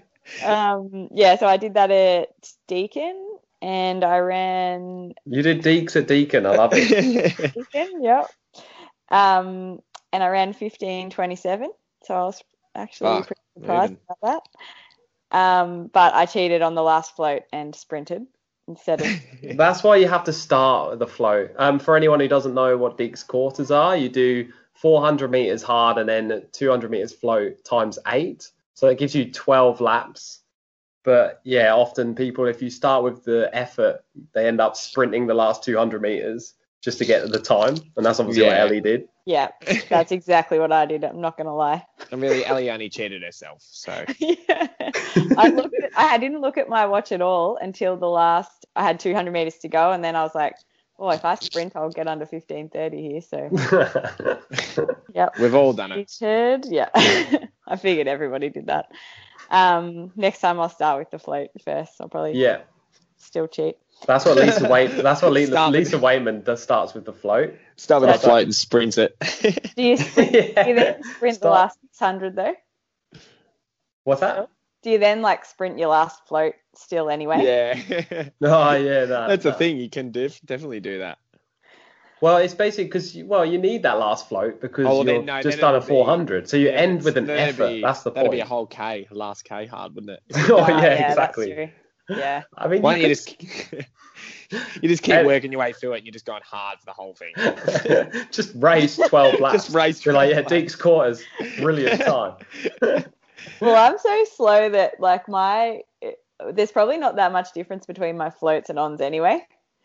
G: Um, yeah, so I did that at Deakin, and I ran
F: You did Deeks at Deacon. I love it.
G: Deakin, yep. Um, and I ran fifteen twenty-seven, so I was actually
H: Fuck,
G: pretty surprised
H: moving.
G: about that. Um, but I cheated on the last float and sprinted instead of.
F: That's why you have to start with the float. Um, for anyone who doesn't know what Deeks quarters are, you do four hundred meters hard and then two hundred meters float times eight. So it gives you twelve laps. But yeah, often people, if you start with the effort, they end up sprinting the last two hundred meters just to get to the time. And that's obviously
H: Yeah.
F: what Ellie did.
G: Yeah, that's exactly what I did. I'm not gonna lie.
H: And really, Ellie only cheated herself. So
G: Yeah. I looked at, I didn't look at my watch at all until the last. I had two hundred meters to go, and then I was like, "Oh, if I sprint, I'll get under fifteen thirty here." So, yep.
H: we've all done it.
G: Cheated. Yeah, I figured everybody did that. Um, next time I'll start with the float first. I'll probably
F: Yeah.
G: still cheat.
F: That's what Lisa Wait. That's what Lisa,
H: Start with-
F: Lisa Waitman does. Starts with the float.
H: Start with a
G: That's
H: float and sprint it.
G: Do you sprint, do you then sprint the
F: Start-
G: last six hundred though?
F: What's that?
G: Do you then like sprint your last float still anyway?
H: yeah,
F: Oh yeah, that,
H: that's a
F: that.
H: thing. You can def- definitely do that.
F: Well, it's basically because well, you need that last float because
H: Oh, well,
F: you're
H: then, no,
F: just
H: then
F: done a
H: it'll be-
F: four hundred. So you
H: Yeah,
F: end with an
H: that'd
F: effort.
H: be-
F: That's the
H: That'd
F: point.
H: be a whole K, last K hard, wouldn't it?
F: oh
G: Ah,
F: yeah, exactly.
G: That's true. Yeah.
F: I mean,
H: Why
F: you
H: don't you
F: could-
H: just you just keep
F: And-
H: working your way through it and you're just going hard for the whole thing.
F: just race twelve laps.
H: Just race
F: You're like, yeah,
H: twelve
F: Deeks quarters, brilliant time.
G: Well, I'm so slow that like my there's probably not that much difference between my floats and ons anyway.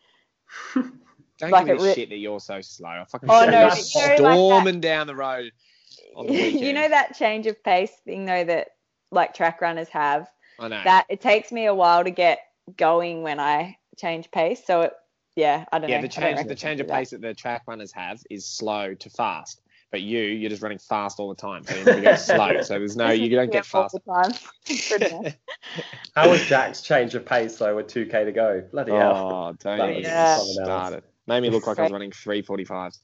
H: Don't
G: Like
H: give me
G: it re-
H: shit that you're so slow. I fucking
G: Oh,
H: see
F: no,
H: you
F: but
G: you know, like that-
H: storming down the road on the weekend.
G: You know that change of pace thing though that like track runners have.
H: I know.
G: That it takes me a while to get going when I change pace. So it, yeah, I don't
H: yeah,
G: know.
H: the
G: I don't
H: change
G: reckon
H: the
G: I
H: change
G: can
H: of
G: do that.
H: pace that the track runners have is slow to fast. But you, you're just running fast all the time, so you never go slow. So there's no, you don't get
G: Yeah, all
H: fast.
G: the time. Pretty much.
F: How was Jack's change of pace though with two K to go? Bloody hell.
H: Oh, don't
F: That
H: even
F: was
G: Yeah.
F: something else.
H: start it. Made me look like I was
G: Right.
H: running three forty-five.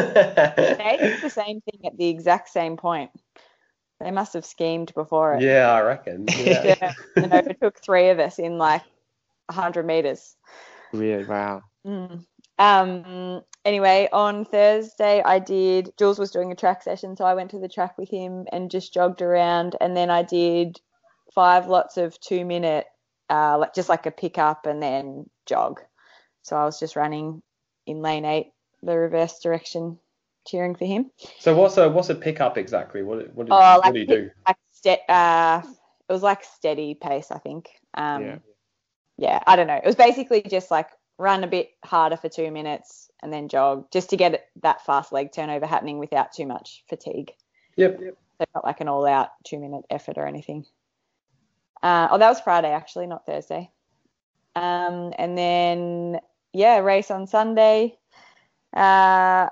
G: They did the same thing at the exact same point. They must have schemed before it.
F: yeah, I reckon. Yeah.
G: Yeah, and overtook three of us in like one hundred meters.
H: Really? Wow.
G: Mm. Um. Anyway, on Thursday, I did. Jules was doing a track session, so I went to the track with him and just jogged around. And then I did five lots of two minute, uh, like just like a pickup and then jog. So I was just running in lane eight, the reverse direction, cheering for him.
F: So what's a what's a pickup exactly? What what do,
G: Oh,
F: what
G: like
F: do you do?
G: like ste- uh, it was like steady pace, I think. Um,
H: Yeah.
G: yeah, I don't know. It was basically just like run a bit harder for two minutes and then jog, just to get that fast leg turnover happening without too much fatigue.
F: Yep.
G: So not like an all-out two-minute effort or anything. Uh, oh, that was Friday actually, not Thursday. Um, and then yeah, race on Sunday. Uh,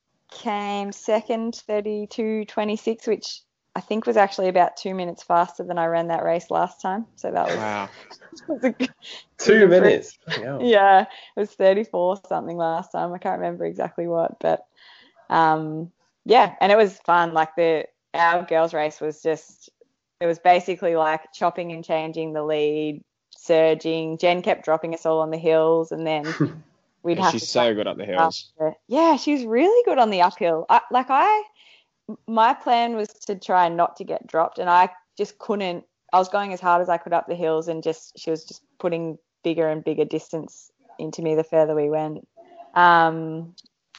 G: came second, thirty-two twenty-six, which I think was actually about two minutes faster than I ran that race last time. So that was,
H: Wow.
G: was a good,
F: Two minutes. Yeah.
G: yeah, it was thirty-four something last time. I can't remember exactly what, but um, yeah, and it was fun. Like the our girls' race was just, it was basically like chopping and changing the lead, surging. Jen kept dropping us all on the hills, and then we'd
H: Yeah,
G: have
H: she's
G: to
H: so good up the hills.
G: after. Yeah, she was really good on the uphill. I, like I, my plan was to try not to get dropped, and I just couldn't. I was going as hard as I could up the hills, and just she was just putting bigger and bigger distance into me the further we went. Um,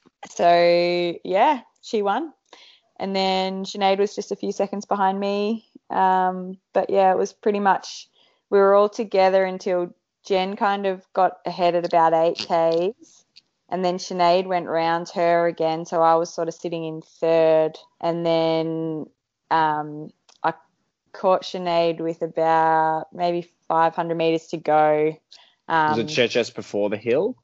G: so yeah, she won, and then Sinead was just a few seconds behind me. Um, but yeah, it was pretty much we were all together until Jen kind of got ahead at about eight Ks, and then Sinead went round her again, so I was sort of sitting in third, and then um, I caught Sinead with about maybe five hundred metres to go. Um,
H: Was it ju- just before the hill?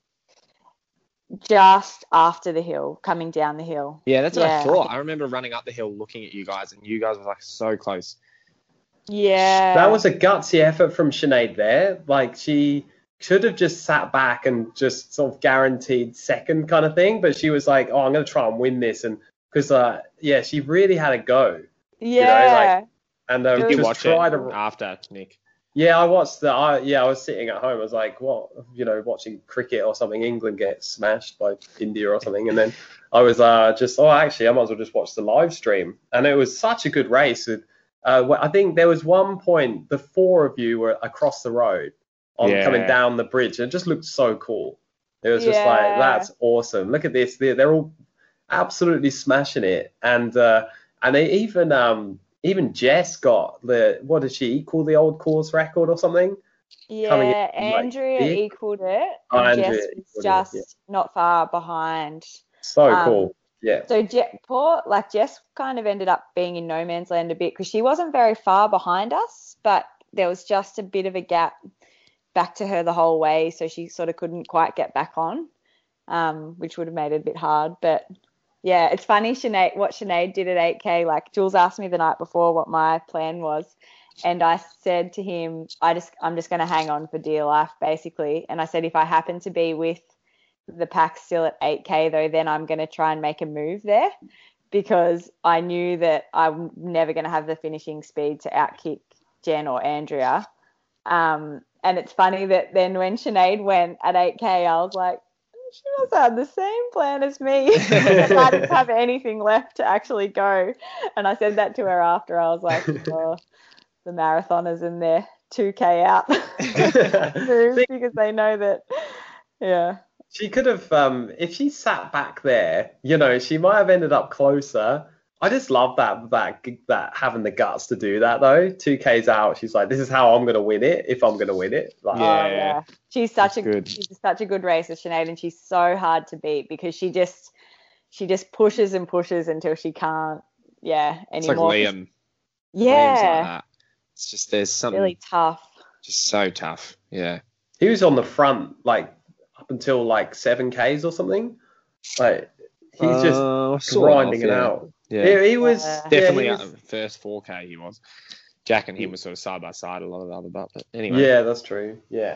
G: Just after the hill, coming down the hill.
H: Yeah, that's what
G: Yeah,
H: I
G: I
H: thought.
G: think-
H: I remember running up the hill looking at you guys, and you guys were like so close.
G: Yeah.
F: That was a gutsy effort from Sinead there. Like, she should have just sat back and just sort of guaranteed second kind of thing, but she was like, oh, I'm going to try and win this. And because, uh, yeah, she really had a go.
G: Yeah.
F: like- And uh,
G: Did
H: Did you
F: just
H: watch
F: try
H: it
F: to...
H: after, Nick?
F: Yeah, I watched the. I, yeah, I was sitting at home. I was like, "What? You know, watching cricket or something. England get smashed by India or something." And then I was uh, just, oh, actually, I might as well just watch the live stream. And it was such a good race. With, uh, I think there was one point the four of you were across the road on
H: Yeah.
F: coming down the bridge. And it just looked so cool. It was just
G: Yeah.
F: like, that's awesome. Look at this. They're, they're all absolutely smashing it. And uh, and they even um. Even Jess got the, what did she equal the old course record or something? coming in,
G: Yeah,
F: like,
G: Andrea
F: big.
G: equaled it.
F: Oh,
G: And
F: Andrea
G: Jess
F: equaled
G: was
F: it,
G: just
F: yeah.
G: not far behind.
F: So
G: Um,
F: cool. Yeah.
G: So Je- poor, like Jess kind of ended up being in no man's land a bit because she wasn't very far behind us, but there was just a bit of a gap back to her the whole way, so she sort of couldn't quite get back on, um, which would have made it a bit hard. But yeah, it's funny, Sinead, what Sinead did at eight K. Like Jules asked me the night before what my plan was, and I said to him, I just, I'm just going to hang on for dear life, basically. And I said, if I happen to be with the pack still at eight K though, then I'm going to try and make a move there, because I knew that I'm never going to have the finishing speed to outkick Jen or Andrea. Um, and it's funny that then when Sinead went at eight K, I was like, she must have the same plan as me. I didn't have anything left to actually go. And I said that to her after. I was like, oh, the marathoners in their two K out moves, because they know that, yeah.
F: She could have, um, if she sat back there, you know, she might have ended up closer. I just love that, that, that having the guts to do that though. two K's out, she's like, this is how I'm going to win it if I'm going to win it. Like,
G: Oh,
H: Yeah.
G: yeah. She's such
H: That's
G: a
H: good.
G: she's such a good racer, Sinead, and she's so hard to beat because she just she just pushes and pushes until she can't, yeah,
H: It's like
G: anymore.
H: Liam. Liam's
G: Yeah,
H: like that. It's just there's something
G: really tough.
H: just so tough. Yeah.
F: he was on the front, like, up until like seven K's or something. Like, he's just
H: Uh, sort
F: grinding
H: of,
F: it
H: yeah.
F: out.
H: Yeah.
F: He, he was
G: Yeah.
F: yeah,
H: Definitely
F: he
H: at
F: was-
H: the first four K he was. Jack and him were sort of side by side a lot of the other but, but anyway.
F: Yeah, that's true. Yeah.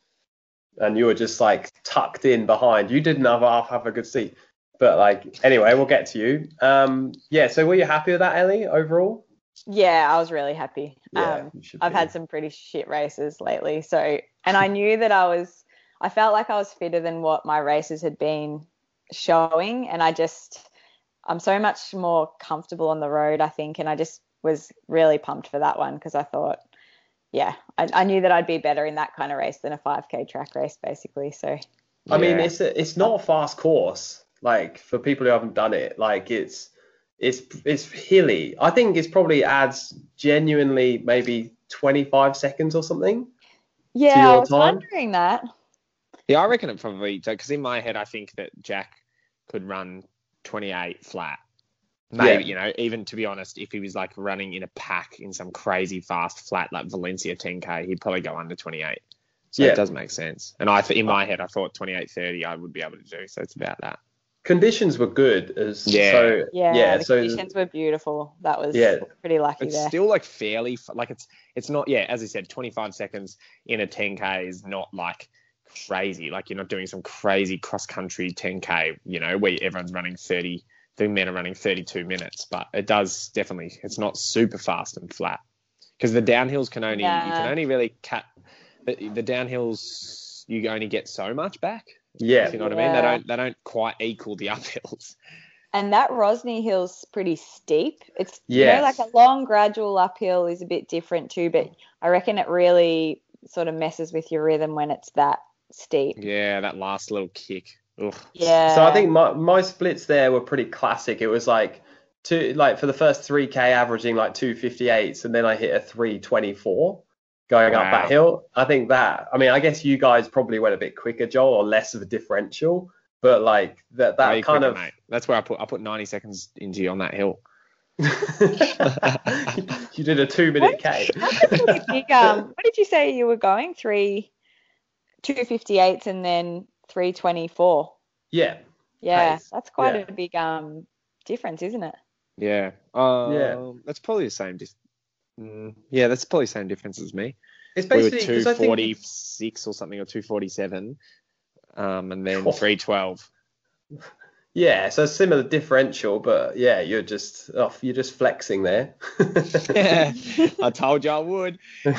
F: And you were just like tucked in behind. You didn't have half have a good seat. But like, anyway, we'll get to you. Um, yeah. So were you happy with that, Ellie, overall?
G: Yeah, I was really happy.
F: Yeah,
G: um,
F: you should
G: I've
F: be.
G: had some pretty shit races lately, so and I knew that I was. I felt like I was fitter than what my races had been showing, and I just I'm so much more comfortable on the road, I think, and I just was really pumped for that one because I thought, yeah, I, I knew that I'd be better in that kind of race than a five K track race, basically. So
F: I mean,
H: Yeah.
F: it's a, it's not a fast course. Like, for people who haven't done it, like it's it's it's hilly. I think it's probably adds genuinely maybe twenty-five seconds or something.
G: yeah,
F: your
G: I was
F: time?
G: wondering that.
H: Yeah, I reckon it probably because in my head I think that Jack could run twenty-eight flat. Maybe,
F: Yeah.
H: you know, even to be honest, if he was like running in a pack in some crazy fast flat like Valencia ten K, he'd probably go under twenty-eight. So
F: Yeah.
H: it does make sense. And I, th- in my head, I thought twenty-eight thirty I would be able to do. So it's about that.
F: Conditions were good as
H: Yeah.
F: so
G: Yeah,
F: yeah
G: the
F: so
G: conditions were beautiful. That was
F: Yeah.
G: pretty lucky
H: It's
G: there.
H: still like fairly f- like it's it's not yeah as I said twenty-five seconds in a ten K is not like crazy, like you're not doing some crazy cross country ten K, you know, where everyone's running thirty, the men are running thirty-two minutes, but it does definitely, it's not super fast and flat because the downhills can only you
G: Yeah.
H: can only really cat the, the downhills you only get so much back.
F: yeah
H: If you know what I mean? They
G: Yeah.
H: don't they don't quite equal the uphills.
G: And that Rosny Hill's pretty steep. It's you
F: Yes.
G: know, like a long gradual uphill is a bit different too, but I reckon it really sort of messes with your rhythm when it's that steep.
H: Yeah, that last little kick. Ugh.
G: Yeah.
F: So I think my my splits there were pretty classic. It was like two like for the first three K averaging like two fifty-eights, and then I hit a three twenty-four going up
H: Wow.
F: that hill. I think that I mean I guess you guys probably went a bit quicker, Joel, or less of a differential, but like that that
H: Way
F: kind
H: quicker,
F: of
H: mate. That's where I put I put ninety seconds into you on that hill.
F: You did a two-minute K.
G: That's a pretty big, um, what did you say you were going? Three, two fifty-eights and then three twenty-four.
F: Yeah.
G: Yeah,
F: Pace.
G: that's quite
F: Yeah.
G: a big um difference, isn't it?
H: Yeah. Um,
F: Yeah.
H: That's probably the same. Dif- mm, yeah, that's probably the same difference as me.
F: It's
H: We were
F: basically
H: two
F: because I think
H: forty-six or something, or two forty-seven, um, and then
F: Oh.
H: three twelve.
F: yeah, so similar differential, but yeah, you're just off. You're just flexing there.
H: Yeah, I told you I would.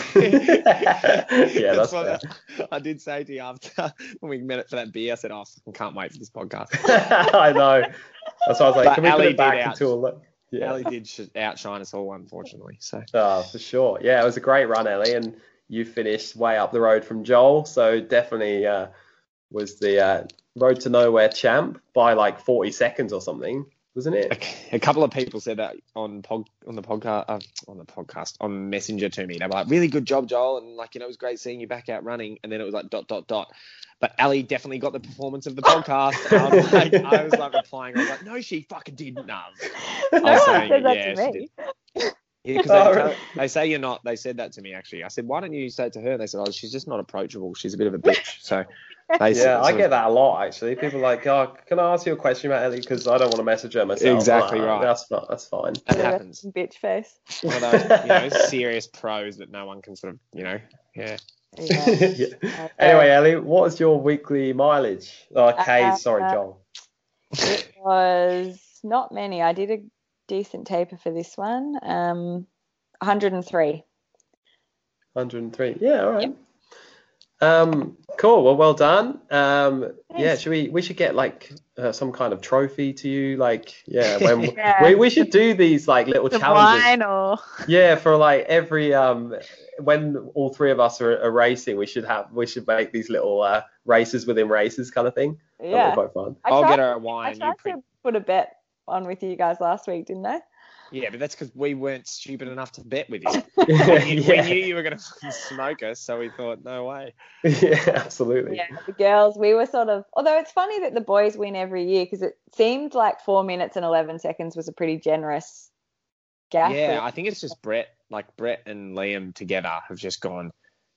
F: yeah, that's
H: what
F: fair.
H: I, I did say to you after when we met for that beer. I said, "Oh, I can't wait for this podcast."
F: I know. That's why I was like,
H: But
F: can we put
H: Ali
F: it back
H: did out-
F: until? Yeah.
H: Ellie did sh- outshine us all, unfortunately. So
F: Oh, for sure. Yeah, it was a great run, Ellie, and you finished way up the road from Joel, so definitely uh, was the uh, road to nowhere champ by like forty seconds or something, wasn't it?
H: a, a couple of people said that on pod, on the podcast, uh, on the podcast, on Messenger to me. They were like, "Really good job, Joel," and like, you know, it was great seeing you back out running. And then it was like dot dot dot. But Ali definitely got the performance of the podcast. I was like, I was like replying. I was like, "No, she fucking didn't." No,
G: No
H: I was
G: one
H: saying,
G: said that
H: yeah,
G: to
H: she
G: me.
H: did. Yeah, because
F: Oh,
H: they,
F: really?
H: they say you're not. They said that to me actually. I said, "Why don't you say it to her?" They said, "Oh, she's just not approachable. She's a bit of a bitch." So they
F: Yeah, I
H: sort
F: get
H: of-
F: that a lot actually. People are like, oh, can I ask you a question about Ellie? Because I don't want to message her myself.
H: Exactly
F: I'm like,
H: right.
F: That's not. That's fine.
H: That
G: Yeah,
H: happens.
G: Bitch face.
H: One of those, you know, serious pros that no one can sort of, you know, yeah.
G: Yeah.
F: Yeah. Anyway, Ellie, what was your weekly mileage? Oh, K's,
G: Uh,
F: sorry, Joel.
G: It was not many. I did a decent taper for this one. Um, one hundred three.
F: one hundred three. Yeah, all right. Um, cool. Well, well done. Um, yeah,
G: Thanks.
F: should we? We should get like uh, some kind of trophy to you. Like, yeah, when
G: Yeah.
F: we we should do these like little
G: The
F: challenges.
G: wine or
F: Yeah, for like every um, when all three of us are, are racing, we should have we should make these little uh, races within races kind of thing. That'd
G: yeah.
F: be quite fun.
G: I
H: I'll
G: tried,
H: get her a
G: I
H: wine. You
G: tried
H: pre-
G: to put a bet on with you guys last week, didn't I?
H: yeah, but that's because we weren't stupid enough to bet with you. We knew, we
F: yeah.
H: knew you were going to smoke us, so we thought, no way.
F: yeah, absolutely.
G: Yeah, the girls, we were sort of, although it's funny that the boys win every year because it seemed like four minutes and eleven seconds was a pretty generous gap.
H: Yeah, I think it's just Brett, like Brett and Liam together have just gone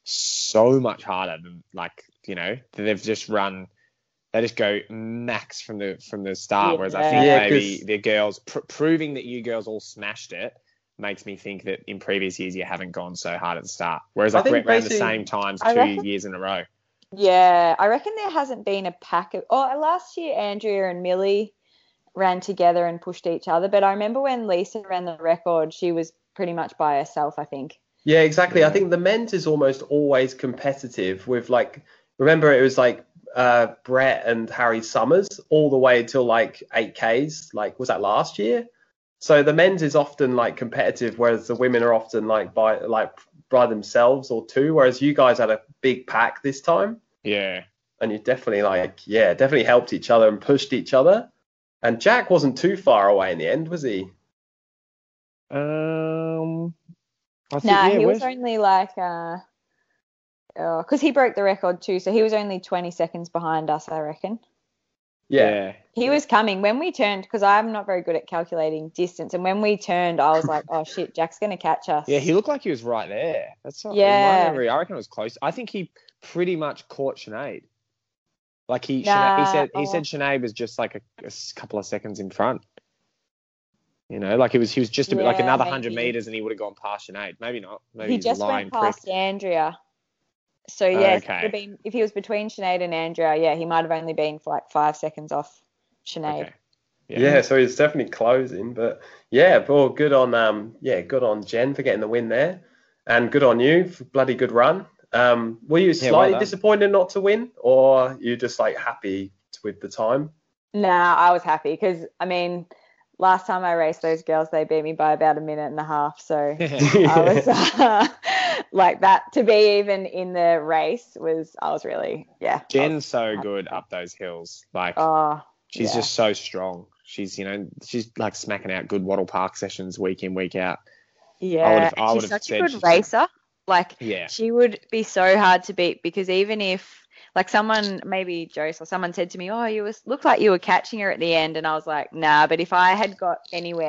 H: so much harder than, like, you know, they've just run. They just go max from the from the start, whereas I think
F: Yeah,
H: maybe
F: 'cause-
H: the girls pr- proving that you girls all smashed it makes me think that in previous years you haven't gone so hard at the start. Whereas
F: I
H: like
F: think
H: Brett ran the
F: basically-
H: same times
G: I
H: two
G: reckon-
H: years in a row.
G: Yeah, I reckon there hasn't been a pack of. Oh, last year Andrea and Millie ran together and pushed each other, but I remember when Lisa ran the record, she was pretty much by herself, I think.
F: Yeah, exactly.
H: Yeah.
F: I think the men's is almost always competitive with like, remember it was like uh, Brett and Harry Summers all the way till like eight Ks. Like, was that last year? So the men's is often like competitive, whereas the women are often like by like by themselves or two. Whereas you guys had a big pack this time,
H: Yeah.
F: and you definitely like yeah, definitely helped each other and pushed each other. And Jack wasn't too far away in the end, was he?
H: Um. I think,
G: Nah,
H: yeah,
G: he was
H: where's-
G: only like, uh, because he broke the record too, so he was only twenty seconds behind us, I reckon.
F: Yeah.
G: He was coming when we turned, because I'm not very good at calculating distance, and when we turned, I was like, oh shit, Jack's gonna catch us.
H: Yeah, he looked like he was right there. That's not,
G: Yeah.
H: in my memory. I reckon it was close. I think he pretty much caught Sinead. Like he,
G: Nah,
H: Sinead, he said, he
G: oh.
H: said Sinead was just like a, a s- couple of seconds in front. You know, like it was, he was just a bit like
G: Yeah,
H: another hundred
G: maybe.
H: meters, and he would have gone past Sinead. Maybe not. Maybe
G: he
H: he's
G: just
H: lying
G: went past
H: prick.
G: Andrea. So yeah, if, it
H: Okay.
G: would've been, if he was between Sinead and Andrea, yeah, he might have only been for like five seconds off Sinead.
H: Okay.
F: Yeah. so he's definitely closing, but yeah, well, good on um, yeah, good on Jen for getting the win there, and good on you for bloody good run. Um, were you
H: well
F: slightly
H: done.
F: disappointed not to win, or you just like happy with the time?
G: Nah, I was happy because I mean, last time I raced those girls, they beat me by about a minute and a half. So I was uh, like that to be even in the race was I was really yeah. I
H: Jen's
G: was-
H: so good up those hills. Like
G: Oh,
H: she's
G: yeah.
H: just so strong. She's, you know, she's like smacking out good Wattle Park sessions week in, week out.
G: yeah.
H: would've- I
G: she's
H: would've
G: such
H: said
G: a good
H: she's-
G: racer. Like
H: Yeah.
G: she would be so hard to beat because even if like someone maybe Jose or someone said to me, oh, you was looked like you were catching her at the end, and I was like, nah. But if I had got anywhere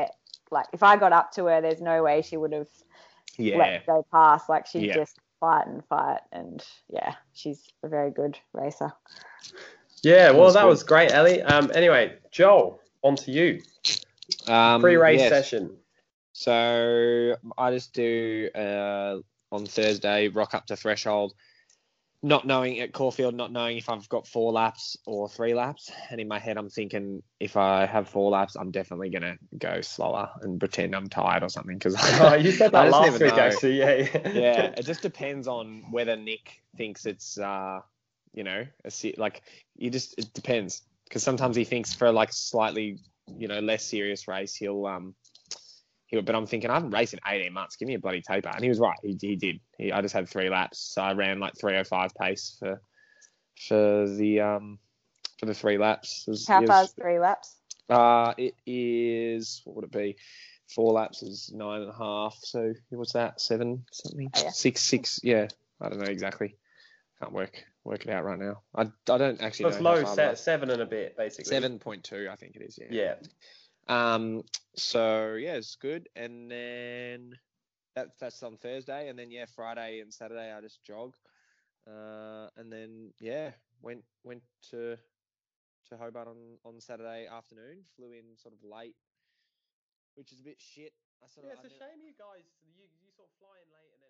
G: like if I got up to her, there's no way she would have
H: Yeah.
G: let it go past. Like she'd
H: Yeah.
G: just fight and fight, and yeah, she's a very good racer.
F: Yeah, well,
H: was
F: that
H: good.
F: was great, Ellie. Um, anyway, Joel, on to you.
H: Um,
F: Pre-race
H: yes.
F: session.
H: So I just do uh, on Thursday, rock up to threshold, not knowing at Caulfield, not knowing if I've got four laps or three laps. And in my head, I'm thinking if I have four laps, I'm definitely going to go slower and pretend I'm tired or something. Cause
F: Oh, you said
H: I
F: that
H: just
F: last
H: never
F: week,
H: know.
F: actually. Yeah, yeah.
H: Yeah, it just depends on whether Nick thinks it's, uh, you know, a se- like you just, it depends. Because sometimes he thinks for like slightly, you know, less serious race, he'll, um, he'll, but I'm thinking, I haven't raced in eighteen months. Give me a bloody taper. And he was right. He, he did. He, I just had three laps. So I ran like three oh five pace for, for the, um, for the three laps. It was,
G: How
H: it was-
G: far's three laps?
H: Uh, it is, what would it be? Four laps is nine and a half. So what's that? Seven something?
G: Oh, yeah.
H: Six, six. Yeah. I don't know exactly. Can't work work it out right now. I, I don't actually
F: So it's
H: know. how
F: low,
H: far
F: se-
H: back.
F: seven and a bit, basically.
H: seven point two, I think it is. Yeah.
F: Yeah.
H: Um. So yeah, it's good. And then that's that's on Thursday, and then yeah, Friday and Saturday I just jog. Uh, and then yeah, went went to to Hobart on on Saturday afternoon. Flew in sort of late, which is a bit shit. I sort
F: Yeah,
H: of,
F: it's
H: I
F: a
H: never-
F: shame you guys, you, you sort of fly in late and